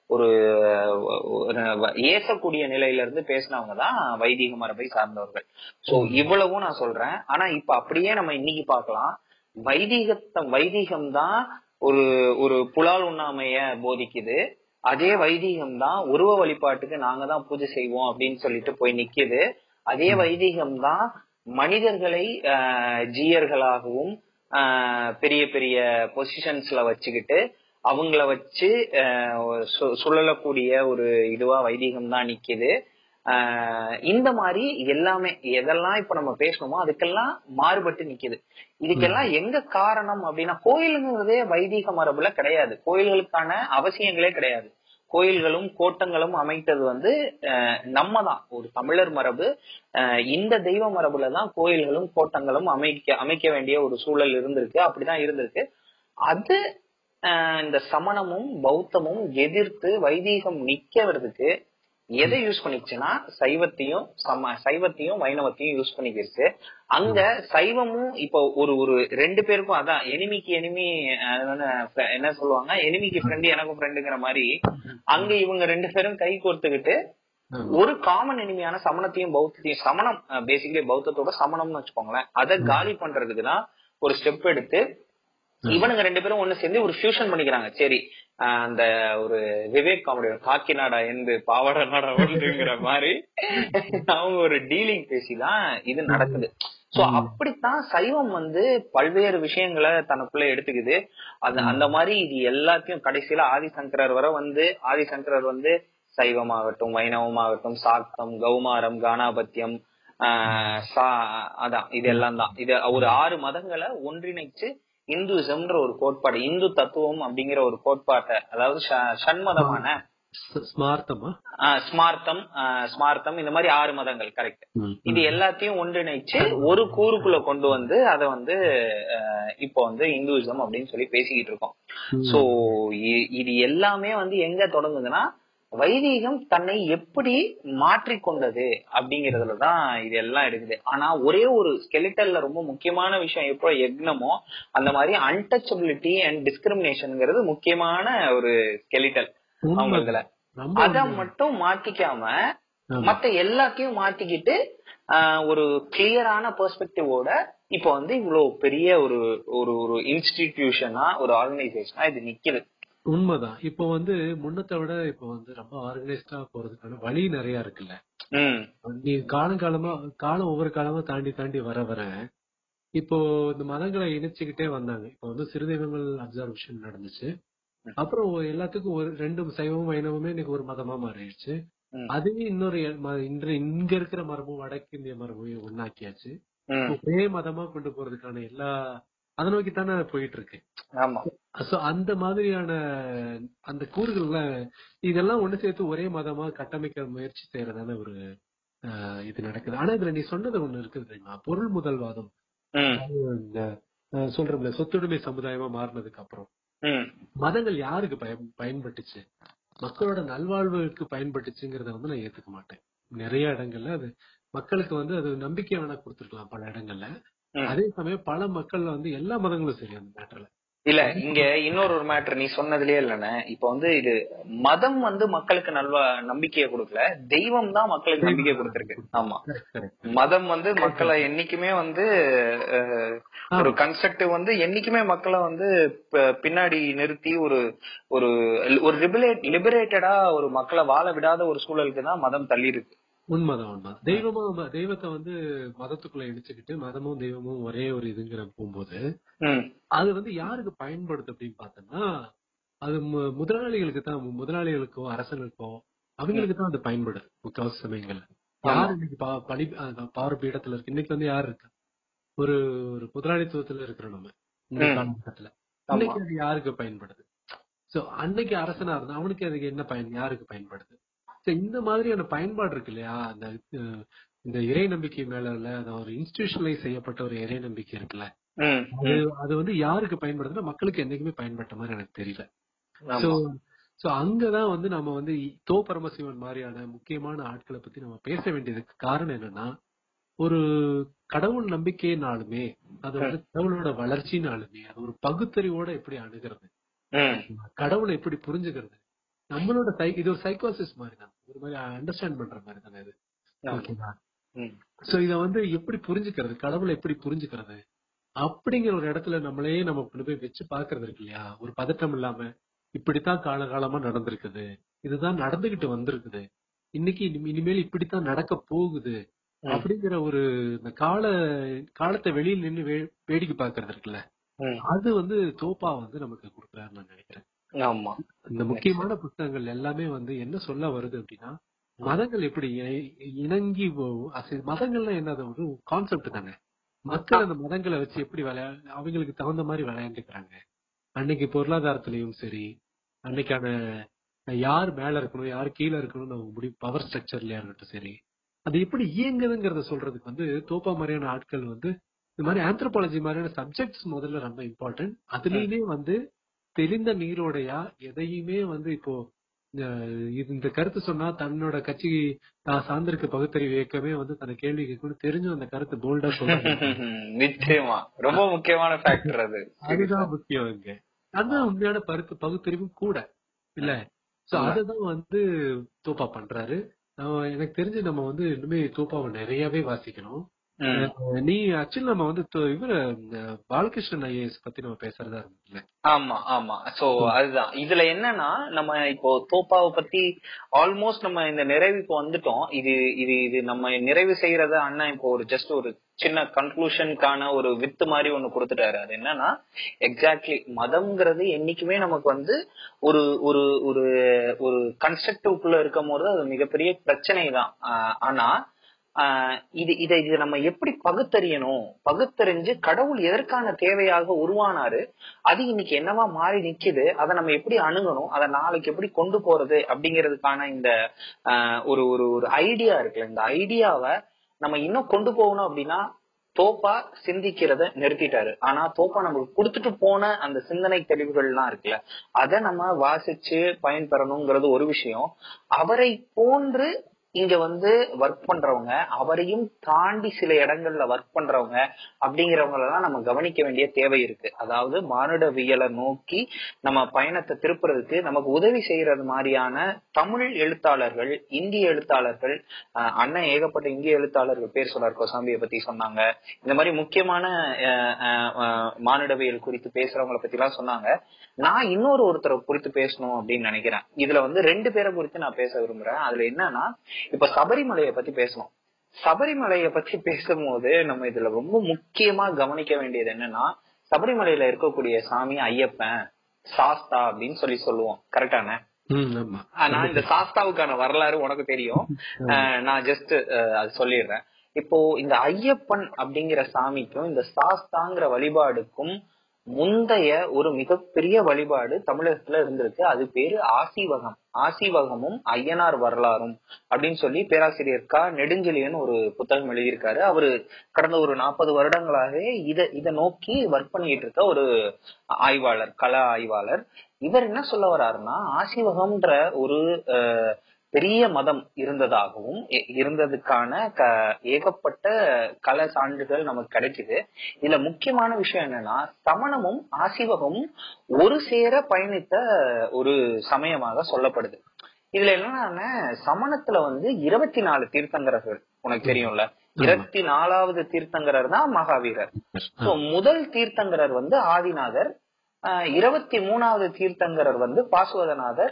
ஒரு ஏசக்கூடிய நிலையில இருந்து பேசினவங்க தான் வைதிக மரபை சார்ந்தவர்கள். சோ இவ்வளவும் நான் சொல்றேன். ஆனா இப்ப அப்படியே நம்ம இன்னைக்கு பார்க்கலாம், வைதிகம் தான் ஒரு ஒரு புலால் உண்ணாமைய போதிக்குது. அதே வைதிகம் தான் உருவ வழிபாட்டுக்கு நாங்க தான் பூஜை செய்வோம் அப்படின்னு சொல்லிட்டு போய் நிக்குது. அதே வைதிகம் தான் மனிதர்களை ஜீயர்களாகவும் பெரிய பெரிய பொசிஷன்ஸ்ல வச்சுக்கிட்டு அவங்கள வச்சு சுழலக்கூடிய ஒரு இதுவா வைதிகம் தான் நிக்குது. இந்த மாதிரி எல்லாமே எதெல்லாம் இப்ப நம்ம பேசணுமோ அதுக்கெல்லாம் மாறுபட்டு நிக்குது. இதுக்கெல்லாம் எங்க காரணம் அப்படின்னா, கோயிலுங்கிறதே வைதிக மரபுல கிடையாது. கோயில்களுக்கான அவசியங்களே கிடையாது. கோயில்களும் கோட்டங்களும் அமைத்தது வந்து நம்ம தான், ஒரு தமிழர் மரபு. இந்த தெய்வ மரபுலதான் கோயில்களும் கோட்டங்களும் அமைக்க வேண்டிய ஒரு சூழல் இருந்திருக்கு. அப்படிதான் இருந்திருக்கு. அது இந்த சமணமும் பௌத்தமும் எதிர்த்து வைதீகம் நிக்கிறதுக்கு எதை யூஸ் பண்ணிச்சுன்னா சைவத்தையும் வைணவத்தையும் யூஸ் பண்ணிக்கிருச்சு. அங்க சைவமும் இப்போ ஒரு ரெண்டு பேருக்கும் அதான் எனிமிக்கு எனிமி என்ன சொல்லுவாங்க, எனிமிக்கு ஃப்ரெண்டு எனக்கும் ஃப்ரெண்டுங்கிற மாதிரி அங்க இவங்க ரெண்டு பேரும் கை கோர்த்துக்கிட்டு ஒரு காமன் எனிமியான சமணத்தையும் பௌத்தத்தையும், சமணம் பேசிக்கலி பௌத்தத்தோட சமணம்னு வச்சுக்கோங்களேன், அதை காலி பண்றதுக்குதான் ஒரு ஸ்டெப் எடுத்து இவனுங்க ரெண்டு பேரும் ஒண்ணு சேர்ந்து ஒரு ஃபியூஷன் பண்ணிக்கிறாங்க. சரி, அந்த ஒரு விவேக் காமெடி காக்கிநாடா என்று பாவாடை நாடா ஒன்றுங்கிற மாதிரி அவங்க ஒரு டீலிங் பேசிதான் இது நடக்குது. சோ அப்படித்தான் சைவம் வந்து பல்வேறு விஷயங்களை தனக்குள்ள எடுத்துக்குது. அந்த மாதிரி இது எல்லாத்தையும் கடைசியில ஆதிசங்கரர் வந்து சைவமாகட்டும் வைணவமாகட்டும் சாக்தம் கௌமாரம் கானாபத்தியம் அதான் இது எல்லாம் தான், இது ஒரு 6 மதங்களை ஒன்றிணைச்சு இந்துசம்ன்ற ஒரு கோட்பாடு, இந்து தத்துவம் அப்படிங்கிற ஒரு கோட்பாட்டை, அதாவது ஷண்மதமான ஸ்மார்த்தம் இந்த மாதிரி 6 மதங்கள் கரெக்ட், இது எல்லாத்தையும் ஒன்றிணைச்சு ஒரு கூறுக்குள்ள கொண்டு வந்து அதை வந்து இப்போ வந்து இந்துசம் அப்படின்னு சொல்லி பேசிக்கிட்டு இருக்கோம். சோ இது எல்லாமே வந்து எங்க தொடங்குதுன்னா, வைதீகம் தன்னை எப்படி மாற்றிக்கொண்டது அப்படிங்கறதுலதான் இது எல்லாம் இருக்குது. ஆனா ஒரே ஒரு ஸ்கெலிட்டல்ல ரொம்ப முக்கியமான விஷயம் எப்போ யக்னமோ அந்த மாதிரி அன்டச்சபிலிட்டி அண்ட் டிஸ்கிரிமினேஷன்ங்கிறது முக்கியமான ஒரு ஸ்கெலிட்டல் அவங்களதுல. அத மட்டும் மாத்திக்காம மத்த எல்லாத்தையும் மாத்திக்கிட்டு ஒரு கிளியரான பெர்ஸ்பெக்டிவோட இப்ப வந்து இவ்வளவு பெரிய ஒரு ஒரு இன்ஸ்டிடியூஷனா ஒரு ஆர்கனைசேஷனா இது நிக்குது. உண்மைதான். இப்போ வந்து முன்னத்தை விட இப்போ வந்து ரொம்ப ஆர்கனைஸ்டா போறதுக்கான வழி நிறைய இருக்குல்ல. நீ காலம் ஒவ்வொரு காலமா தாண்டி வர இப்போ இந்த மதங்களை இணைச்சுக்கிட்டே வந்தாங்க. இப்போ வந்து சிறுதெய்வங்கள் அப்சர்வேஷன் நடந்துச்சு. அப்புறம் எல்லாத்துக்கும் ஒரு 2 சைவமும் வைணவமே இன்னைக்கு ஒரு மதமா மாறிடுச்சு. அதுவே இன்னொரு இங்க இருக்கிற மரபும் வடக்கு இந்திய மரபையும் ஒன்னாக்கியாச்சு. ஒரே மதமா கொண்டு போறதுக்கான எல்லா அதை நோக்கித்தானே போயிட்டு இருக்கு. அந்த மாதிரியான அந்த கூறுகள்ல இதெல்லாம் ஒண்ணு சேர்த்து ஒரே மதமா கட்டமைக்க முயற்சி செய்யறதான ஒரு இது நடக்குது. ஆனா இதுல நீ சொன்னது ஒண்ணு இருக்குது தெரியுமா, பொருள் முதல்வாதம். சொல்றோம்ல, சொத்துடைமை சமுதாயமா மாறினதுக்கு அப்புறம் மதங்கள் யாருக்கு பயன்பட்டுச்சு, மக்களோட நல்வாழ்வுக்கு பயன்பட்டுச்சுங்கிறத வந்து நான் ஏத்துக்க மாட்டேன். நிறைய இடங்கள்ல அது மக்களுக்கு வந்து அது நம்பிக்கை வேணா கொடுத்துருக்கலாம் பல இடங்கள்ல. அதே சமயம் பல மக்கள் வந்து எல்லா மதங்களும் சரி அந்த மேட்டர்ல இல்ல. இங்க இன்னொரு மேட்டர் நீ சொன்னதுலயே இல்லன்னு, இப்ப வந்து இது மதம் வந்து மக்களுக்கு நம்பிக்கையை கொடுக்கல, தெய்வம் தான் மக்களுக்கு நம்பிக்கை கொடுத்திருக்கு. ஆமா, மதம் வந்து மக்களை என்னைக்குமே வந்து ஒரு கன்ஸ்ட்ரக்டிவ் வந்து என்னைக்குமே மக்களை வந்து பின்னாடி நிறுத்தி ஒரு ஒரு லிபரேட்டடா ஒரு மக்களை வாழ விடாத ஒரு சூழலுக்கு தான் மதம் தள்ளி இருக்கு. உண்மைதான். தெய்வத்தை வந்து மதத்துக்குள்ள இணைச்சுக்கிட்டு மதமும் தெய்வமும் ஒரே ஒரு இதுங்கிற போகும்போது அது வந்து யாருக்கு பயன்படுது அப்படின்னு பார்த்தோம்னா, அது முதலாளிகளுக்கோ அரசனுக்கோ அவங்களுக்கு தான் அது பயன்படுது முக்காவாசி சமயங்கள்ல. யாரு இன்னைக்கு பவர் பீடத்துல இருக்கு, இன்னைக்கு வந்து யாரு இருக்கு, ஒரு முதலாளித்துவத்துல இருக்கிறோம் நம்ம இந்த காலகட்டத்துல. இன்னைக்கு அது யாருக்கு பயன்படுது? சோ அன்னைக்கு அரசனா இருந்தா அவனுக்கு அதுக்கு என்ன யாருக்கு பயன்படுது? இந்த மாதிரியான பயன்பாடு இருக்கு இல்லையா, இந்த இறை நம்பிக்கை மேல ஒரு இன்ஸ்டிடியூஷனலைஸ் செய்யப்பட்ட ஒரு இறை நம்பிக்கை இருக்குல்ல, அது வந்து யாருக்கு பயன்படுதுன்னா மக்களுக்கு என்னைக்குமே பயன்பட்ட மாதிரி எனக்கு தெரியல. சோ அங்கதான் வந்து நம்ம வந்து பரமசிவன் மாதிரியான முக்கியமான ஆட்களை பத்தி நம்ம பேச வேண்டியதுக்கு காரணம் என்னன்னா, ஒரு கடவுள் நம்பிக்கைனாலுமே அது வந்து கடவுளோட வளர்ச்சினாலுமே அது ஒரு பகுத்தறிவோட எப்படி அணுகிறது, கடவுளை எப்படி புரிஞ்சுக்கிறது, நம்மளோட இது ஒரு சைக்கோசிஸ் மாதிரி தான், ஒரு மாதிரி அண்டர்ஸ்டாண்ட் பண்ற மாதிரி தானே இது. ஓகேவா? சோ இத வந்து எப்படி புரிஞ்சுக்கிறது, கடவுளை எப்படி புரிஞ்சுக்கிறது அப்படிங்கிற ஒரு இடத்துல நம்மளையே நம்ம கொண்டு போய் வச்சு பாக்குறது இருக்கு இல்லையா? ஒரு பதட்டம் இல்லாம இப்படித்தான் காலகாலமா நடந்திருக்குது, இதுதான் நடந்துகிட்டு வந்திருக்குது, இன்னைக்கு இனிமேல் இப்படித்தான் நடக்க போகுது அப்படிங்கிற ஒரு இந்த காலத்தை வெளியில் நின்று வேடிக்கை பாக்குறது இருக்குல்ல, அது வந்து தோப்பா வந்து நமக்கு கொடுக்குறாருன்னு நான் நினைக்கிறேன். ஆமா, இந்த முக்கியமான புத்தகங்கள் எல்லாமே வந்து என்ன சொல்ல வருது அப்படின்னா, மதங்கள் எப்படி இணங்கி மதங்கள்லாம் என்ன, ஒரு கான்செப்ட் தானே. மக்கள் அந்த மதங்களை வச்சு எப்படி அவங்களுக்கு தகுந்த மாதிரி விளையாண்டுக்கிறாங்க. அன்னைக்கு பொருளாதாரத்திலயும் சரி, அன்னைக்கான யார் மேல இருக்கணும் யார் கீழே இருக்கணும் பவர் ஸ்ட்ரக்சர்லயா இருக்கட்டும் சரி, அது எப்படி இயங்குதுங்கிறத சொல்றதுக்கு வந்து தோப்பா மாதிரியான ஆட்கள் வந்து இந்த மாதிரி ஆந்த்ரோபாலஜி மாதிரியான சப்ஜெக்ட்ஸ் முதல்ல ரொம்ப இம்பார்ட்டன்ட். அதுலயுமே வந்து தெளிந்த நீரோடையா எதையுமே வந்து இப்போ இந்த கருத்து சொன்னா தன்னோட கட்சி தான் சார்ந்திருக்க பகுத்தறிவு இயக்கமே வந்து தன்னை கேள்வி கேட்கணும் தெரிஞ்சும் அந்த கருத்து போல்டா சொல்றாங்க. நிச்சயமா ரொம்ப முக்கியமான ஃபேக்டர் அது. அதுதான் முக்கியம் இங்க. அதுதான் உண்மையான பகுத்தறிவும் கூட இல்ல. சோ அதுதான் வந்து தோப்பா பண்றாரு. எனக்கு தெரிஞ்சு நம்ம வந்து இன்னுமே தோப்பாவை நிறையவே வாசிக்கணும். நீ ஆக்சுவலி நம்ம வந்து இவரு பாலகிருஷ்ணன் ஐஏஎஸ் பத்தி நம்ம பேசுறதா இருந்துச்சுல. ஆமா ஆமா. சோ அதுதான் இதுல என்னன்னா, நம்ம இப்போ தோப்பாவை பத்தி ஆல்மோஸ்ட் நம்ம இந்த நிறைவுக்கு வந்துட்டோம். இது இது இது நம்ம நிறைவு செய்யறத அண்ணா இப்போ ஒரு ஜஸ்ட் ஒரு சின்ன கன்க்ளூஷனுக்கான ஒரு வித்து மாதிரி ஒண்ணு கொடுத்துட்டாரு. அது என்னன்னா, எக்ஸாக்ட்லி மதம்ங்கிறது என்னைக்குமே நமக்கு வந்து ஒரு ஒரு ஒரு ஒரு கன்ஸ்ட்ரக்டிவ்க்குள்ள இருக்கும் போது அது மிகப்பெரிய பிரச்சனை தான். ஆனா இதை நம்ம எப்படி பகுத்தறியணும், பகுத்தறிஞ்சு கடவுள் எதற்கான தேவையாக உருவானாரு, அது இன்னைக்கு என்னவா மாறி நிக்குது, அதை நம்ம எப்படி அணுகணும், அதை நாளைக்கு எப்படி கொண்டு போறது அப்படிங்கிறதுக்கான இந்த ஒரு ஒரு ஒரு ஐடியா இருக்குல்ல, இந்த ஐடியாவை நம்ம இன்னும் கொண்டு போகணும் அப்படின்னா தோப்பா சிந்திக்கிறத நிறுத்திட்டாரு. ஆனா தோப்பா நமக்கு கொடுத்துட்டு போன அந்த சிந்தனை தெளிவுகள்லாம் இருக்குல்ல, அதை நம்ம வாசிச்சு பயன்பெறணுங்கிறது ஒரு விஷயம். அவரை போன்று இங்க வந்து ஒர்க் பண்றவங்க, அவரையும் தாண்டி சில இடங்கள்ல ஒர்க் பண்றவங்க அப்படிங்கிறவங்களெல்லாம் நம்ம கவனிக்க வேண்டிய தேவை இருக்கு. அதாவது மானுடவியலை நோக்கி நம்ம பயணத்தை திருப்புறதுக்கு நமக்கு உதவி செய்யறது மாதிரியான தமிழ் எழுத்தாளர்கள், இந்திய எழுத்தாளர்கள், அண்ணன் ஏகப்பட்ட இந்திய எழுத்தாளர்கள் பேர் சொன்னார், கோசாம்பியை பத்தி சொன்னாங்க, இந்த மாதிரி முக்கியமான மானுடவியல் குறித்து பேசுறவங்களை பத்தி எல்லாம் சொன்னாங்க. நான் ஒருத்தரை குறித்து பேசணும் அப்படின்னு நினைக்கிறேன். இதுல வந்து 2 பேரை குறித்து நான் பேச விரும்புறேன். அதுல என்னன்னா, இப்ப சபரிமலையை பத்தி பேசணும். சபரிமலையை பத்தி பேசும்போது நம்ம இதுல ரொம்ப முக்கியமா கவனிக்க வேண்டியது என்னன்னா, சபரிமலையில இருக்கக்கூடிய சாமி ஐயப்பன், சாஸ்தா அப்படின்னு சொல்லுவோம். கரெக்டான? ஆனா இந்த சாஸ்தாவுக்கான வரலாறு உனக்கு தெரியும், நான் ஜஸ்ட் அது சொல்லிடுறேன். இப்போ இந்த ஐயப்பன் அப்படிங்கிற சாமிக்கும் இந்த சாஸ்தாங்கிற வழிபாடுக்கும் முந்தைய ஒரு மிகப்பெரிய வழிபாடு தமிழகத்துல இருந்திருக்கு. அது பேரு ஆசீவகம். ஆசீவகமும் ஐயனார் வரலாறும் அப்படின்னு சொல்லி பேராசிரியர் க நெடுஞ்செழியன் ஒரு புத்தகம் எழுதியிருக்காரு. அவரு கடந்த ஒரு 40 வருடங்களாகவே இதை நோக்கி ஒர்க் பண்ணிட்டு இருக்க ஒரு ஆய்வாளர், கள ஆய்வாளர். இவர் என்ன சொல்ல வர்றாருன்னா, ஆசீவகம்ன்ற ஒரு பெரிய மதம் இருந்ததாகவும், இருந்ததுக்கான ஏகப்பட்ட கல சான்றுகள் நமக்கு கிடைக்குது. இதுல முக்கியமான விஷயம் என்னன்னா, சமணமும் ஆசீவகமும் ஒரு சேர பயணித்த ஒரு சமயமாக சொல்லப்படுது. இதுல என்னன்னா, சமணத்துல வந்து 24 தீர்த்தங்கரர்கள் உனக்கு தெரியும்ல. 24வது தீர்த்தங்கரர் தான் மகாவீரர். முதல் தீர்த்தங்கரர் வந்து ஆதிநாதர், 23வது தீர்த்தங்கரர் வந்து பாசுவதநாதர்,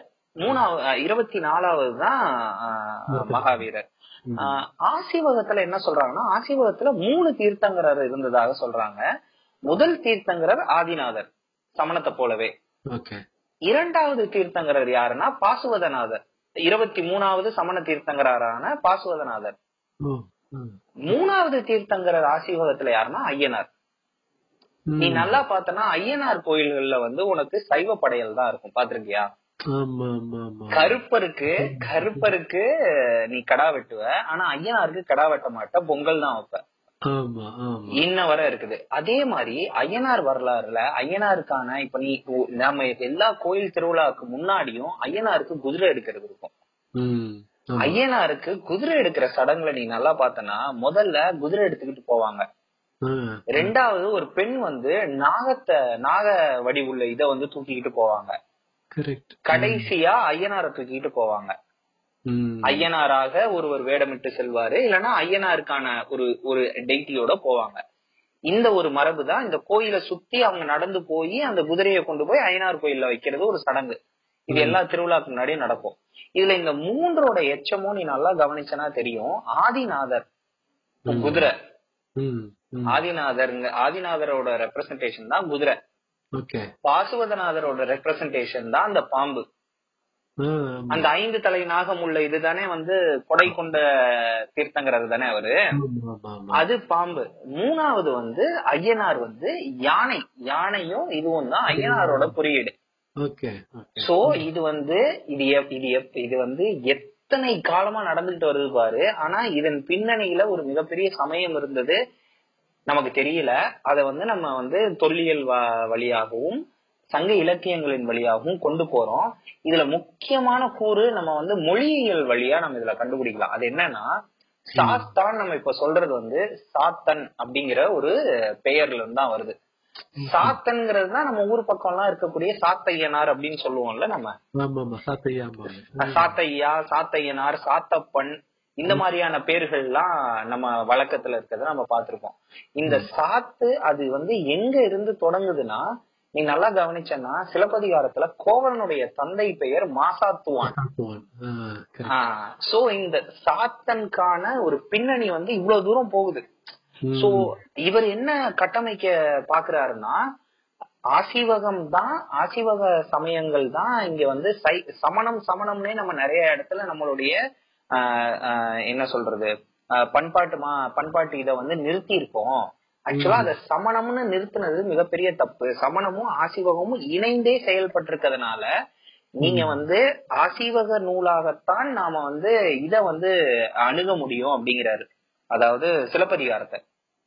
24வது தான் மகாவீரர். ஆசீவகத்துல என்ன சொல்றாங்கன்னா, ஆசீவகத்துல 3 தீர்த்தங்கரர் இருந்ததாக சொல்றாங்க. முதல் தீர்த்தங்கரர் ஆதிநாதர், சமணத்தை போலவே. 2வது தீர்த்தங்கரர் யாருன்னா பாசுவதநாதர், 23வது சமண தீர்த்தங்கரான பாசுவதநாதர். 3வது தீர்த்தங்கரர் ஆசீவகத்துல யாருன்னா ஐயனார். நீ நல்லா பார்த்தனா ஐயனார் கோயில்கள்ல வந்து உனக்கு சைவ படையல் தான் இருக்கும், பாத்திருக்கியா? கருப்பருக்கு நீ கடா வெட்டுவ, ஆனா ஐயனாருக்கு கடா வெட்ட மாட்ட, பொங்கல் தான் வைப்ப. இன்ன வர இருக்குது. அதே மாதிரி ஐயனார் வரலாறுல ஐயனாருக்கான இப்ப நீ நம்ம எல்லா கோயில் திருவிழாவுக்கு முன்னாடியும் ஐயனாருக்கு குதிரை எடுக்கிறது இருக்கும். ஐயனாருக்கு குதிரை எடுக்கிற சடங்குல நீ நல்லா பார்த்தனா, முதல்ல குதிரை எடுத்துக்கிட்டு போவாங்க. 2வது ஒரு பெண் வந்து நாக வடிவுள்ள இத வந்து தூக்கிக்கிட்டு போவாங்க. கடைசியா ஐயனாரை தூக்கிட்டு போவாங்க. ஐயனாராக ஒருவர் வேடமிட்டு செல்வாரு, இல்லைன்னா ஐயனாருக்கான ஒரு டெய்டியோட போவாங்க. இந்த ஒரு மரபு தான் இந்த கோயிலை சுத்தி அவங்க நடந்து போய் அந்த குதிரையை கொண்டு போய் ஐயனார் கோயில்ல வைக்கிறது ஒரு சடங்கு. இது எல்லா திருவிழாக்கு முன்னாடியே நடக்கும். இதுல இந்த மூன்றோட எச்சமும் நீ நல்லா கவனிச்சனா தெரியும். ஆதிநாதர் குதிரை, ஆதிநாதரோட ரெப்ரசன்டேஷன் தான் குதிரை. பாசுவதநாதரோட ரெப்ரசன்டேஷன் தான் அந்த பாம்பு. அந்த 5 தலை நாகம் உள்ள இதுதானே கொடை கொண்ட தீர்த்தங்கிறது தானே அவரு, அது பாம்பு. மூணாவது ஐயனார் யானையும் இதுவும் தான் ஐயனாரோட குறியீடு. சோ இது எத்தனை காலமா நடந்துகிட்டு வருது பாரு. ஆனா இதன் பின்னணியில ஒரு மிகப்பெரிய சமயம் இருந்தது, நமக்கு தெரியல. அத நம்ம தொல்லியல் வழியாகவும் சங்க இலக்கியங்களின் வழியாகவும் கொண்டு போறோம். இதுல முக்கியமான கூறு நம்ம மொழியியல் வழியா நம்ம இதுல கண்டுபிடிக்கலாம். அது என்னன்னா, சாத்தான் நம்ம இப்ப சொல்றது சாத்தன் அப்படிங்கிற ஒரு பெயர்ல இருந்து தான் வருது. சாத்தன்ங்கிறது தான் நம்ம ஊர் பக்கம் எல்லாம் இருக்கக்கூடிய சாத்தையனார் அப்படின்னு சொல்லுவோம்ல. நம்ம சாத்தையா, சாத்தையனார், சாத்தப்பன், இந்த மாதிரியான பேர்கள் எல்லாம் நம்ம வழக்கத்துல இருக்கிறத நம்ம பார்த்திருக்கோம். இந்த சாத்து அது எங்க இருந்து தொடங்குதுன்னா, நீ நல்லா கவனிச்சன்னா சிலப்பதிகாரத்துல கோவலனுடைய தந்தை பெயர் மாசாத்துவான். சோ இந்த சாத்தனுக்கான ஒரு பின்னணி இவ்வளவு தூரம் போகுது. சோ இவர் என்ன கட்டமைக்க பாக்குறாருன்னா, ஆசீவக சமயங்கள் தான் இங்க சமணம்னே நம்ம நிறைய இடத்துல நம்மளுடைய என்ன சொல்றது பண்பாட்டு இத நிறுத்தி இருக்கோம். ஆக்சுவலா அத சமணம்னு நிறுத்தினது மிகப்பெரிய தப்பு. சமணமும் ஆசீவகமும் இணைந்தே செயல்பட்டு இருக்கிறதுனால நீங்க ஆசீவக நூலாகத்தான் நாம இத அணுக முடியும் அப்படிங்கிறாரு. அதாவது சிலப்பதிகாரத்தை.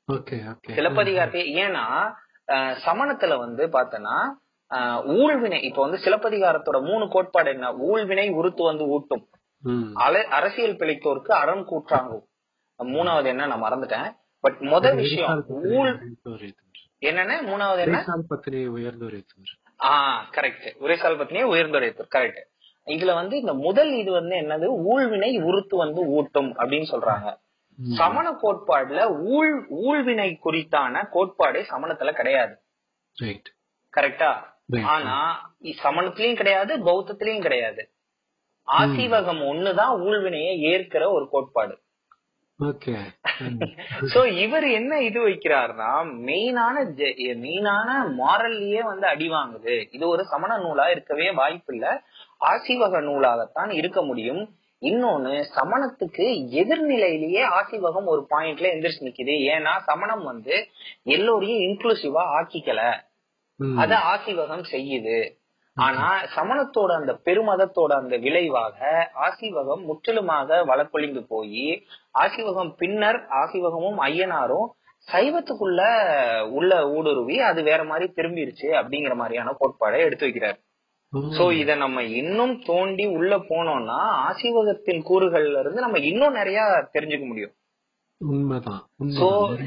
ஏன்னா சமணத்துல பாத்தனா ஊழ்வினை, இப்ப சிலப்பதிகாரத்தோட 3 கோட்பாடு என்ன? ஊழ்வினை உருத்து ஊட்டும், அரசியல் பிழைத்தோருக்கு அறம் கூற்றாங்கும், 3வது என்ன நான் மறந்துட்டேன். பட் முதல் விஷயம் என்னன்னா, 3வது என்ன? கரெக்ட், உரைசால் பத்தினியை உயர்ந்துரைத்தோர். கரெக்ட். இதுல இந்த முதல் இது என்னது? ஊழ்வினை உருத்து ஊட்டும் அப்படின்னு சொல்றாங்க. சமண கோட்பாடுல ஊழ்வினை குறித்தான கோட்பாடு சமணத்துல கிடையாது. கரெக்டா? ஆனா சமணத்திலயும் கிடையாது, பௌத்தத்திலயும் கிடையாது. ஆசீவகம் ஒண்ணுதான் ஊழ்வினையை ஏற்கிற ஒரு கோட்பாடு. சோ இவர் என்ன இது வைக்கிறாருன்னா, மெயினான மாரல்லையே அடி வாங்குது. இது ஒரு சமண நூலா இருக்கவே வாய்ப்பு இல்ல, ஆசீவக நூலாகத்தான் இருக்க முடியும். இன்னொன்னு, சமணத்துக்கு எதிர்நிலையிலேயே ஆசீவகம் ஒரு பாயிண்ட்ல எந்திரிச்சு நிக்குது. ஏன்னா சமணம் எல்லோரையும் இன்க்ளூசிவா ஆக்கிக்கல, அத ஆசீவகம் செய்யுது. ஆனா சமணத்தோட அந்த பெருமதத்தோட அந்த விளைவாக ஆசீவகம் முற்றிலுமாக வளப்பொழிந்து போய் ஆசீவகம் பின்னர் ஆசீவகமும் ஐயனாரும் சைவத்துக்குள்ள உள்ள ஊடுருவி அது வேற மாதிரி திரும்பிருச்சு அப்படிங்கிற மாதிரியான கோட்பாடை எடுத்து வைக்கிறார். சோ இத நம்ம இன்னும் தோண்டி உள்ள போனோம்னா ஆசீவகத்தின் கூறுகள்ல இருந்து நம்ம இன்னும் நிறைய தெரிஞ்சுக்க முடியும். சோ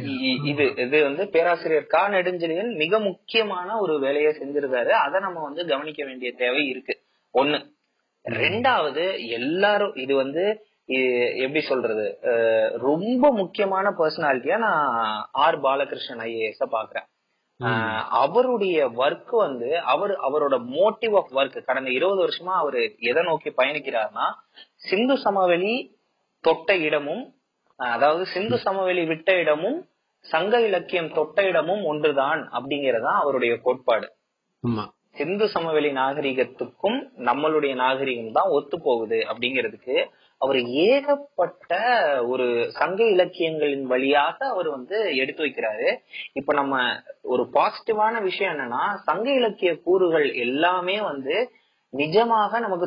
இது பேராசிரியர் கா நெடுஞ்செழியன் மிக முக்கியமான ஒரு வேலையை செஞ்சிருக்காரு. அதை நம்ம கவனிக்க வேண்டிய தேவை இருக்கு. ஒண்ணு. ரெண்டாவது, எல்லாரும் இது எப்படி சொல்றது, ரொம்ப முக்கியமான பர்சனாலிட்டியா நான் ஆர் பாலகிருஷ்ணன் ஐஏஎஸ் பாக்குறேன். அவருடைய ஒர்க் அவரோட மோட்டிவ் ஆஃப் ஒர்க் கடந்த 20 வருஷமா அவரு எதை நோக்கி பயணிக்கிறார்னா, சிந்து சமவெளி தொட்ட இடமும், அதாவது சிந்து சமவெளி விட்ட இடமும் சங்க இலக்கியம் தொட்ட இடமும் ஒன்றுதான் அப்படிங்கறதான் அவருடைய கோட்பாடு. சிந்து சமவெளி நாகரிகத்துக்கும் நம்மளுடைய நாகரிகம் தான் ஒத்து போகுது அப்படிங்கிறதுக்கு அவர் ஏகப்பட்ட ஒரு சங்க இலக்கியங்களின் வழியாக அவர் எடுத்து வைக்கிறாரு. இப்ப நம்ம ஒரு பாசிட்டிவான விஷயம் என்னன்னா, சங்க இலக்கிய கூறுகள் எல்லாமே நிஜமாக நமக்கு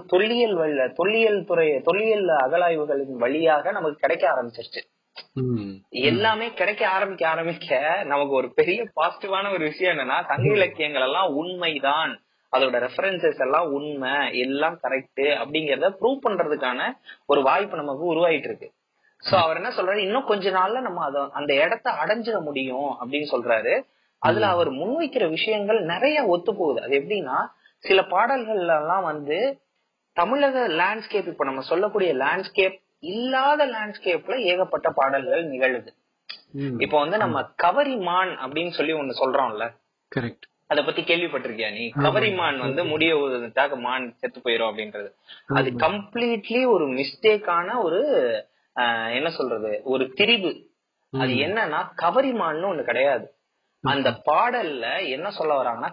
தொல்லியல் அகலாய்வுகளின் வழியாக நமக்கு கிடைக்க ஆரம்பிச்சிருச்சு. எல்லாமே கிடைக்க ஆரம்பிக்க நமக்கு ஒரு பெரிய பாசிட்டிவான ஒரு விஷயம் என்னன்னா, சங்க இலக்கியங்கள் எல்லாம் உண்மைதான், அதோட ரெஃபரன்சஸ் எல்லாம் உண்மை, எல்லாம் கரெக்ட் அப்படிங்கறத ப்ரூவ் பண்றதுக்கான ஒரு வாய்ப்பு நமக்கு உருவாயிட்டு இருக்கு. சோ அவர் என்ன சொல்றாரு, இன்னும் கொஞ்ச நாள்ல நம்ம அந்த இடத்த அடைஞ்சிட முடியும் அப்படின்னு சொல்றாரு. அதுல அவர் முன்வைக்கிற விஷயங்கள் நிறைய ஒத்து போகுது. அது எப்படின்னா, சில பாடல்கள்ல எல்லாம் வந்து தமிழக லேண்ட்ஸ்கேப், இப்ப நம்ம சொல்லக்கூடிய லேண்ட்ஸ்கேப் இல்லாத லேண்ட்ஸ்கேப்ல ஏகப்பட்ட பாடல்கள் நிகழுது. இப்ப வந்து நம்ம கவரிமான் அப்படின்னு சொல்லி ஒண்ணு சொல்றோம்ல, கரெக்ட். அத பத்தி கேள்விப்பட்டிருக்கியா நீ? கவரிமான் வந்து முடிய ஊதுறதுக்காக மான் செத்து போயிரும் அப்படின்றது அது கம்ப்ளீட்லி ஒரு மிஸ்டேக்கான ஒரு என்ன சொல்றது, ஒரு திரிவு. அது என்னன்னா கவரிமான்னு ஒண்ணு கிடையாது. அந்த பாடல்ல என்ன சொல்ல வராங்கன்னா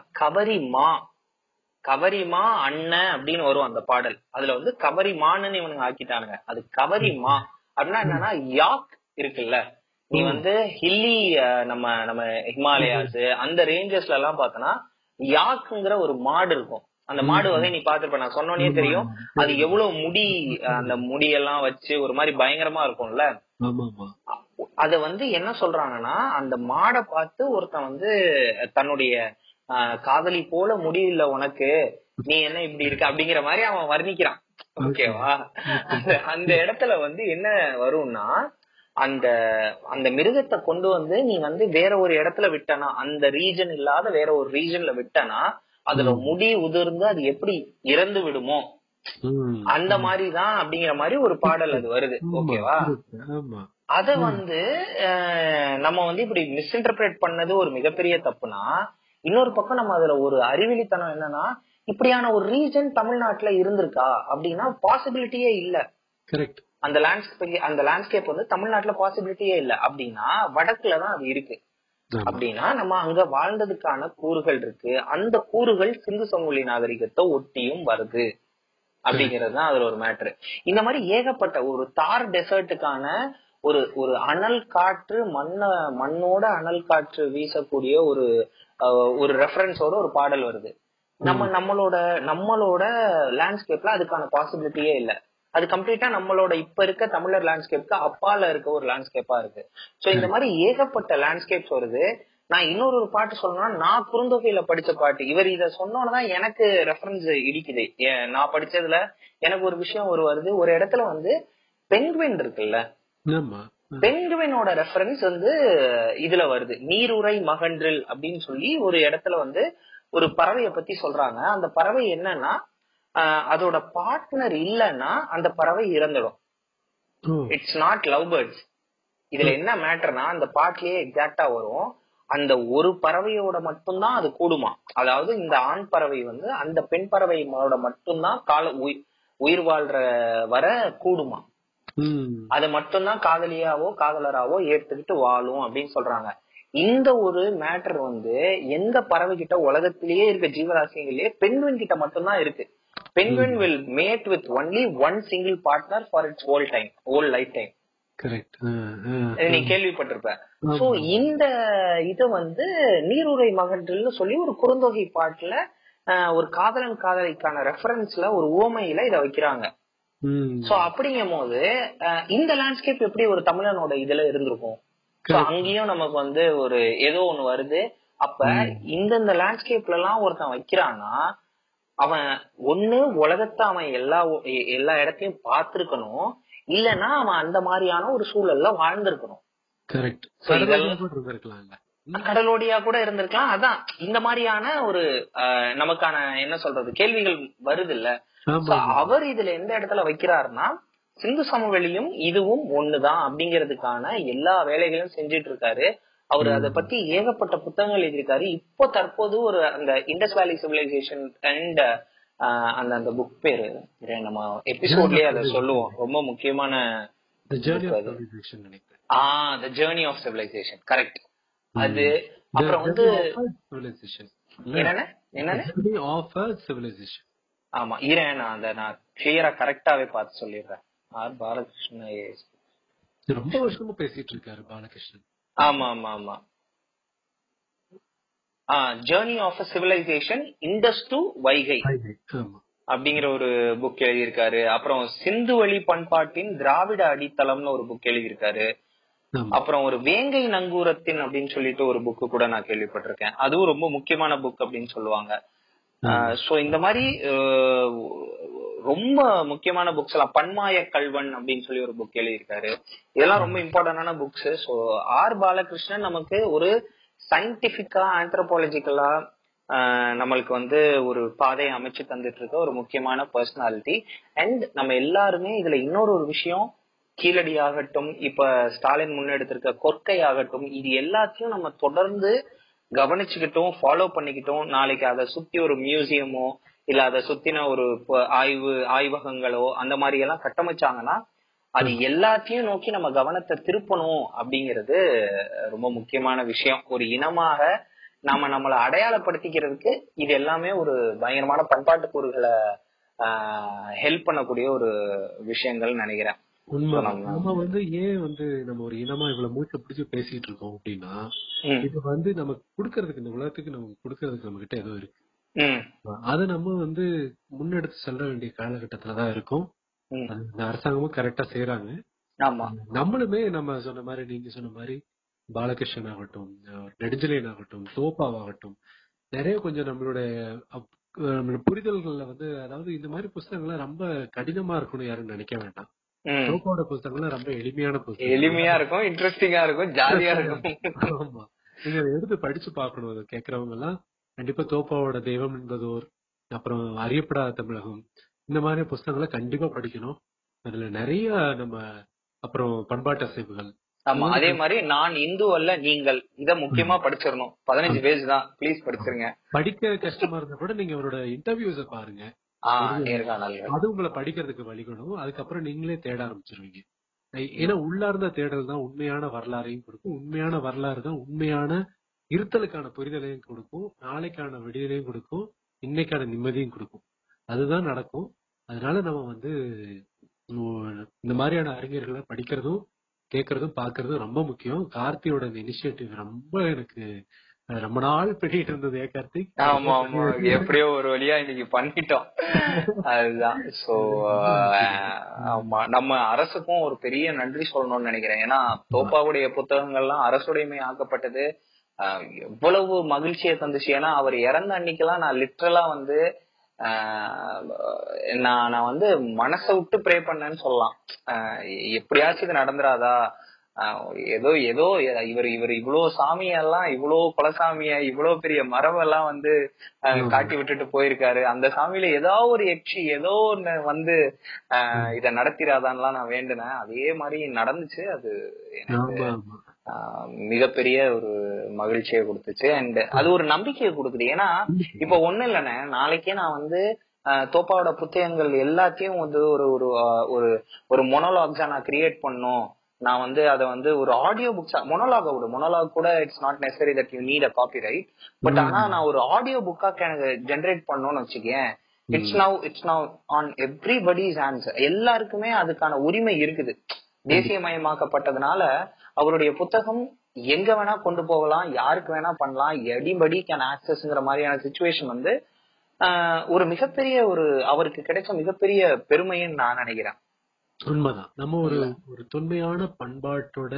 கவரிமா அண்ணன் அப்படின்னு வரும் அந்த பாடல். அதுல வந்து கவரிமான்னு இவனுங்க ஆக்கிட்டானுங்க. அது கவரிமா அப்படின்னா என்னன்னா யாக் இருக்குல்ல, நீ வந்து ஹில்லி நம்ம ஹிமாலயாஸ் அந்த ரேஞ்சஸ்ல எல்லாம் பார்த்தனா யாக்குங்கிற ஒரு மாடு இருக்கும். அந்த மாடு வகை நீ பாத்துருப்ப, நான் சொன்னோன்னே தெரியும். அது எவ்வளவு முடி, அந்த முடியெல்லாம் வச்சு ஒரு மாதிரி பயங்கரமா இருக்கும்ல. அத வந்து என்ன சொல்றாங்கன்னா அந்த மாடை பார்த்து ஒருத்தன் வந்து தன்னுடைய காதலி போல முடியல உனக்கு, நீ என்ன இப்படி இருக்க அப்படிங்கிற மாதிரி அவன் வர்ணிக்கிறான். ஓகேவா? அந்த இடத்துல வந்து என்ன வரும்னா அந்த அந்த மிருகத்தை கொண்டு வந்து நீ வந்து வேற ஒரு இடத்துல விட்டனா, அந்த ரீஜன் இல்லாத வேற ஒரு ரீஜன்ல விட்டனா அதுல முடி உதிர்ந்து அது எப்படி இறந்து விடுமோ அந்த மாதிரிதான் அப்படிங்கிற மாதிரி ஒரு பாடல் அது வருது. ஓகேவா? அத வந்து நம்ம வந்து இப்படி மிஸ்இன்டர்பிரேட் பண்ணது ஒரு மிகப்பெரிய தப்புனா, இன்னொரு பக்கம் நம்ம அதுல ஒரு அறிவிலித்தனம் என்னன்னா, இப்படியான ஒரு ரீஜன் தமிழ்நாட்டுல இருந்திருக்கா அப்படின்னா பாசிபிலிட்டியே இல்ல. கரெக்ட். அந்த லேண்ட்ஸ்கேப் வந்து தமிழ்நாட்டுல பாசிபிலிட்டியே இல்ல. அப்படின்னா வடக்குலதான் அது இருக்கு. அப்படின்னா நம்ம அங்க வாழ்ந்ததுக்கான கூறுகள் இருக்கு. அந்த கூறுகள் சிந்து சமவெளி நாகரிகத்தை ஒட்டியும் வருது அப்படிங்கறதுதான் அதுல ஒரு மேட்ரு. இந்த மாதிரி ஏகப்பட்ட ஒரு தார் டெசர்ட்டுக்கான ஒரு அனல் காற்று, மண்ணோட அனல் காற்று வீசக்கூடிய ஒரு ரெஃபரன்ஸோட ஒரு பாடல் வருது. நம்மளோட லேண்ட்ஸ்கேப்ல அதுக்கான பாசிபிலிட்டியே இல்ல. அது கம்ப்ளீட்டா நம்மளோட இப்ப இருக்க தமிழர் லேண்ட்ஸ்கேப்க்கு அப்பால இருக்க ஒரு லேண்ட்ஸ்கேப்பா இருக்கு. சோ இந்த மாதிரி ஏகப்பட்ட லேண்ட்ஸ்கேப்ஸ் வருது. நான் இன்னொரு பாட்டு சொல்லணும்னா, நான் குறுந்தொகையில படிச்ச பாட்டு, இவர் இத சொன்னோன்னதான் எனக்கு ரெஃபரன்ஸ் இடிக்குது. நான் படிச்சதுல எனக்கு ஒரு விஷயம் வருது. ஒரு இடத்துல வந்து பெங்குவின் இருக்குல்ல, பெங்குவினோட ரெஃபரன்ஸ் வந்து இதுல வருது. நீருரை மகன்றில் அப்படின்னு சொல்லி ஒரு இடத்துல வந்து ஒரு பறவைய பத்தி சொல்றாங்க. அந்த பறவை என்னன்னா, அதோட பார்ட்னர் இல்லன்னா அந்த பறவை இறந்துடும். It's not love birds. இதுல என்ன மேட்டர்னா, அந்த பாட்லயே எக்ஸாக்டா வரும், அந்த ஒரு பறவையோட மட்டும்தான் அது கூடுமா. அதாவது இந்த ஆண் பறவை வந்து அந்த பெண் பறவையோட மட்டும்தான் உயிர் வாழ்ற வர கூடுமா. அது மட்டும்தான் காதலியாவோ காதலராவோ ஏத்துக்கிட்டு வாழும் அப்படின்னு சொல்றாங்க. இந்த ஒரு மேட்டர் வந்து எந்த பறவை கிட்ட உலகத்திலேயே இருக்க ஜீவராசிகளே பெண்குயின் கிட்ட மட்டும்தான் இருக்கு. Penguin will mate with only one single partner for its whole lifetime. Correct. நீ கேள்விப்பட்டிருப்ப. சோ இந்த இத வந்து நீருரை மகன்றில்னு சொல்லி ஒரு குறுந்தொகை பாட்டுல ஒரு காதலன் காதலிக்கான ரெஃபரன்ஸ்ல ஒரு உவமையில இத வைக்கிறாங்க. சோ அப்படிங்கும் போது இந்த லேண்ட்ஸ்கேப் எப்படி ஒரு தமிழனோட இதுல இருந்திருக்கும். அங்கேயும் நமக்கு வந்து ஒரு ஏதோ ஒண்ணு வருது. அப்ப இந்த லேண்ட்ஸ்கேப்ல எல்லாம் ஒருத்தன் வைக்கிறான்னா, அவன் ஒண்ணு உலகத்தை அவன் எல்லா இடத்தையும் பார்த்திருக்கணும், இல்லன்னா அவன் அந்த மாதிரியான ஒரு சூழல்ல வாழ்ந்திருக்கணும். கடலோடியா கூட இருந்திருக்கலாம். அதான் இந்த மாதிரியான ஒரு நமக்கான என்ன சொல்றது கேள்விகள் வருது இல்ல. அவர் இதுல எந்த இடத்துல வைக்கிறாருன்னா, சிந்து சமவெளியும் இதுவும் ஒண்ணுதான் அப்படிங்கிறதுக்கான எல்லா வேலைகளையும் செஞ்சிட்டு இருக்காரு. அவர் அதை பத்தி ஏகப்பட்ட புத்தகங்கள் எழுதியிருக்காரு. இப்போ தற்போது ஒரு அந்த இண்டஸ் வேலி சிவிலைசேஷன் அண்ட் அந்த புக் பேரு நம்ம எபிசோட்லயே அதை சொல்லுவோம், ரொம்ப முக்கியமான The Journey of Civilization. Correct. அது அப்புறம் வந்து ஆமா நான் கிளியரா கரெக்டாவே பார்த்து சொல்லிடுறேன். பாலகிருஷ்ணன் ரொம்ப வருஷமா பேசிட்டு இருக்காரு பாலகிருஷ்ணன். ஆமா ஆமா ஆமா. Journey of civilisation Indus to Vaigai அப்படிங்கிற ஒரு புக் எழுதியிருக்காரு. அப்புறம் சிந்து வழி பண்பாட்டின் திராவிட அடித்தளம்னு ஒரு புக் எழுதியிருக்காரு. அப்புறம் ஒரு வேங்கை நங்கூரத்தின் அப்படின்னு சொல்லிட்டு ஒரு புக்கு கூட நான் கேள்விப்பட்டிருக்கேன். அதுவும் ரொம்ப முக்கியமான புக் அப்படின்னு சொல்லுவாங்க. சோ இந்த மாதிரி ரொம்ப முக்கியமான புக்ஸ் எல்லாம், பன்மாய கல்வன் அப்படின்னு சொல்லி ஒரு புக் எழுதியிருக்காரு. இதெல்லாம் ரொம்ப இம்பார்ட்டன்டான புக்ஸ். ஸோ பாலகிருஷ்ணன் நமக்கு ஒரு சயின்டிபிக்கா ஆந்த்ரோபாலஜிக்கலா நம்மளுக்கு வந்து ஒரு பாதையை அமைச்சு தந்துட்டு இருக்க ஒரு முக்கியமான பர்சனாலிட்டி. அண்ட் நம்ம எல்லாருமே இதுல இன்னொரு ஒரு விஷயம், கீழடி ஆகட்டும், இப்ப ஸ்டாலின் முன்னெடுத்திருக்க கொற்கை ஆகட்டும், இது எல்லாத்தையும் நம்ம தொடர்ந்து கவனிச்சுக்கிட்டோம், ஃபாலோ பண்ணிக்கிட்டோம். நாளைக்கு அதை சுத்தி ஒரு மியூசியமோ இல்ல அதை சுத்தின ஒரு ஆய்வகங்களோ அந்த மாதிரி எல்லாம் கட்டமைச்சாங்கன்னா அது எல்லாத்தையும் நோக்கி நம்ம கவனத்தை திருப்பணும் அப்படிங்கிறது ரொம்ப முக்கியமான விஷயம். ஒரு இனமாக நாம நம்மளை அடையாளப்படுத்திக்கிறதுக்கு இது எல்லாமே ஒரு பயங்கரமான பண்பாட்டு கூறுகளை ஹெல்ப் பண்ணக்கூடிய ஒரு விஷயங்கள் நினைக்கிறேன். நம்ம வந்து ஏன் வந்து நம்ம ஒரு இனமா இவ்வளவு மூச்சை பிடிச்சு பேசிட்டு இருக்கோம் அப்படின்னா, இது வந்து நமக்கு கொடுக்கறதுக்கு, இந்த உலகத்துக்கு நமக்கு கொடுக்கறதுக்கு நம்ம கிட்ட ஏதோ இருக்கு. அதை நம்ம வந்து முன்னெடுத்து செல்ல வேண்டிய காலகட்டத்துலதான் இருக்கும். இந்த அரசாங்கமும் கரெக்டா செய்யறாங்க. நம்மளுமே நம்ம சொன்ன மாதிரி, நீங்க சொன்ன மாதிரி பாலகிருஷ்ணன் ஆகட்டும், நெடுஞ்செழியன் ஆகட்டும், தோப்பாவாகட்டும், நிறைய கொஞ்சம் நம்மளோட புரிதல்கள்ல வந்து, அதாவது இந்த மாதிரி புத்தகங்கள்லாம் ரொம்ப கடினமா இருக்கணும் யாரும் நினைக்க வேண்டாம். தோப்பாவோட புத்தகங்கள்லாம் ரொம்ப எளிமையான புத்தகம், எளிமையா இருக்கும், இன்ட்ரெஸ்டிங்கா இருக்கும், ஜாலியா இருக்கும். ஆமா, நீங்க அதை எடுத்து படிச்சு பாக்கணும். அதை கேட்கறவங்க எல்லாம் கண்டிப்பா தோப்பாவோட தெய்வம் என்பதோர், அப்புறம் அறியப்படாத தமிழகம், இந்த மாதிரி புத்தகங்களை கண்டிப்பா படிக்கணும். அதுல நிறைய நம்ம, அப்புறம் பண்பாட்டு அசைவுகள். ஆமா, அதே மாதிரி நான் இந்து அல்ல நீங்கள், இத முக்கியமா படிச்சிடணும். 15 பேஜ் தான், ப்ளீஸ் படிச்சிருங்க. படிக்க கஷ்டமா இருந்தா கூட நீங்க அவரோட இன்டர்வியூஸ பாருங்க, அது உங்களை படிக்கிறதுக்கு வழிகணும். அதுக்கப்புறம் நீங்களே தேட ஆரம்பிச்சிருவீங்க. ஏன்னா உள்ளார்ந்த தேடல் தான் உண்மையான வரலாறையும் கொடுக்கும். உண்மையான வரலாறு தான் உண்மையான இருத்தலுக்கான புரிதலையும் கொடுக்கும், நாளைக்கான விடுதலையும் கொடுக்கும், இன்னைக்கான நிம்மதியும் கொடுக்கும். அதுதான் நடக்கும். அதனால நம்ம வந்து இந்த மாதிரியான அறிஞர்களை படிக்கிறதும் கேட்கறதும் பாக்குறதும் ரொம்ப முக்கியம். கார்த்தியோட இந்த இனிஷியேட்டிவ் ரொம்ப எனக்கு ரொம்ப நாள் பண்ணிட்டு இருந்தது. கார்த்திக், ஆமா ஆமா, எப்படியோ ஒரு வழியா இன்னைக்கு பண்ணிட்டோம். அதுதான். சோ ஆமா, நம்ம அரசுக்கும் ஒரு பெரிய நன்றி சொல்லணும்னு நினைக்கிறேன். ஏன்னா தோப்பாவுடைய புத்தகங்கள்லாம் அரசுடைமை ஆக்கப்பட்டது எவ்வளவு மகிழ்ச்சியை தந்துச்சு. ஏன்னா அவர் இறந்த அன்னைக்கெல்லாம் நான் லிட்டரலா வந்து நான் வந்து மனசை விட்டு ப்ரே பண்ணேன்னு சொல்லலாம். எப்படியாச்சும் இது நடந்துராதா, ஏதோ ஏதோ இவர் இவ்வளவு சாமியெல்லாம், இவ்வளவு குலசாமிய, இவ்வளவு பெரிய மரபெல்லாம் வந்து காட்டி விட்டுட்டு போயிருக்காரு. அந்த சாமியில ஏதோ ஒரு எக்ஷி ஏதோ ஒண்ணு வந்து இத நடத்திராதான்லாம் நான் வேண்டினேன். அதே மாதிரி நடந்துச்சு. அது எனக்கு மிகப்பெரிய ஒரு மகிழ்ச்சியை கொடுத்துச்சு. அண்ட் அது ஒரு நம்பிக்கையை கொடுக்குது. ஏன்னா இப்ப ஒண்ணு இல்லைன்னு, நாளைக்கே நான் வந்து தோப்பாவோட புத்தகங்கள் எல்லாத்தையும் வந்து ஒரு மொனோலாக்ஸா நான் கிரியேட் பண்ணும். நான் வந்து அதை வந்து ஒரு ஆடியோ புக்ஸா, மொனோலாக் கூட it's not necessary that you need a right. But ஆனா நான் ஒரு ஆடியோ புக்கா எனக்கு ஜென்ரேட் பண்ணணும்னு வச்சுக்கேன். It's now on everybody's hands. எல்லாருக்குமே அதுக்கான உரிமை இருக்குது. தேசியமயமாக்கப்பட்டதுனால அவருடைய புத்தகம் எங்க வேணா கொண்டு போகலாம், யாருக்கு வேணா பண்ணலாம், எடிபடி கேன் ஆக்சஸ்ங்கிற மாதிரியான சிச்சுவேஷன் வந்து ஒரு மிகப்பெரிய ஒரு அவருக்கு கிடைச்ச மிகப்பெரிய பெருமைன்னு நான் நினைக்கிறேன். உண்மைதான். நம்ம ஒரு தொன்மையான பண்பாட்டோட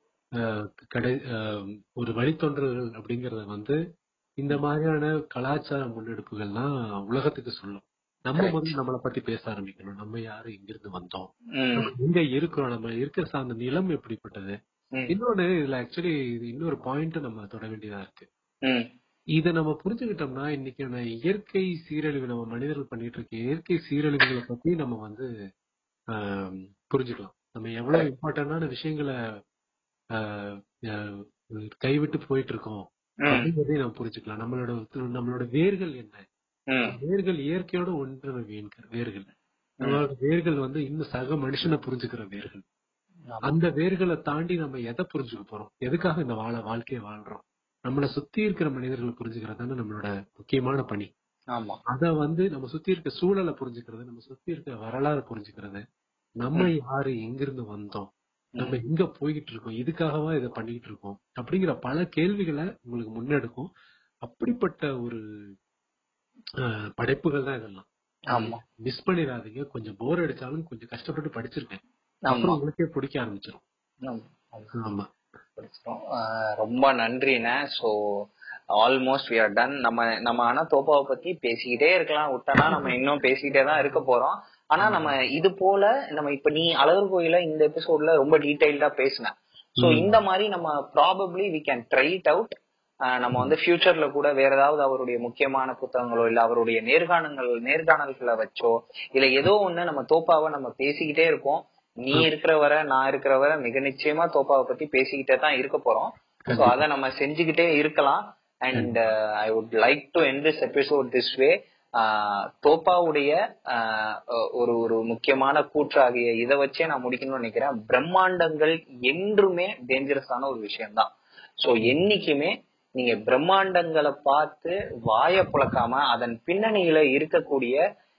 ஒரு வழித்தொன்றல்கள் அப்படிங்கறத வந்து இந்த மாதிரியான கலாச்சார முன்னெடுப்புகள்லாம் உலகத்துக்கு சொல்லும். நம்ம வந்து நம்மளை பத்தி பேச ஆரம்பிக்கணும். நம்ம யாரு, எங்கிருந்து வந்தோம், எங்க இருக்கிறோம், நம்ம இருக்கிற சார்ந்த நிலம் எப்படிப்பட்டது. இன்னொன்னு இதுல ஆக்சுவலி இன்னொரு பாயிண்ட் நம்ம தொட வேண்டியதா இருக்கு. இதை நம்ம புரிஞ்சுக்கிட்டோம்னா இன்னைக்கு இயற்கை சீரழிவு, நம்ம மனிதர்கள் பண்ணிட்டு இருக்க இயற்கை சீரழிவுகளை பத்தி நம்ம வந்து புரிஞ்சுக்கலாம். நம்ம எவ்வளவு இம்பார்ட்டன்டான விஷயங்களை கைவிட்டு போயிட்டு இருக்கோம் அப்படிங்கறதையும் நம்ம புரிஞ்சுக்கலாம். நம்மளோட வேர்கள் என்ன, வேர்கள் இயற்கையோட ஒன்று வேர்கள். நம்மளோட வேர்கள் வந்து இன்னும் சக மனுஷனை புரிஞ்சுக்கிற வேர்கள். அந்த வேர்களை தாண்டி நம்ம எதை புரிஞ்சுக்க போறோம், எதுக்காக இந்த வாழ்க்கையை வாழ்றோம், நம்மளை சுத்தி இருக்கிற மனிதர்களை புரிஞ்சுக்கிறது நம்மளோட முக்கியமான பணி. அத வந்து நம்ம சுத்தி இருக்க சூழலை புரிஞ்சுக்கிறது, நம்ம சுத்தி இருக்க வரலாறு புரிஞ்சுக்கிறது, நம்ம யாரு, எங்கிருந்து வந்தோம், நம்ம எங்க போய்கிட்டு இருக்கோம், இதுக்காகவா இதை பண்ணிட்டு இருக்கோம் அப்படிங்கிற பல கேள்விகளை உங்களுக்கு முன்னெடுக்கும். அப்படிப்பட்ட ஒரு படைப்புகள் தான் இதெல்லாம். மிஸ் பண்ணிடாதீங்க. கொஞ்சம் போர் அடிச்சாலும் கொஞ்சம் கஷ்டப்பட்டு படிச்சிருக்கேன், அப்புறம் உங்களுக்கே பிடிக்க ஆரம்பிச்சிடும். ஆமா, ரொம்ப நன்றிண்ணே. So almost we are done. நம்ம ஆனா தோப்பாவை பத்தி பேசிக்கிட்டே இருக்கலாம், விட்டனா நம்ம இன்னும் பேசிக்கிட்டே தான் இருக்க போறோம். ஆனா நம்ம இது போல நம்ம இப்ப நீ அழகர் கோயில இந்த எபிசோட்ல ரொம்ப டீடைல்டா பேசின. சோ இந்த மாதிரி நம்ம probably we can try it out. நம்ம வந்து ஃபியூச்சர்ல கூட வேற ஏதாவது அவருடைய முக்கியமான புத்தகங்களோ இல்ல அவருடைய நேர்காணல்களை வச்சோ இல்ல ஏதோ ஒண்ணு நம்ம தோப்பாவை நம்ம பேசிக்கிட்டே இருக்கோம். நீ இருக்கிற வரை நான் இருக்கிற வரை மிக நிச்சயமா தோப்பாவை பத்தி பேசிக்கிட்டே தான் இருக்க போறோம். சோ அதை நம்ம செஞ்சுக்கிட்டே இருக்கலாம். And I would like to end this episode this way. தோப்பாவுடைய ஒரு முக்கியமான கூற்றாகிய இதை வச்சே நான் முடிக்கணும்னு நினைக்கிறேன். பிரம்மாண்டங்கள் என்றுமே டேஞ்சரஸான ஒரு விஷயம்தான். சோ என்னைக்குமே நீங்க பிரம்மாண்டங்களை பார்த்து வாய புழக்காம அதன் பின்னணியில இருக்கக்கூடிய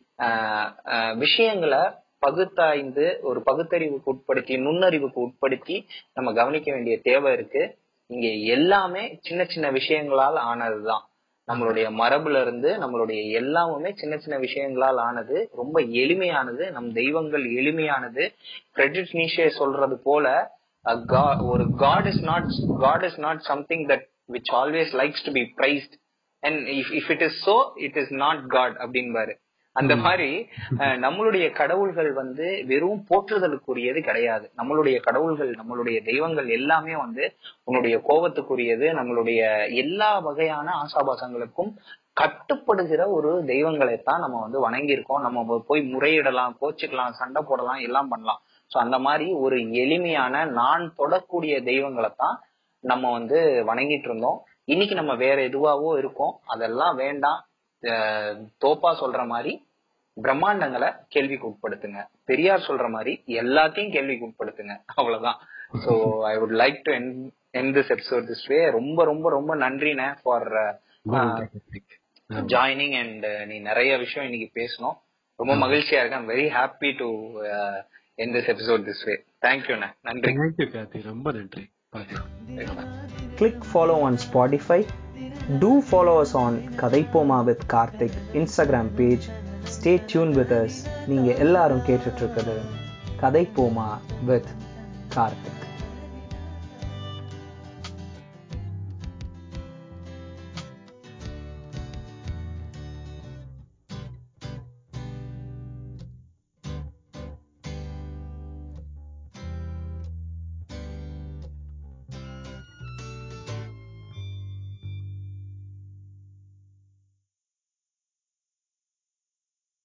விஷயங்களை பகுத்தாய்ந்து ஒரு பகுத்தறிவுக்கு உட்படுத்தி நுண்ணறிவுக்கு உட்படுத்தி நம்ம கவனிக்க வேண்டிய தேவை இருக்கு. இங்க எல்லாமே சின்ன சின்ன விஷயங்களால் ஆனதுதான். நம்மளுடைய மரபுல இருந்து நம்மளுடைய எல்லாமே சின்ன சின்ன விஷயங்களால் ஆனது. ரொம்ப எளிமையானது. நம் தெய்வங்கள் எளிமையானது. ஃப்ரெட்ரிக் நீஷே சொல்றது போல ஒரு God is not something that which always likes to be praised, and if it is so it is not God அப்படின்பாரு. அந்த மாதிரி நம்மளுடைய கடவுள்கள் வந்து வெறும் போற்றுதலுக்குரியது கிடையாது. நம்மளுடைய கடவுள்கள் நம்மளுடைய தெய்வங்கள் எல்லாமே வந்து உன்னுடைய கோபத்துக்குரியது. நம்மளுடைய எல்லா வகையான ஆசாபாசங்களுக்கும் கட்டுப்படுகிற ஒரு தெய்வங்களைத்தான் நம்ம வந்து வணங்கியிருக்கோம். நம்ம போய் முறையிடலாம், கோச்சுக்கலாம், சண்டை போடலாம், எல்லாம் பண்ணலாம். சோ அந்த மாதிரி ஒரு எளிமையான நான் தொடக்கூடிய தெய்வங்களைத்தான் நம்ம வந்து வணங்கிட்டு இருந்தோம். இன்னைக்கு நம்ம வேற எதுவாவோ இருக்கோம். அதெல்லாம் வேண்டாம். தோப்பா சொல்ற மாதிரி பிரம்மாண்டங்களை கேள்விக்கு உட்படுத்துங்க. பெரியார் சொல்ற மாதிரி எல்லாத்தையும் கேள்விக்கு உட்படுத்துங்க. அவ்வளவுதான். So I would like to end this episode this way. ரொம்ப ரொம்ப ரொம்ப நன்றிண்ணே ஃபார் ஜாயினிங். அண்ட் நீ நிறைய விஷயம் இன்னைக்கு பேசணும். ரொம்ப மகிழ்ச்சியா இருக்கு. I'm very happy to end this episode this way. Thank you அண்ணே. நன்றி. Thank you Kathy. ரொம்ப நன்றி. Click follow on Spotify. Do follow us on Kadaipoma with Karthik Instagram page. Stay tuned with us. நீங்க எல்லாரும் கேட்டுட்டு இருக்கிறது Kadaipoma with Karthik.